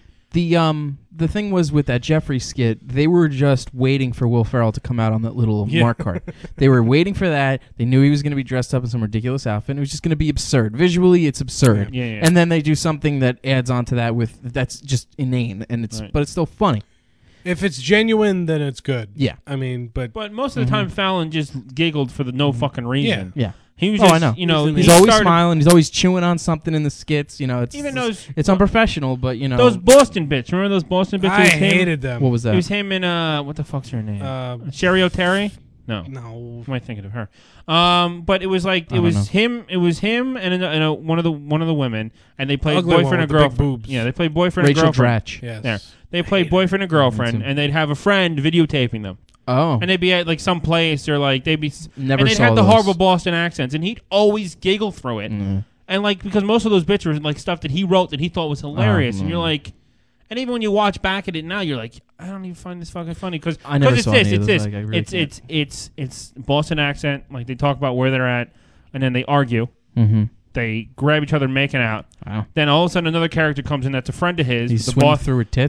The thing was with that Jeffrey skit, they were just waiting for Will Ferrell to come out on that little Yeah. mark card. They were waiting for that. They knew he was going to be dressed up in some ridiculous outfit. And it was just going to be absurd. Visually, it's absurd. Yeah, yeah. And then they do something that adds on to that that's just inane, and Right. but it's still funny. If it's genuine, then it's good. Yeah. I mean, but most of the time, Fallon just giggled for the no fucking reason. Yeah. He was Oh, just, I know. he He's always started- smiling. He's always chewing on something in the skits. Even those- it's unprofessional, but Those Boston bits. Remember those Boston bits? I It was him- hated them. What was that? It was him and what the fuck's her name? Sherry O'Terry? No. No. Am I thinking of her? But it was like I don't know. him. It was him and one of the women, and they played Ugly one boyfriend with and the big girlfriend. boobs. Yeah, they played boyfriend Rachel and girlfriend. Dratch. Yes. There, they played boyfriend and girlfriend, and they'd have a friend videotaping them. Oh. And they'd be at like some place or like they'd be Never and they'd saw have the those. horrible Boston accents, and he'd always giggle through it. And like because most of those bits were like stuff that he wrote that he thought was hilarious, and you're like, and even when you watch back at it now, you're like, I don't even find this fucking funny because I never it's saw this, any of it's those, this, like, I really it's Boston accent. Like they talk about where they're at, and then they argue. Mhm. They grab each other making out. Wow. Then all of a sudden another character comes in that's a friend of his. He's the swimming boss through with tits.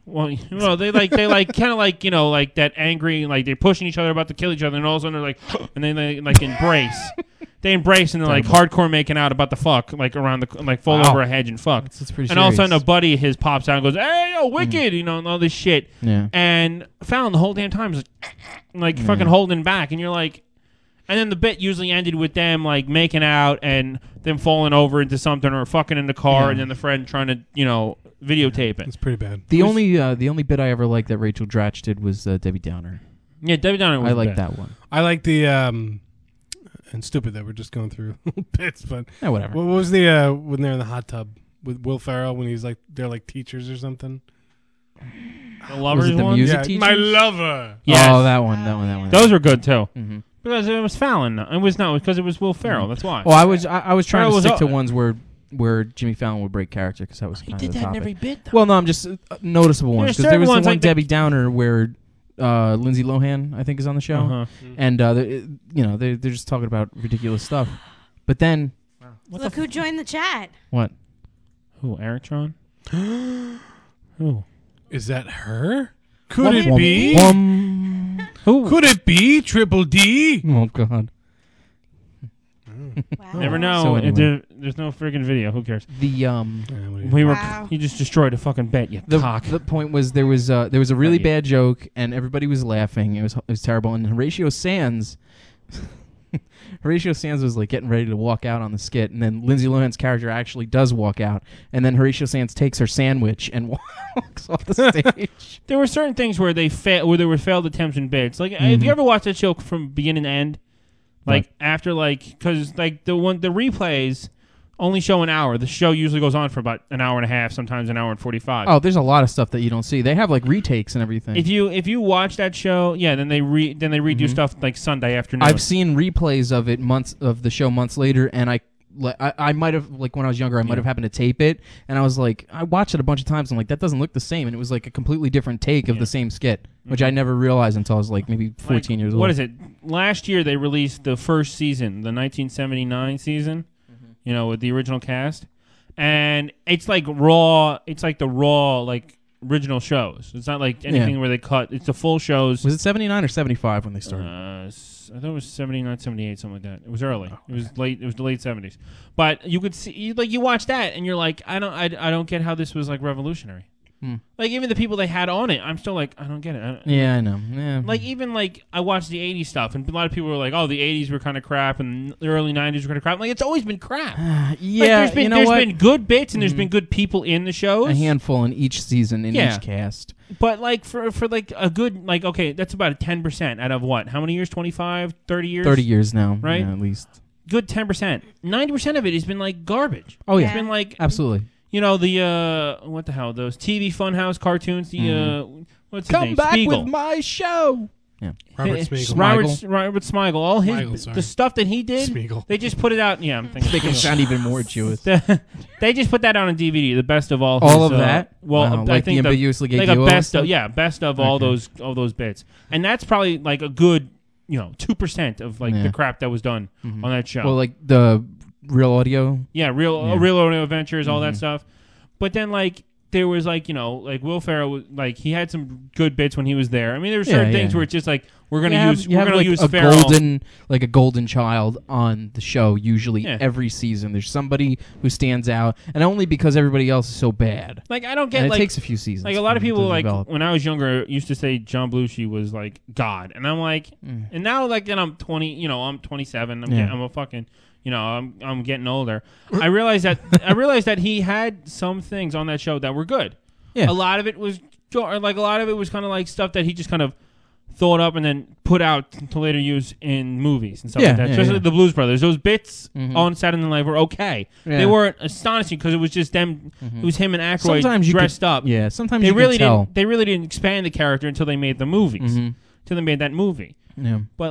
Well, they kind of like like that angry, like they're pushing each other about to kill each other, and all of a sudden they're like, and then they like embrace. They embrace and they're like hardcore making out about the fuck, like around the like fall over a hedge and fuck. That's pretty and all of a serious. sudden a buddy of his pops out and goes, "Hey, yo, wicked," and all this shit. Yeah. And Fallon the whole damn time is like fucking holding back, and you're like, and then the bit usually ended with them like making out and them falling over into something or fucking in the car, and then the friend trying to videotape it. It's pretty bad. The only bit I ever liked that Rachel Dratch did was Debbie Downer. Yeah, Debbie Downer was I like bad. that one. I like the and stupid that we're just going through bits, but yeah, whatever. What was the when they're in the hot tub with Will Ferrell when he's like they're like teachers or something? The lovers the one? music teachers? My lover. Yes. Oh, that one. Those were good too. Mm-hmm. Because it was Fallon. It was not because it was Will Ferrell. That's why. Well, I was trying Ferrell to was stick all- to ones where Jimmy Fallon would break character because that was kind did of the that in topic. every bit, though. Well, no, I'm just noticeable ones because there certain was the ones one like the- Debbie Downer where Lindsay Lohan I think is on the show, Uh-huh. and they're just talking about ridiculous stuff. But then Look who joined the chat. what? Who? Eric-tron? Who? Is that her? Could Wum, it wum, be? Who? Could it be Triple D? Oh God. Never know. So If anyway. there's no friggin' video. Who cares? The You just destroyed a fucking bet. You cock. The point was there was a really bad joke and everybody was laughing. It was terrible. And Horatio Sands was like getting ready to walk out on the skit, and then Lindsay Lohan's character actually does walk out, and then Horatio Sands takes her sandwich and walks off the stage. There were certain things where where there were failed attempts and bits. Like, if you ever watched that show from beginning to end, like after because the replays only show an hour. The show usually goes on for about an hour and a half, sometimes an hour and 45. Oh, there's a lot of stuff that you don't see. They have like retakes and everything. If you watch that show, then they redo stuff like Sunday afternoon. I've seen replays of it the show months later, and I might have, like when I was younger, I might have happened to tape it, and I was like, I watched it a bunch of times, and I'm like, that doesn't look the same, and it was like a completely different take of the same skit, which I never realized until I was like maybe 14 years old. What is it? Last year they released the first season, the 1979 season, with the original cast, and it's like raw. It's like the raw, like original shows. It's not like anything where they cut. It's the full shows. Was it 79 or 75 when they started? I thought it was 79, 78, something like that. It was early. It was late. It was the late 70s. But you could see, you watch that, and you're like, I don't get how this was like revolutionary. Like even the people they had on it, I'm still like, I don't get it. Yeah, I know. Yeah. Like even like I watched the 80s stuff, and a lot of people were like, oh, the 80s were kind of crap, and the early 90s were kind of crap. Like it's always been crap. Yeah, like, there's been good bits, and there's been good people in the shows. A handful in each season in each cast. But like for like a good okay, that's about a 10% out of what? How many years? 25, 30 years? 30 years now, right? Yeah, at least. Good 10%. 90% of it has been like garbage. Oh yeah, it's been like absolutely. The what the hell? Those TV Funhouse cartoons. The what's his Come name? back Spiegel. with my show. Yeah, Robert Spiegel. Robert Smigel. All his Smigel, sorry. the stuff that he did. Spiegel. They just put it out. Yeah, I'm thinking. Make him sound even more Jewish. They just put that out on DVD. The best of all. All his, of that. Well, Wow, I like think the ambiguously gay like a duo best stuff? of best of all those bits, and that's probably like a good 2% of like the crap that was done on that show. Well, like the Real Audio. Yeah, real audio adventures, all that stuff. But then like there was like like Will Ferrell was, like he had some good bits when he was there. I mean there were certain things where it's just like we're gonna use a Ferrell. golden child on the show usually every season. There's somebody who stands out, and only because everybody else is so bad. Like I don't get and like it takes a few seasons. Like a lot of people to like develop. when I was younger used to say John Belushi was like God, and I'm like, and now like then I'm 20, I'm 27. I'm a fucking. I'm getting older. I realized that he had some things on that show that were good. Yeah. A lot of it was kind of like stuff that he just kind of thought up and then put out to later use in movies and stuff like that. Especially the Blues Brothers. Those bits on Saturday Night Live were okay. Yeah. They weren't astonishing because it was just them. It was him and Aykroyd Sometimes dressed up. Yeah, sometimes they you really can tell. didn't. They really didn't expand the character until they made the movies. Until they made that movie. Yeah. But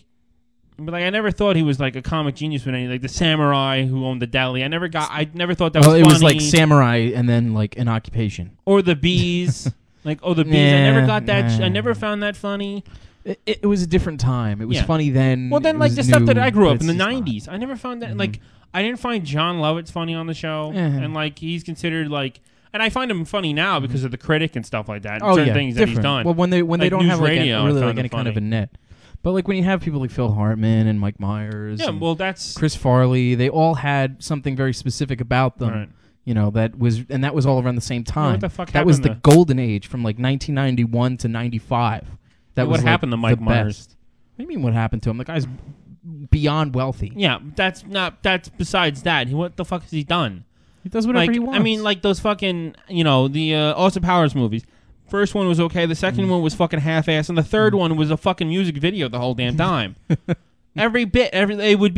I never thought he was like a comic genius with any like the samurai who owned the deli. I never thought that was funny. It was like samurai and then like an occupation. Or the bees. The bees. I never got that. I never found that funny. It was a different time. It was funny then. Well, then it like was the stuff that new, I grew but up in the it's just 90s. I never found that like I didn't find John Lovitz funny on the show, and like he's considered like. And I find him funny now because of the critic and stuff like that. Oh certain yeah, things that he's different. done. Well, when they Like don't news have like radio, I really found like him any kind of a funny. net. But like when you have people like Phil Hartman and Mike Myers, Yeah, and well, that's Chris Farley. They all had something very specific about them. Right. You know, that was all around the same time. what the fuck that was the happened golden age from like 1991 to 95. That What was like, happened to Mike the Myers? best. What do you mean? What happened to him? The guy's beyond wealthy. Yeah, that's besides that. What the fuck has he done? He does whatever like, he wants. I mean, like those fucking, the Austin Powers movies. First one was okay. The second one was fucking half-assed, and the third one was a fucking music video the whole damn time. It would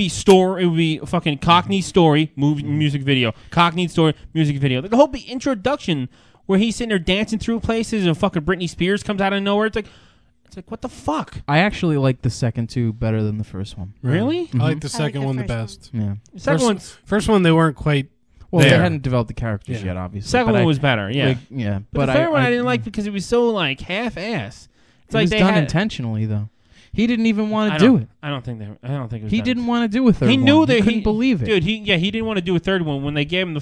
be fucking Cockney story, music video. Cockney story, music video. Like the whole introduction where he's sitting there dancing through places and fucking Britney Spears comes out of nowhere. It's like what the fuck? I actually like the second two better than the first one. Really? I like the second one the best. Yeah. The second one's first one they weren't quite. Well, there. they hadn't developed the characters yet, obviously. Second but one was better, yeah. Like, yeah, But the third one I didn't like because it was so like half-ass. It's It like was they done had, intentionally, though. He didn't even want I to do don't- it. I don't think it was. He done. didn't want to do a third He one. knew that he couldn't believe it. Dude, he didn't want to do a third one. When they gave him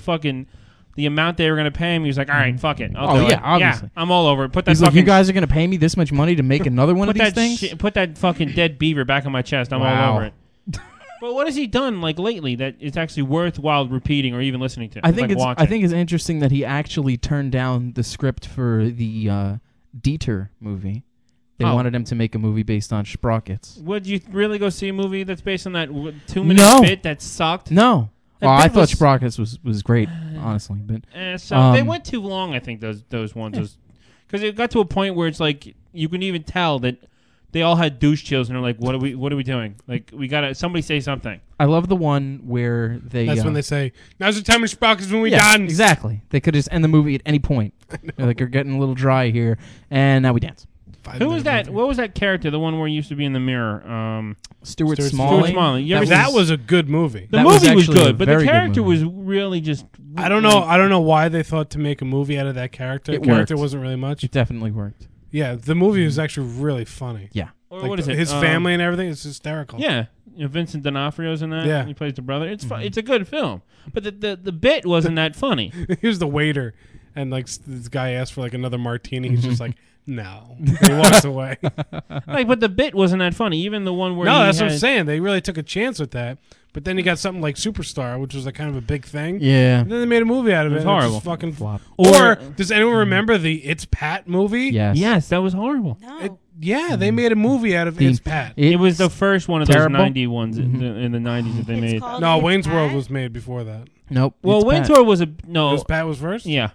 the amount they were going to pay him, he was like, all right, fuck it. I'll do it. obviously. Yeah, I'm all over it. Put that He's like, fucking you guys are going to pay me this much money to make another one of put these that things? put that fucking dead beaver back on my chest. I'm all Wow. over it. But what has he done like lately that it's actually worthwhile repeating or even listening to? I think like, watching? it's interesting that he actually turned down the script for the Dieter movie. They Oh. wanted him to make a movie based on Sprockets. Would you really go see a movie that's based on that 2-minute bit that sucked? No. That Well, I bit thought was- Sprockets was great, honestly. But So they went too long. I think those ones, because it got to a point where it's like you can even tell that they all had douche chills and they're like, "What are we doing? Like, we gotta somebody say something." I love the one where they. That's when they say, "Now's the time to sprockets when we yeah, dance." Exactly. They could just end the movie at any point. They're like, you're getting a little dry here, and now we dance. Who was that? What was that character? The one where he used to be in the mirror. Stuart Smalley. You ever That was a good movie. The movie was good, but the character was really just. I don't know why they thought to make a movie out of that character. It The character worked. wasn't really much. It definitely worked. Yeah, the movie was actually really funny. Yeah. Or Like what is it? His family and everything is hysterical. Yeah, Vincent D'Onofrio's in that. Yeah. He plays the brother. It's a good film, but the bit wasn't that funny. He was the waiter, and like this guy asked for like another martini. He's just like, no. And he walks away. But the bit wasn't that funny. Even the one where No, he that's what I'm had- saying. They really took a chance with that. But then you got something like Superstar, which was like kind of a big thing. Yeah. And then they made a movie out of it. It was and horrible. just fucking flop. Or does anyone remember the It's Pat movie? Yes. Yes, that was horrible. Yeah, they made a movie out of The- It's Pat. It was the first one of terrible. those 90 ones in the 90s that they made. No, Wayne's World was made before that. Nope. Well, it's Wayne's Pat. World was a no. It was Pat was first? Yeah.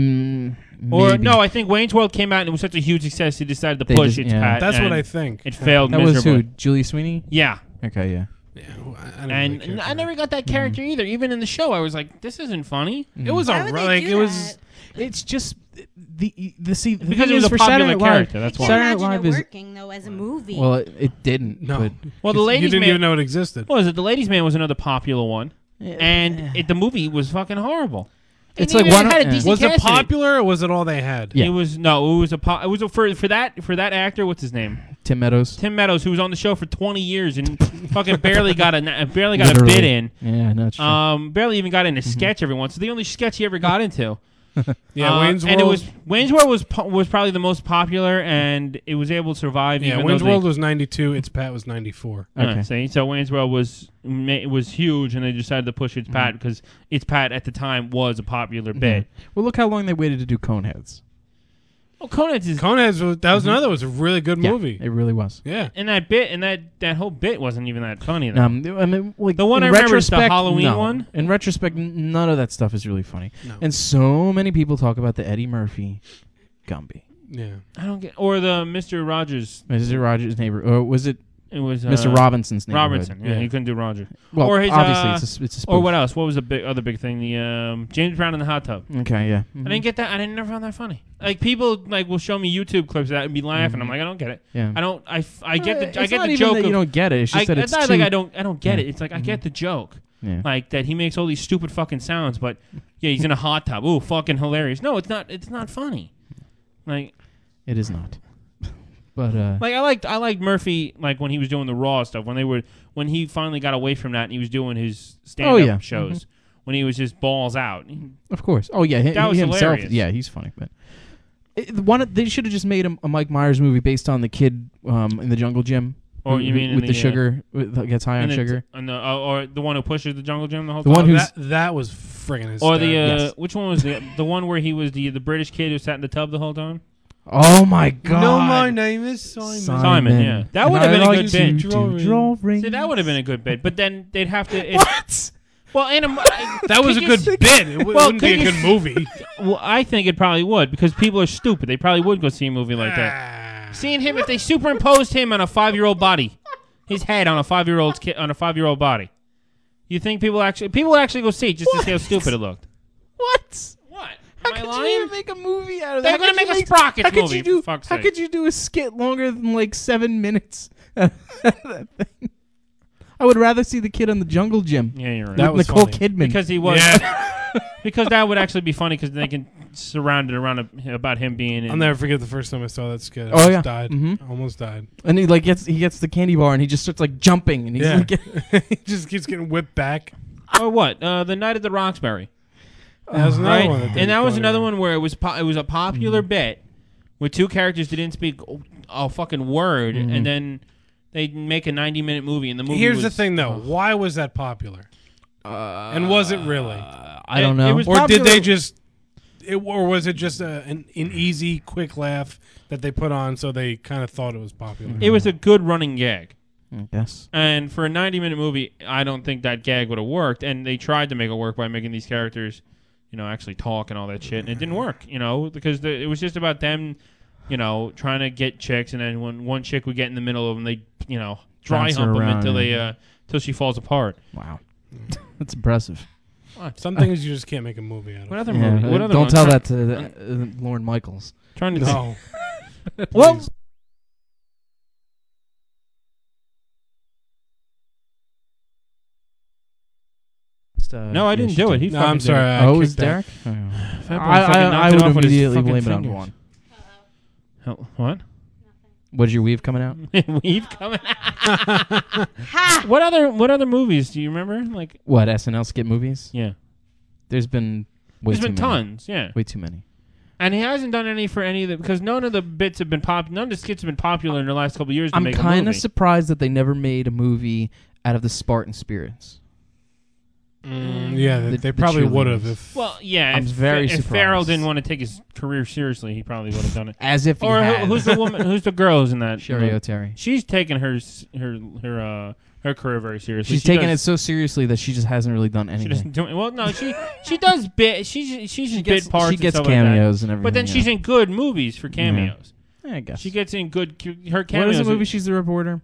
Or Or no, I think Wayne's World came out and it was such a huge success. He decided to They push just- It's yeah. Pat. That's what and I think. It failed That was miserably. who? Julie Sweeney? Yeah. Okay, yeah. And I never got that character either. Even in the show, I was like, "This isn't funny." It was Why a would they like do it was. It's just the see the Because thing it was is a for popular Saturday Night Live- character, that's why. I can't Saturday Night imagine Live it is working though as a movie. well, it didn't. No. But Well, the You Ladies didn't Man. even know it existed. What was it? The Ladies Man was another popular one, and the movie was fucking horrible. It's And like even one- had a yeah. decent Was it cast in popular or was it all they had? Yeah. It was no. It was it was for that actor. What's his name? Tim Meadows. Tim Meadows, who was on the show for 20 years and fucking barely got a bit Literally. in. Yeah, no, it's true. Barely even got in a sketch every once. So the only sketch he ever got into. Yeah, Wayne's and World. Wayne's World was probably the most popular, and it was able to survive. Yeah, even Wayne's though they- World was 92. It's Pat was 94. Okay. See, so Wayne's World was huge, and they decided to push It's Pat because It's Pat at the time was a popular bit. Well, look how long they waited to do Coneheads. Oh, Coneheads is Coneheads that was another was a really good Yeah, movie. it really was. Yeah. and that bit and that whole bit wasn't even that funny. Though. I mean, like The one in I remember is the retrospect, Halloween no. one? In retrospect, none of that stuff is really funny. No. And so many people talk about the Eddie Murphy Gumby. Yeah. I don't get or the Mr. Rogers. Mr. Rogers' neighbor, or was it It was Mr. Robinson's neighborhood? Robinson. Yeah, he couldn't do Roger. Well, or his, obviously, it's a spoof. or what else? What was the other big thing? The James Brown in the hot tub. Okay, yeah. I didn't get that. I never found that funny. Like people like will show me YouTube clips of that and be laughing. I'm like, I don't get it. Yeah. I don't. I get the. It's I get not the even joke. that you don't get it. It's just that it's not too... like I don't get Yeah. it. It's like I get the joke. Yeah. Like that he makes all these stupid fucking sounds, but yeah, he's in a hot tub. Ooh, fucking hilarious. No, it's not. It's not funny. Like It is not. But like I liked Murphy like when he was doing the Raw stuff when he finally got away from that and he was doing his stand up Oh, yeah. shows when he was just balls out. Of course. Oh yeah, That was he himself. hilarious. Yeah, he's funny. But they should have just made a Mike Myers movie based on the kid in the jungle gym. Or you mean in with the the, sugar gets high on and sugar? Or the one who pushes the jungle gym the whole The time? one who's that was friggin' hysterical. Or the Yes. which one was the one where he was the British kid who sat in the tub the whole time? Oh my god! No, my name is Simon. Simon, yeah, that would have been a good bit. See, See, that would have been a good bit, but then they'd have to. What? Well, That was a good bit. It wouldn't be a good movie. Well, I think it probably would because people are stupid. They probably would go see a movie like that. Seeing him, if they superimposed him on a 5-year-old body, his head on a 5-year-old's kid on a 5-year-old body, you think people would actually go see it just to see how stupid it looked? What? What? How could you even make a movie out of that? They're gonna make a Sprockets movie. For fuck's How sake. could you do a skit longer than like 7 minutes? That thing. I would rather see the kid on the jungle gym. Yeah, you're right. With That was Nicole funny. Kidman. Because he was. Because that would actually be funny because they can surround it around about him being in. I'll never forget the first time I saw that skit. I Oh, almost yeah. died. Mhm. Almost died. And he gets the candy bar and he just starts like jumping and he's Yeah. like, He just keeps getting whipped back. Or what? The Night at the Roxbury. That was another Right? one. That And that was funny. another one where it was a popular bit with two characters that didn't speak a fucking word, and then they make a 90-minute movie, and the movie Here's was, the thing, though. Why was that popular? And was it really? I don't know. It was Or did popular- they just... or was it just an easy, quick laugh that they put on so they kind of thought it was popular? It was a good running gag. I guess. And for a 90-minute movie, I don't think that gag would have worked. And they tried to make it work by making these characters, actually talk and all that shit. And it didn't work, because it was just about them, trying to get chicks. And then when one chick would get in the middle of them, they, dry Bounce her hump them around, until yeah. till she falls apart. Wow. That's impressive. Some things you just can't make a movie out of. What other Yeah, movie? What other don't one? tell that to Lorne Michaels. Trying to No. Well, No, I didn't do it. He No, fucking I'm did sorry. it. I Oh, it was kicked back. Derek? Fat Boy fucking I knocked it would off with his immediately fucking blame it on fingers. Juan. What? What's your weave coming out? Weave coming out. What other movies do you remember? Like What, SNL skit movies? Yeah. There's been way There's too been many. tons, yeah. Way too many. And he hasn't done any for any of the because none of the bits have been none of the skits have been popular in the last couple of years to I'm make a kind movie. of surprised that they never made a movie out of the Spartan Spirits. Yeah, The they probably cheerleaders. would have if... Well, yeah, I'm very if surprised. Farrell didn't want to take his career seriously, he probably would have done it. As if he or had. who's the woman? Who's the girl who's in that? Sherry O'Terry. She's taken her career very seriously. She's She taking does- it so seriously that she just hasn't really done She anything. doesn't do it. Well, no, she does bit. She's in gets- bit parts. she gets and stuff cameos like that. and But then everything, she's yeah. in good movies for cameos. Yeah, I guess. She gets in good. Her What cameos. is the are- movie she's the reporter?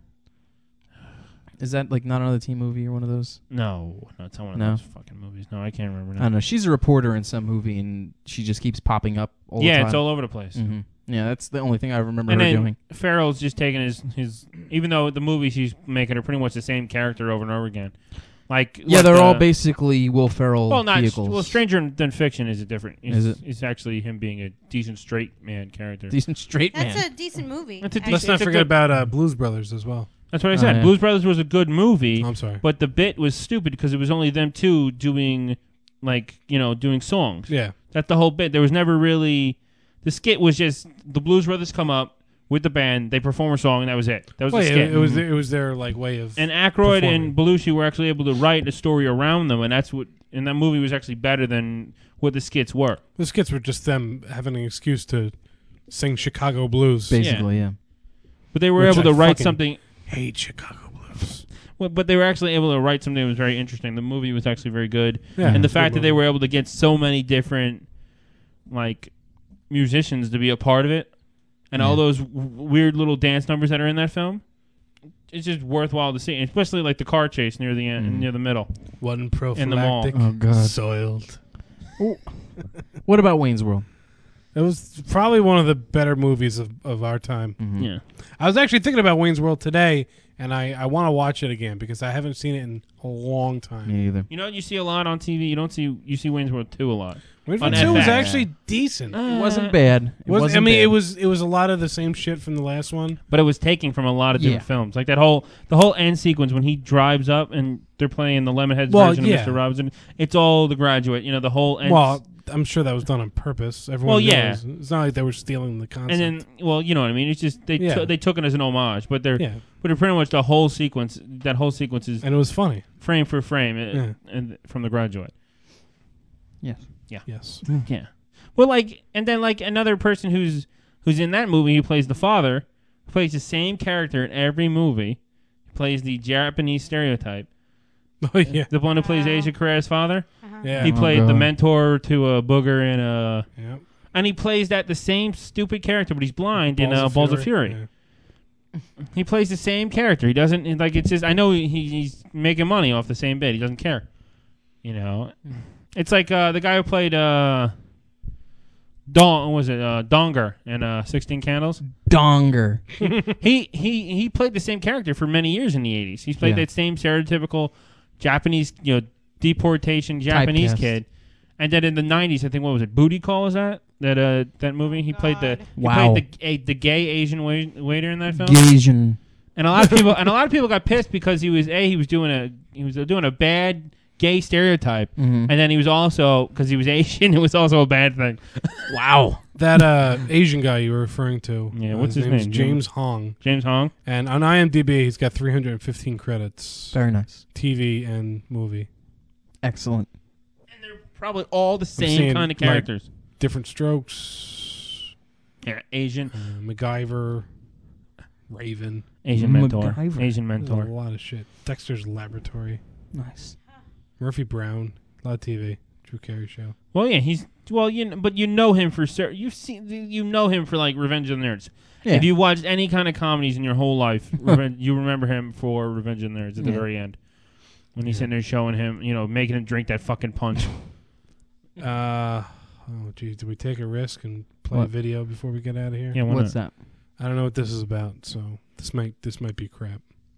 Is that like Not Another Teen Movie or one of those? No, it's not one of No. those fucking movies. No, I can't remember. I Now. don't know. She's a reporter in some movie and she just keeps popping up all the time. Yeah, it's all over the place. hmm Yeah, that's the only thing I remember And her then doing. Farrell's just taking his even though the movies he's making are pretty much the same character over and over again. Like Yeah, what, they're all basically Will Ferrell well, not vehicles. well. Stranger Than Fiction is a different. Is it? It's actually him being a decent straight man character. Decent straight man. That's a decent movie. That's a actually. Let's not it's a forget good- about Blues Brothers as well. That's what I said. yeah. Blues Brothers was a good movie. I'm sorry. But the bit was stupid because it was only them two doing, doing songs. Yeah. That's the whole bit. There was never really... The skit was just the Blues Brothers come up with the band, they perform a song, and that was it. That was Well, the yeah, skit. it was their way of... And Aykroyd performing. and Belushi were actually able to write a story around them, and that's what... And that movie was actually better than what the skits were. The skits were just them having an excuse to sing Chicago blues. Basically, yeah. But they were Which able I to write fucking something... hate Chicago blues. Well, but they were actually able to write something that was very interesting. The movie was actually very good. Yeah, and the good fact that they movie. were able to get so many different musicians to be a part of it and all those weird little dance numbers that are in that film, it's just worthwhile to see, and especially like the car chase near the end, near the middle. One in the mall. prophylactic Oh, God. soiled. What about Wayne's World? It was probably one of the better movies of our time. Yeah. I was actually thinking about Wayne's World today, and I want to watch it again because I haven't seen it in a long time. Me either. You know what you see a lot on TV? You see Wayne's World 2 a lot. Mid-Flight 2 was actually decent. It wasn't bad. It wasn't I mean, bad. it was a lot of the same shit from the last one. But it was taking from a lot of different films. Like the whole end sequence when he drives up and they're playing the Lemonheads version of Mr. Robinson. It's all The Graduate. You know, the whole end. Well, I'm sure that was done on purpose. Everyone knows. It's not like they were stealing the concept. And then, well, you know what I mean. It's just they took it as an homage, but they're pretty much the whole sequence. That whole sequence is and it was funny, frame for frame, and from The Graduate. Yes. Yeah. Yes. Yeah. Well, and then another person who's in that movie, who plays the father, plays the same character in every movie. He plays the Japanese stereotype. Oh yeah. The one who plays Asia Carreras' father. Yeah. He played the God. mentor to a booger in a. Yep. And he plays the same stupid character, but he's blind in Balls of Balls of Fury. Fury. He plays the same character. He doesn't it's just. I know he's making money off the same bit. He doesn't care. You know, it's like the guy who played Donger in 16 Candles. Donger. he played the same character for many years in the 80s. He's played that same stereotypical Japanese, deportation Japanese Typecast. kid. And then in the 90s, I think, what was it? Booty Call, is that movie? He played the gay Asian waiter in that film. Gaysian. And a lot of people got pissed because he was doing a bad gay stereotype, Mhm. and then he was also, because he was Asian, it was also a bad thing. Wow. That Asian guy you were referring to. Yeah, what's his is name? James Hong. James Hong. And on IMDb, he's got 315 credits. Very nice. TV and movie. Excellent. Probably all the same kind of characters. Different Strokes. Yeah, Asian. MacGyver. Raven. Asian Mentor. MacGyver. Asian Mentor. There's a lot of shit. Dexter's Laboratory. Nice. Murphy Brown. A lot of TV. Drew Carey Show. Well, yeah, but you know him for you know him for like Revenge of the Nerds. Yeah. If you watched any kind of comedies in your whole life, you remember him for Revenge of the Nerds at the very end, when he's sitting there showing him, making him drink that fucking punch. Oh, geez. Did we take a risk and play a What? video before we get out of here? Yeah, why What's not? that? I don't know what this is about, so this might be crap.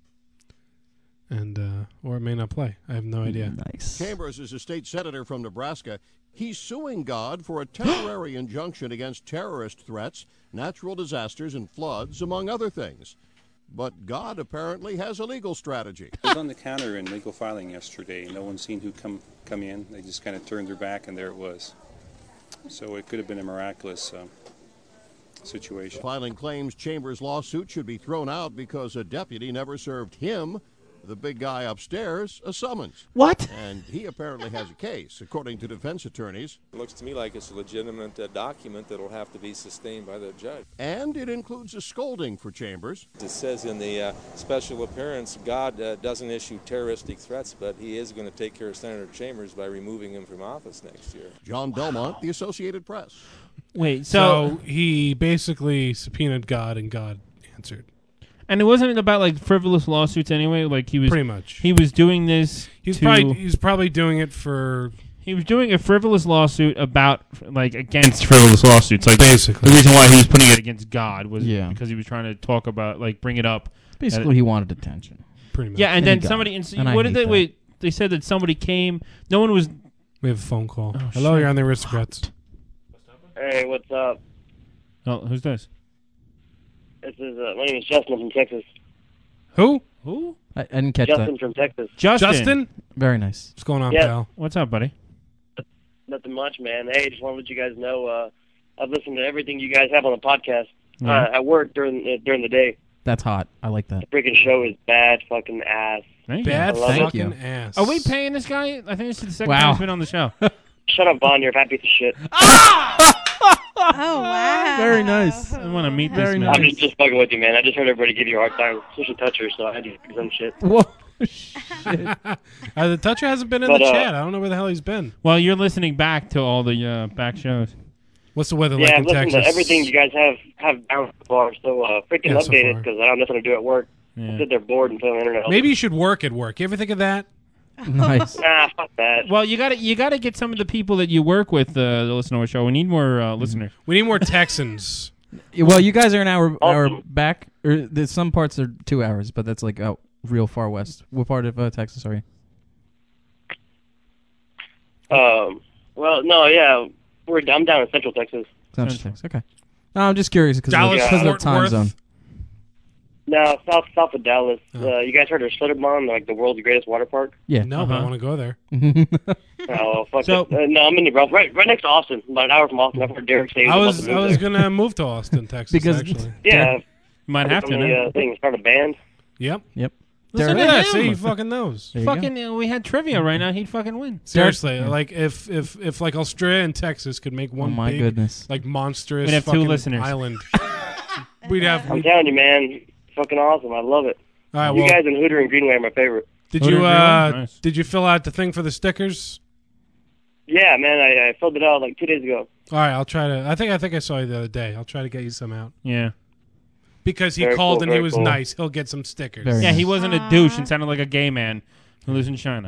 And or it may not play. I have no idea. Nice. Chambers is a state senator from Nebraska. He's suing God for a temporary injunction against terrorist threats, natural disasters, and floods, among other things. But God apparently has a legal strategy. I was on the counter in legal filing yesterday. No one seen who come in. They just kind of turned their back, and there it was. So it could have been a miraculous situation. Filing claims Chambers' lawsuit should be thrown out because a deputy never served him, the big guy upstairs, a summons. What? And he apparently has a case, according to defense attorneys. It looks to me like it's a legitimate document that will have to be sustained by the judge. And it includes a scolding for Chambers. It says in the special appearance, God doesn't issue terroristic threats, but he is going to take care of Senator Chambers by removing him from office next year. John Belmont, The Associated Press. Wait, So he basically subpoenaed God, and God answered. And it wasn't about like frivolous lawsuits anyway. Like he was Pretty much. He was doing this. He's probably doing it for. He was doing a frivolous lawsuit against frivolous lawsuits. Like basically, the reason why he was putting it against God was Yeah. because he was trying to talk about bring it up. Basically, he wanted attention. Pretty much. Yeah, and And then he got somebody. it. And And I what hate did they that. wait? They said that somebody came. No one was. We have a phone call. Oh, Hello, shit. you're on the Aristocrats. Hey, what's up? Oh, who's this? This is my name is Justin from Texas. Who? Who? I didn't catch Justin that. from Texas. Justin? Very nice. What's going on, Yeah. pal? What's up, buddy? Nothing much, man. Hey, just want to let you guys know I've listened to everything you guys have on the podcast Yeah. at work during the day. That's hot. I like that. The freaking show is bad fucking ass. Thank Bad I love it. fucking ass. Are we paying this guy? I think this is the second Wow. time he's been on the show. Shut up, Vaughn. You're a fat piece of shit. Oh wow. Very nice. I want to meet this Very man. nice. I'm just fucking with you, man. I just heard everybody give you a hard time, especially Toucher, so I had to do some shit. Whoa. The Toucher hasn't been in But, the chat. I don't know where the hell he's been. Well, you're listening back to all the back shows. What's the weather Yeah, like I've in listened Texas? to everything you guys have down so far, so freaking Yeah, so update it far. because I have nothing to do at work. Yeah. I sit there bored and play on the internet. Maybe you should work at work. You ever think of that? Nice. Nah, fuck that. Well, you gotta get some of the people that you work with to listen to our show. We need more listeners. We need more Texans. Well, you guys are an hour back, or there's some parts are 2 hours, but that's like out real far west. What part of Texas are you? Well, no, yeah. I'm down in Central Texas. Central Texas. Okay. No, I'm just curious because Dallas, of the Fort time Worth? zone. No, south of Dallas. You guys heard of Schlitterbahn, like the world's greatest water park? Yeah. No, but I want to go there. Oh, fuck it. No, I'm in New right next to Austin, about an hour from Austin. I've heard Derek say I was gonna move to Austin, Texas. Because- actually. Yeah. Might have to, no? Thing, start a band. Yep. Listen Derek, to yeah, him. see, he fucking knows. Fucking, we had trivia right now. He'd fucking win. Seriously, like if like Australia and Texas could make one my big, goodness. like monstrous We'd have 2 fucking listeners. island, we'd have. I'm telling you, man, fucking awesome. I love it. All right, you well- guys in Hooter and Greenway are my favorite. Did you did you fill out the thing for the stickers? Yeah, man, I filled it out like 2 days ago. All right, I'll try to. I think I saw you the other day. I'll try to get you some out. Yeah. Because he Very called cool, and he very was cool. nice. He'll get some stickers. Yeah, he wasn't a douche and sounded like a gay man who lives in China.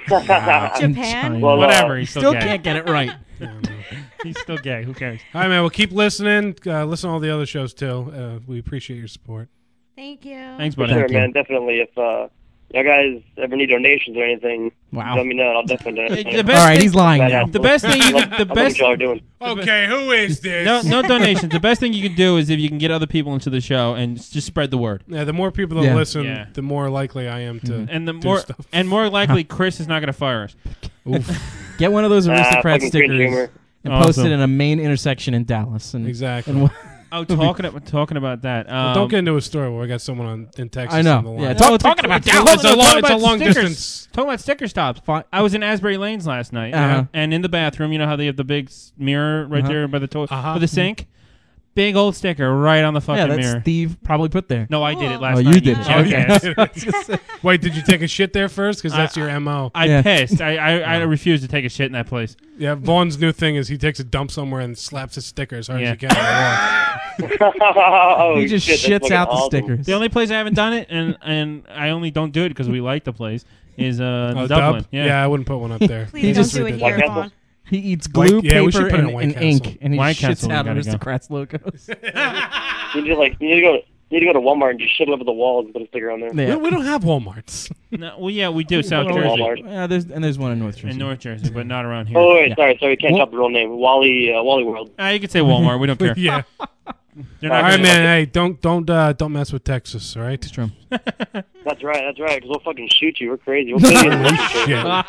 Japan? Well, Whatever. He's still gay. can't get it right. He's still gay. Who cares? All right, man. Well, keep listening. Listen to all the other shows too. We appreciate your support. Thank you. Thanks, For buddy. sure, man, definitely. If you guys ever need donations or anything, Wow. let me know. I'll definitely donate. The best All right, thing- he's lying now. The best thing you can, the I love best what y'all are doing. Okay, who is this? no donations. The best thing you can do is if you can get other people into the show and just spread the word. Yeah, the more people that Yeah. listen, Yeah. the more likely I am to. And the do more stuff. and more likely Chris is not going to fire us. Get one of those aristocrat fucking cringe stickers humor. and post it Awesome. in a main intersection in Dallas. And, Exactly. and Oh, talking about that. Well, don't get into a story where we got someone in Texas. I know. On the line. Yeah, Talking about Dallas. It's a long stickers. distance. Talking about sticker stops. I was in Asbury Lanes last night, Uh-huh. and in the bathroom, you know how they have the big mirror right there by the toilet Uh-huh. for the sink. Big old sticker right on the fucking yeah, that's mirror. Steve probably put there. No, I did it last Oh, night. you did. jackass. Wait, did you take a shit there first? Because that's your MO. I pissed. I refused to take a shit in that place. Yeah, Vaughn's new thing is he takes a dump somewhere and slaps his sticker as hard as Yeah. he can on the wall. Oh, He just shit, that's shits fucking out the awesome. stickers. The only place I haven't done it, and I only don't do it because we like the place, is Oh, Dublin. Dub? Yeah, I wouldn't put one up there. Please don't do it here, White Vaughn. He eats glue, yeah, we should paper, put it in and, White and Castle. ink, and he White shits Castle, we out gotta go. aristocrats logos. You need to go to Walmart and just shit over the walls and put a sticker on there. Yeah. We don't have Walmarts. No, well, yeah, we do South Go to Jersey Walmart. Yeah, there's one in North Jersey. and North Jersey, but not around here. Oh wait, Yeah. sorry, you can't drop the real name. Wally World. You could say Walmart. We don't care. Yeah. They're All not right, gonna- man. Hey, don't mess with Texas. All right. It's true. That's right. Because we'll fucking shoot you. We're crazy. We'll kill you in the Shit. future.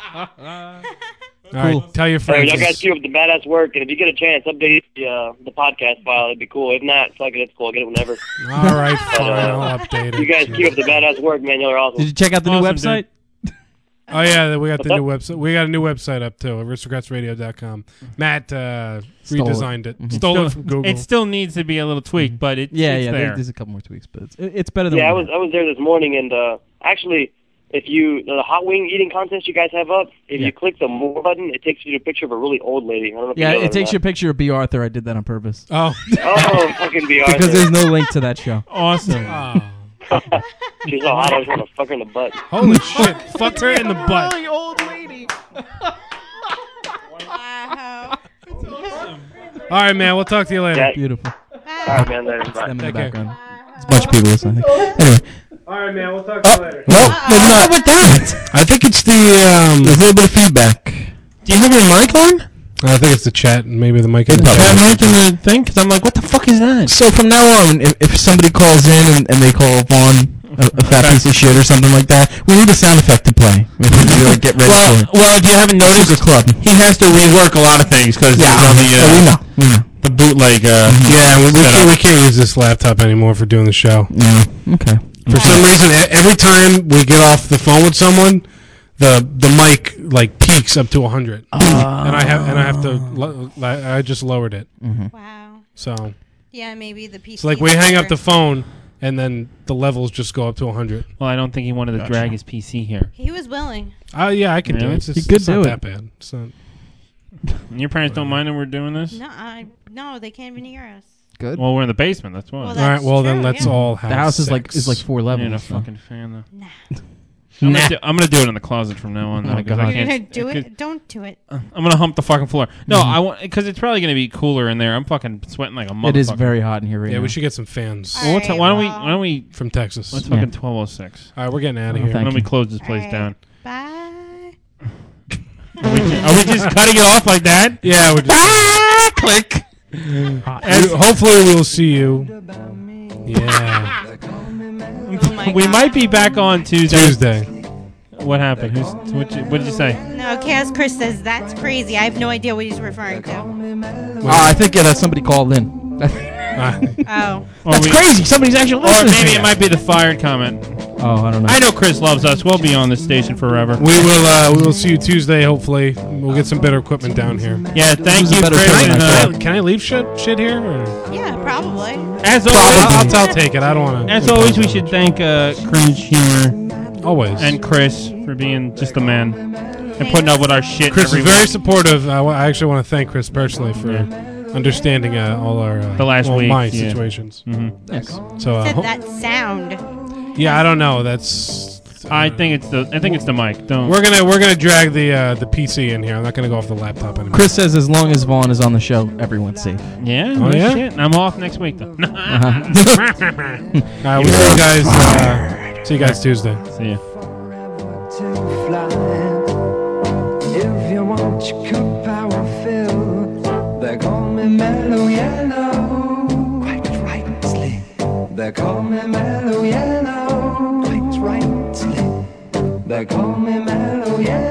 All right. Tell your Hey, friends. y'all guys keep up the badass work, and if you get a chance, update the podcast file. It'd be cool. If not, fuck it, it's cool. I'll get it whenever. All right, fine. I'll update it. You guys keep up the badass work, man. Y'all are awesome. Did you check out the new Awesome, website? Oh yeah, we got What's the up? new website. We got a new website up too, aristocratsradio.com. Matt redesigned it. Mhm. Stole it from Google. It still needs to be a little tweaked, but it's Yeah, it's yeah. there. There's a couple more tweaks, but it's better than. Yeah, I we was had. there this morning, and actually, if you the hot wing eating contest you guys have up, if Yeah. you click the more button, it takes you to a picture of a really old lady. I don't know if Yeah, you know it takes that you a picture of B. Arthur. I did that on purpose. Oh. Oh, fucking B. Arthur. Because there's no link to that show. Awesome. She's so hot, I just want to fuck her in the butt. Holy shit! Fuck her in the butt. Really old lady. Wow. All right, man. We'll talk to you later. Yeah. Beautiful. All right, man. Later. Bye. Them in the Take care. background. There's a bunch of people listening. Anyway. All right, man. We'll talk to you later. No, maybe not. With that? I think it's the there's a little bit of feedback. Do you have your mic on? I think it's the chat and maybe the mic. Chat mic in the thing? Because I'm like, what the fuck is that? So from now on, if somebody calls in and they call Vaughn a fat piece of shit or something like that, we need a sound effect to play. We need to like, get ready for it. Well, if you haven't noticed, This is a club. he has to rework a lot of things because Yeah, on the we know. the bootleg. Yeah, we setup. can't use this laptop anymore for doing the show. Yeah. Okay. For some reason, every time we get off the phone with someone, the mic like peaks up to 100, and I have to I just lowered it. Wow. So Yeah, maybe the PC. it's like we hang up the phone, and then the levels just go up to 100. Well, I don't think he wanted to drag his PC here. He was willing. Yeah, I can do Really? it. It's, He could it's not do that it. bad. It's not. Your parents don't mind that we're doing this? No, they can't even hear us. Good. Well, we're in the basement. That's why. Well, All right. Well, then true, let's yeah. all have. The house is sex. like 4 I levels. ain't a so. fucking fan though. Nah. I'm gonna do it in the closet from now on. Oh, Because God. I You're can't gonna do it? Don't do it. I'm gonna hump the fucking floor. No, I want because it's probably gonna be cooler in there. I'm fucking sweating like a motherfucker. It is very hot in here right Yeah, now. we should get some fans Well, why don't we from Texas? Let's fucking 12:06. All right, we're getting out of Oh, here. thank Let me you. close this place All down. right. Bye. Are we just cutting it off like that? Yeah, we're just click. Hopefully we'll see you. Yeah. We might be back on Tuesday. What happened? What did you say? No, Chaos Chris says that's crazy. I have no idea what he's referring to. I think that somebody called in. Oh. That's crazy. Somebody's actually Or listening. maybe it might be the fired comment. Oh, I don't know. I know Chris loves us. We'll be on this station forever. We will see you Tuesday. Hopefully, we'll get some better equipment down here. Yeah, thank you, Chris. Can I leave shit here? Or? Yeah, probably. As always, I'll take it. I don't want to. As always, we should thank Cringe Humor. Always. And Chris for being just a man and putting up with our shit. Chris every is very week. supportive. I actually want to thank Chris personally for understanding all our The last week, my yeah. situations. Mhm. Yes. So Said that sound. yeah, I don't know. That's. I think it's the mic. Don't. We're gonna drag the PC in here. I'm not gonna go off the laptop anymore. Chris says as long as Vaughn is on the show, everyone's safe. Yeah. Oh, no yeah? shit. I'm off next week though. All right, we'll see you guys. See you guys Tuesday. See ya. If you want your cup power filled, they call me Mellow Yellow. Quite rightly. They call me Mellow Yellow. Quite rightly. They call me Mellow Yellow.